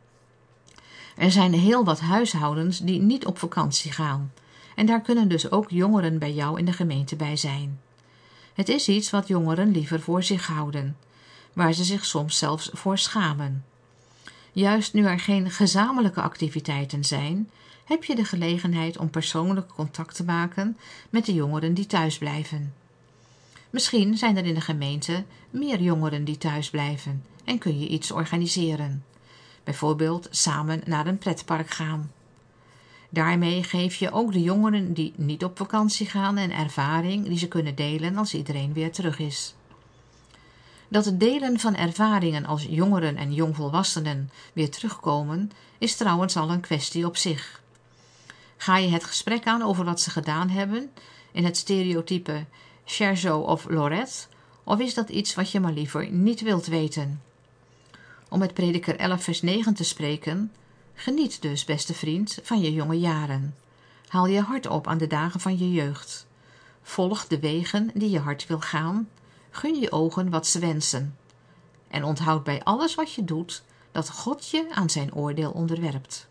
Er zijn heel wat huishoudens die niet op vakantie gaan en daar kunnen dus ook jongeren bij jou in de gemeente bij zijn. Het is iets wat jongeren liever voor zich houden, waar ze zich soms zelfs voor schamen. Juist nu er geen gezamenlijke activiteiten zijn, heb je de gelegenheid om persoonlijk contact te maken met de jongeren die thuis blijven. Misschien zijn er in de gemeente meer jongeren die thuis blijven en kun je iets organiseren. Bijvoorbeeld samen naar een pretpark gaan. Daarmee geef je ook de jongeren die niet op vakantie gaan een ervaring die ze kunnen delen als iedereen weer terug is. Dat het delen van ervaringen als jongeren en jongvolwassenen weer terugkomen, is trouwens al een kwestie op zich. Ga je het gesprek aan over wat ze gedaan hebben, in het stereotype Cherzo of Lorette, of is dat iets wat je maar liever niet wilt weten? Om met Prediker 11 vers 9 te spreken: geniet dus, beste vriend, van je jonge jaren. Haal je hart op aan de dagen van je jeugd. Volg de wegen die je hart wil gaan. Gun je ogen wat ze wensen. En onthoud bij alles wat je doet dat God je aan zijn oordeel onderwerpt.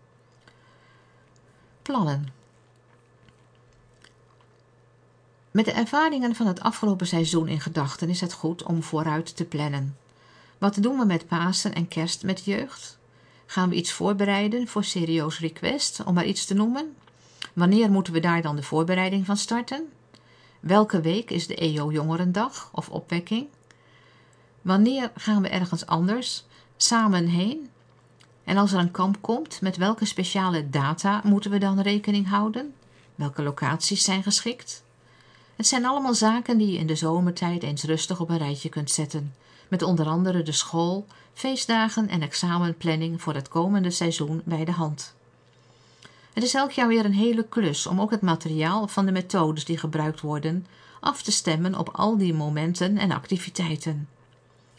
Plannen. Met de ervaringen van het afgelopen seizoen in gedachten is het goed om vooruit te plannen. Wat doen we met Pasen en Kerst met jeugd? Gaan we iets voorbereiden voor Serieus Request, om maar iets te noemen? Wanneer moeten we daar dan de voorbereiding van starten? Welke week is de EO Jongerendag of opwekking? Wanneer gaan we ergens anders samen heen? En als er een kamp komt, met welke speciale data moeten we dan rekening houden? Welke locaties zijn geschikt? Het zijn allemaal zaken die je in de zomertijd eens rustig op een rijtje kunt zetten, met onder andere de school, feestdagen en examenplanning voor het komende seizoen bij de hand. Het is elk jaar weer een hele klus om ook het materiaal van de methodes die gebruikt worden af te stemmen op al die momenten en activiteiten.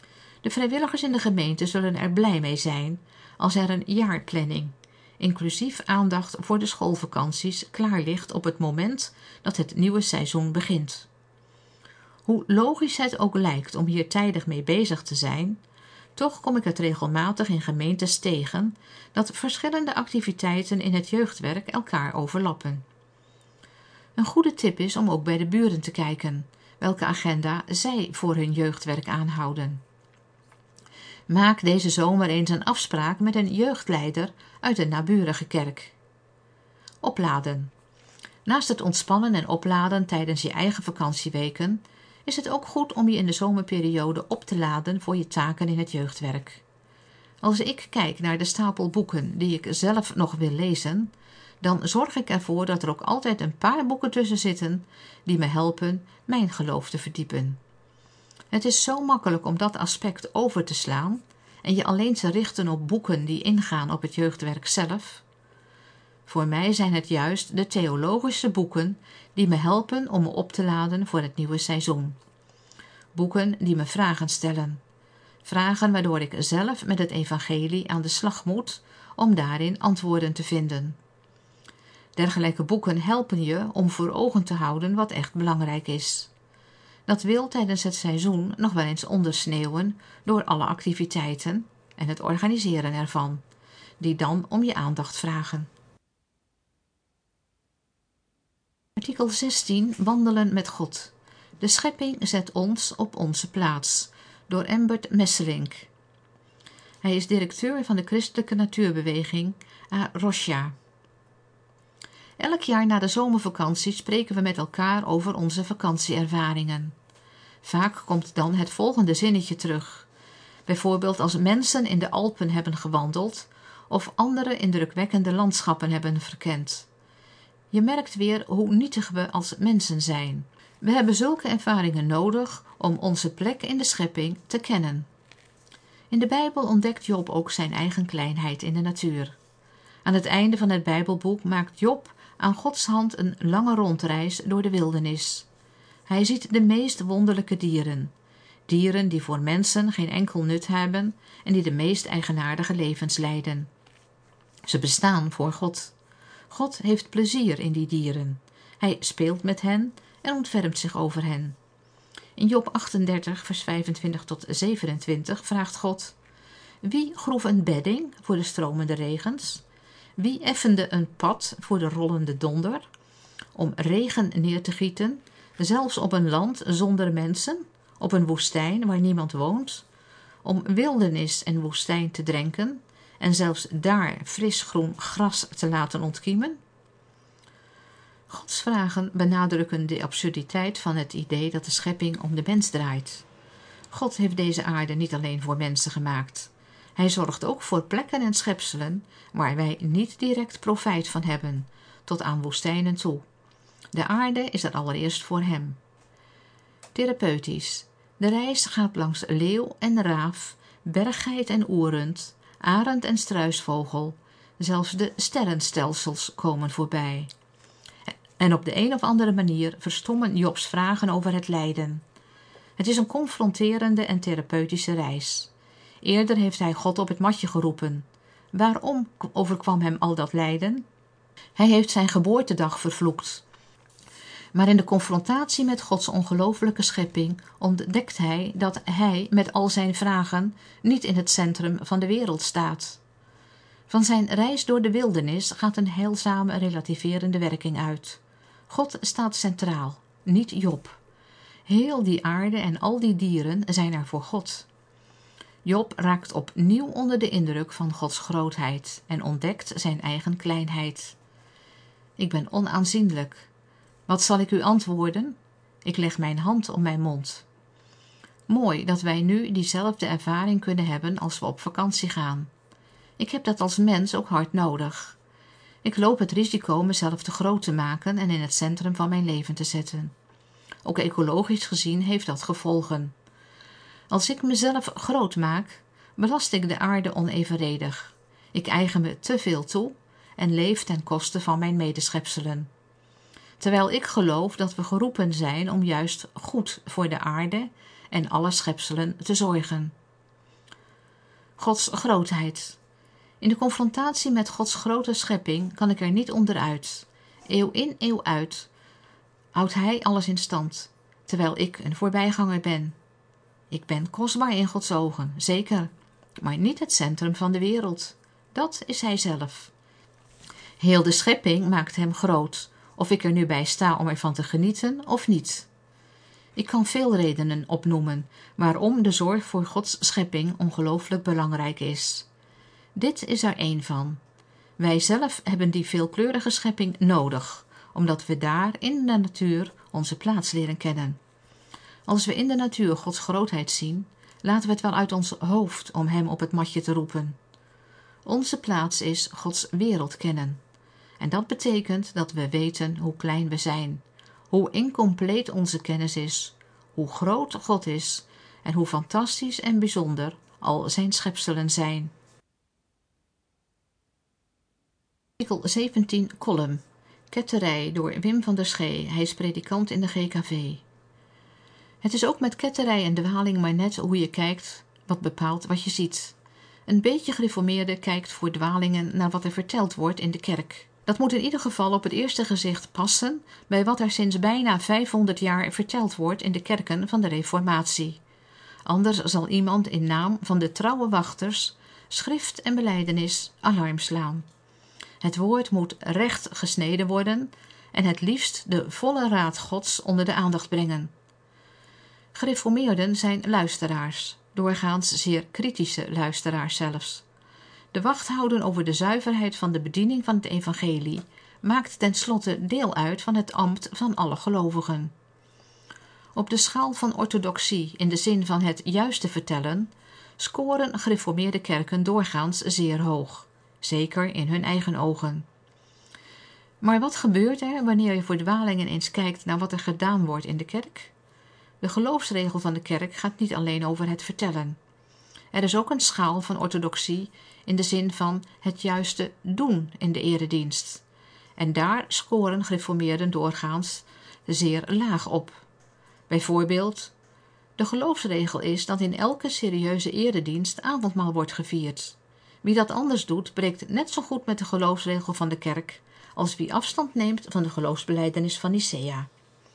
De vrijwilligers in de gemeente zullen er blij mee zijn als er een jaarplanning, inclusief aandacht voor de schoolvakanties, klaar ligt op het moment dat het nieuwe seizoen begint. Hoe logisch het ook lijkt om hier tijdig mee bezig te zijn, toch kom ik het regelmatig in gemeentes tegen dat verschillende activiteiten in het jeugdwerk elkaar overlappen. Een goede tip is om ook bij de buren te kijken welke agenda zij voor hun jeugdwerk aanhouden. Maak deze zomer eens een afspraak met een jeugdleider uit een naburige kerk. Opladen. Naast het ontspannen en opladen tijdens je eigen vakantieweken is het ook goed om je in de zomerperiode op te laden voor je taken in het jeugdwerk. Als ik kijk naar de stapel boeken die ik zelf nog wil lezen, dan zorg ik ervoor dat er ook altijd een paar boeken tussen zitten die me helpen mijn geloof te verdiepen. Het is zo makkelijk om dat aspect over te slaan en je alleen te richten op boeken die ingaan op het jeugdwerk zelf. Voor mij zijn het juist de theologische boeken die me helpen om me op te laden voor het nieuwe seizoen. Boeken die me vragen stellen. Vragen waardoor ik zelf met het evangelie aan de slag moet om daarin antwoorden te vinden. Dergelijke boeken helpen je om voor ogen te houden wat echt belangrijk is. Dat wil tijdens het seizoen nog wel eens ondersneeuwen door alle activiteiten en het organiseren ervan, die dan om je aandacht vragen. Artikel 16. Wandelen met God. De schepping zet ons op onze plaats, door Embert Messelink. Hij is directeur van de christelijke natuurbeweging A-Rocha. Elk jaar na de zomervakantie spreken we met elkaar over onze vakantieervaringen. Vaak komt dan het volgende zinnetje terug. Bijvoorbeeld als mensen in de Alpen hebben gewandeld of andere indrukwekkende landschappen hebben verkend. Je merkt weer hoe nietig we als mensen zijn. We hebben zulke ervaringen nodig om onze plek in de schepping te kennen. In de Bijbel ontdekt Job ook zijn eigen kleinheid in de natuur. Aan het einde van het Bijbelboek maakt Job aan Gods hand een lange rondreis door de wildernis. Hij ziet de meest wonderlijke dieren. Dieren die voor mensen geen enkel nut hebben en die de meest eigenaardige levens leiden. Ze bestaan voor God. God heeft plezier in die dieren. Hij speelt met hen en ontfermt zich over hen. In Job 38, vers 25 tot 27 vraagt God: Wie groef een bedding voor de stromende regens? Wie effende een pad voor de rollende donder? Om regen neer te gieten, zelfs op een land zonder mensen, op een woestijn waar niemand woont? Om wildernis en woestijn te drenken en zelfs daar fris groen gras te laten ontkiemen? Gods vragen benadrukken de absurditeit van het idee dat de schepping om de mens draait. God heeft deze aarde niet alleen voor mensen gemaakt. Hij zorgt ook voor plekken en schepselen waar wij niet direct profijt van hebben, tot aan woestijnen toe. De aarde is er allereerst voor hem. Therapeutisch. De reis gaat langs leeuw en raaf, berggeit en oerend, arend en struisvogel. Zelfs de sterrenstelsels komen voorbij. En op de een of andere manier verstommen Jobs vragen over het lijden. Het is een confronterende en therapeutische reis. Eerder heeft hij God op het matje geroepen. Waarom overkwam hem al dat lijden? Hij heeft zijn geboortedag vervloekt. Maar in de confrontatie met Gods ongelooflijke schepping ontdekt hij dat hij met al zijn vragen niet in het centrum van de wereld staat. Van zijn reis door de wildernis gaat een heilzame relativerende werking uit. God staat centraal, niet Job. Heel die aarde en al die dieren zijn er voor God. Job raakt opnieuw onder de indruk van Gods grootheid en ontdekt zijn eigen kleinheid. Ik ben onaanzienlijk. Wat zal ik u antwoorden? Ik leg mijn hand op mijn mond. Mooi dat wij nu diezelfde ervaring kunnen hebben als we op vakantie gaan. Ik heb dat als mens ook hard nodig. Ik loop het risico mezelf te groot te maken en in het centrum van mijn leven te zetten. Ook ecologisch gezien heeft dat gevolgen. Als ik mezelf groot maak, belast ik de aarde onevenredig. Ik eigen me te veel toe en leef ten koste van mijn medeschepselen. Terwijl ik geloof dat we geroepen zijn om juist goed voor de aarde en alle schepselen te zorgen. Gods grootheid. In de confrontatie met Gods grote schepping kan ik er niet onderuit. Eeuw in, eeuw uit houdt Hij alles in stand, terwijl ik een voorbijganger ben. Ik ben kostbaar in Gods ogen, zeker, maar niet het centrum van de wereld. Dat is Hij zelf. Heel de schepping maakt Hem groot, of ik er nu bij sta om ervan te genieten of niet. Ik kan veel redenen opnoemen waarom de zorg voor Gods schepping ongelooflijk belangrijk is. Dit is er één van. Wij zelf hebben die veelkleurige schepping nodig, omdat we daar in de natuur onze plaats leren kennen. Als we in de natuur Gods grootheid zien, laten we het wel uit ons hoofd om Hem op het matje te roepen. Onze plaats is Gods wereld kennen. En dat betekent dat we weten hoe klein we zijn, hoe incompleet onze kennis is, hoe groot God is en hoe fantastisch en bijzonder al zijn schepselen zijn. Artikel 17 column. Ketterij door Wim van der Schee. Hij is predikant in de GKV. Het is ook met ketterij en dwaling maar net hoe je kijkt wat bepaalt wat je ziet. Een beetje gereformeerde kijkt voor dwalingen naar wat er verteld wordt in de kerk. Dat moet in ieder geval op het eerste gezicht passen bij wat er sinds bijna 500 jaar verteld wordt in de kerken van de Reformatie. Anders zal iemand in naam van de trouwe wachters, schrift en belijdenis alarm slaan. Het woord moet recht gesneden worden en het liefst de volle raad Gods onder de aandacht brengen. Gereformeerden zijn luisteraars, doorgaans zeer kritische luisteraars zelfs. De wacht houden over de zuiverheid van de bediening van het evangelie maakt tenslotte deel uit van het ambt van alle gelovigen. Op de schaal van orthodoxie in de zin van het juiste vertellen scoren gereformeerde kerken doorgaans zeer hoog, zeker in hun eigen ogen. Maar wat gebeurt er wanneer je voor dwalingen eens kijkt naar wat er gedaan wordt in de kerk? De geloofsregel van de kerk gaat niet alleen over het vertellen. Er is ook een schaal van orthodoxie in de zin van het juiste doen in de eredienst. En daar scoren gereformeerden doorgaans zeer laag op. Bijvoorbeeld, de geloofsregel is dat in elke serieuze eredienst avondmaal wordt gevierd. Wie dat anders doet, breekt net zo goed met de geloofsregel van de kerk als wie afstand neemt van de geloofsbelijdenis van Nicea.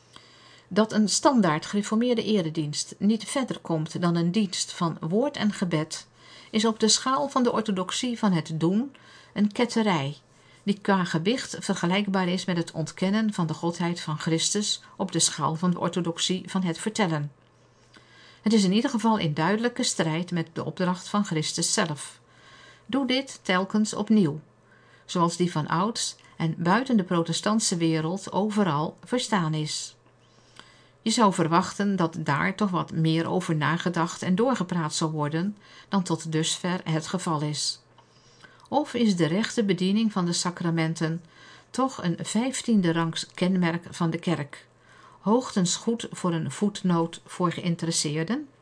Dat een standaard gereformeerde eredienst niet verder komt dan een dienst van woord en gebed, is op de schaal van de orthodoxie van het doen een ketterij, die qua gewicht vergelijkbaar is met het ontkennen van de godheid van Christus op de schaal van de orthodoxie van het vertellen. Het is in ieder geval in duidelijke strijd met de opdracht van Christus zelf. Doe dit telkens opnieuw, zoals die van ouds en buiten de protestantse wereld overal verstaan is. Je zou verwachten dat daar toch wat meer over nagedacht en doorgepraat zal worden dan tot dusver het geval is. Of is de rechte bediening van de sacramenten toch een 15e rangs kenmerk van de kerk, hoogstens goed voor een voetnoot voor geïnteresseerden?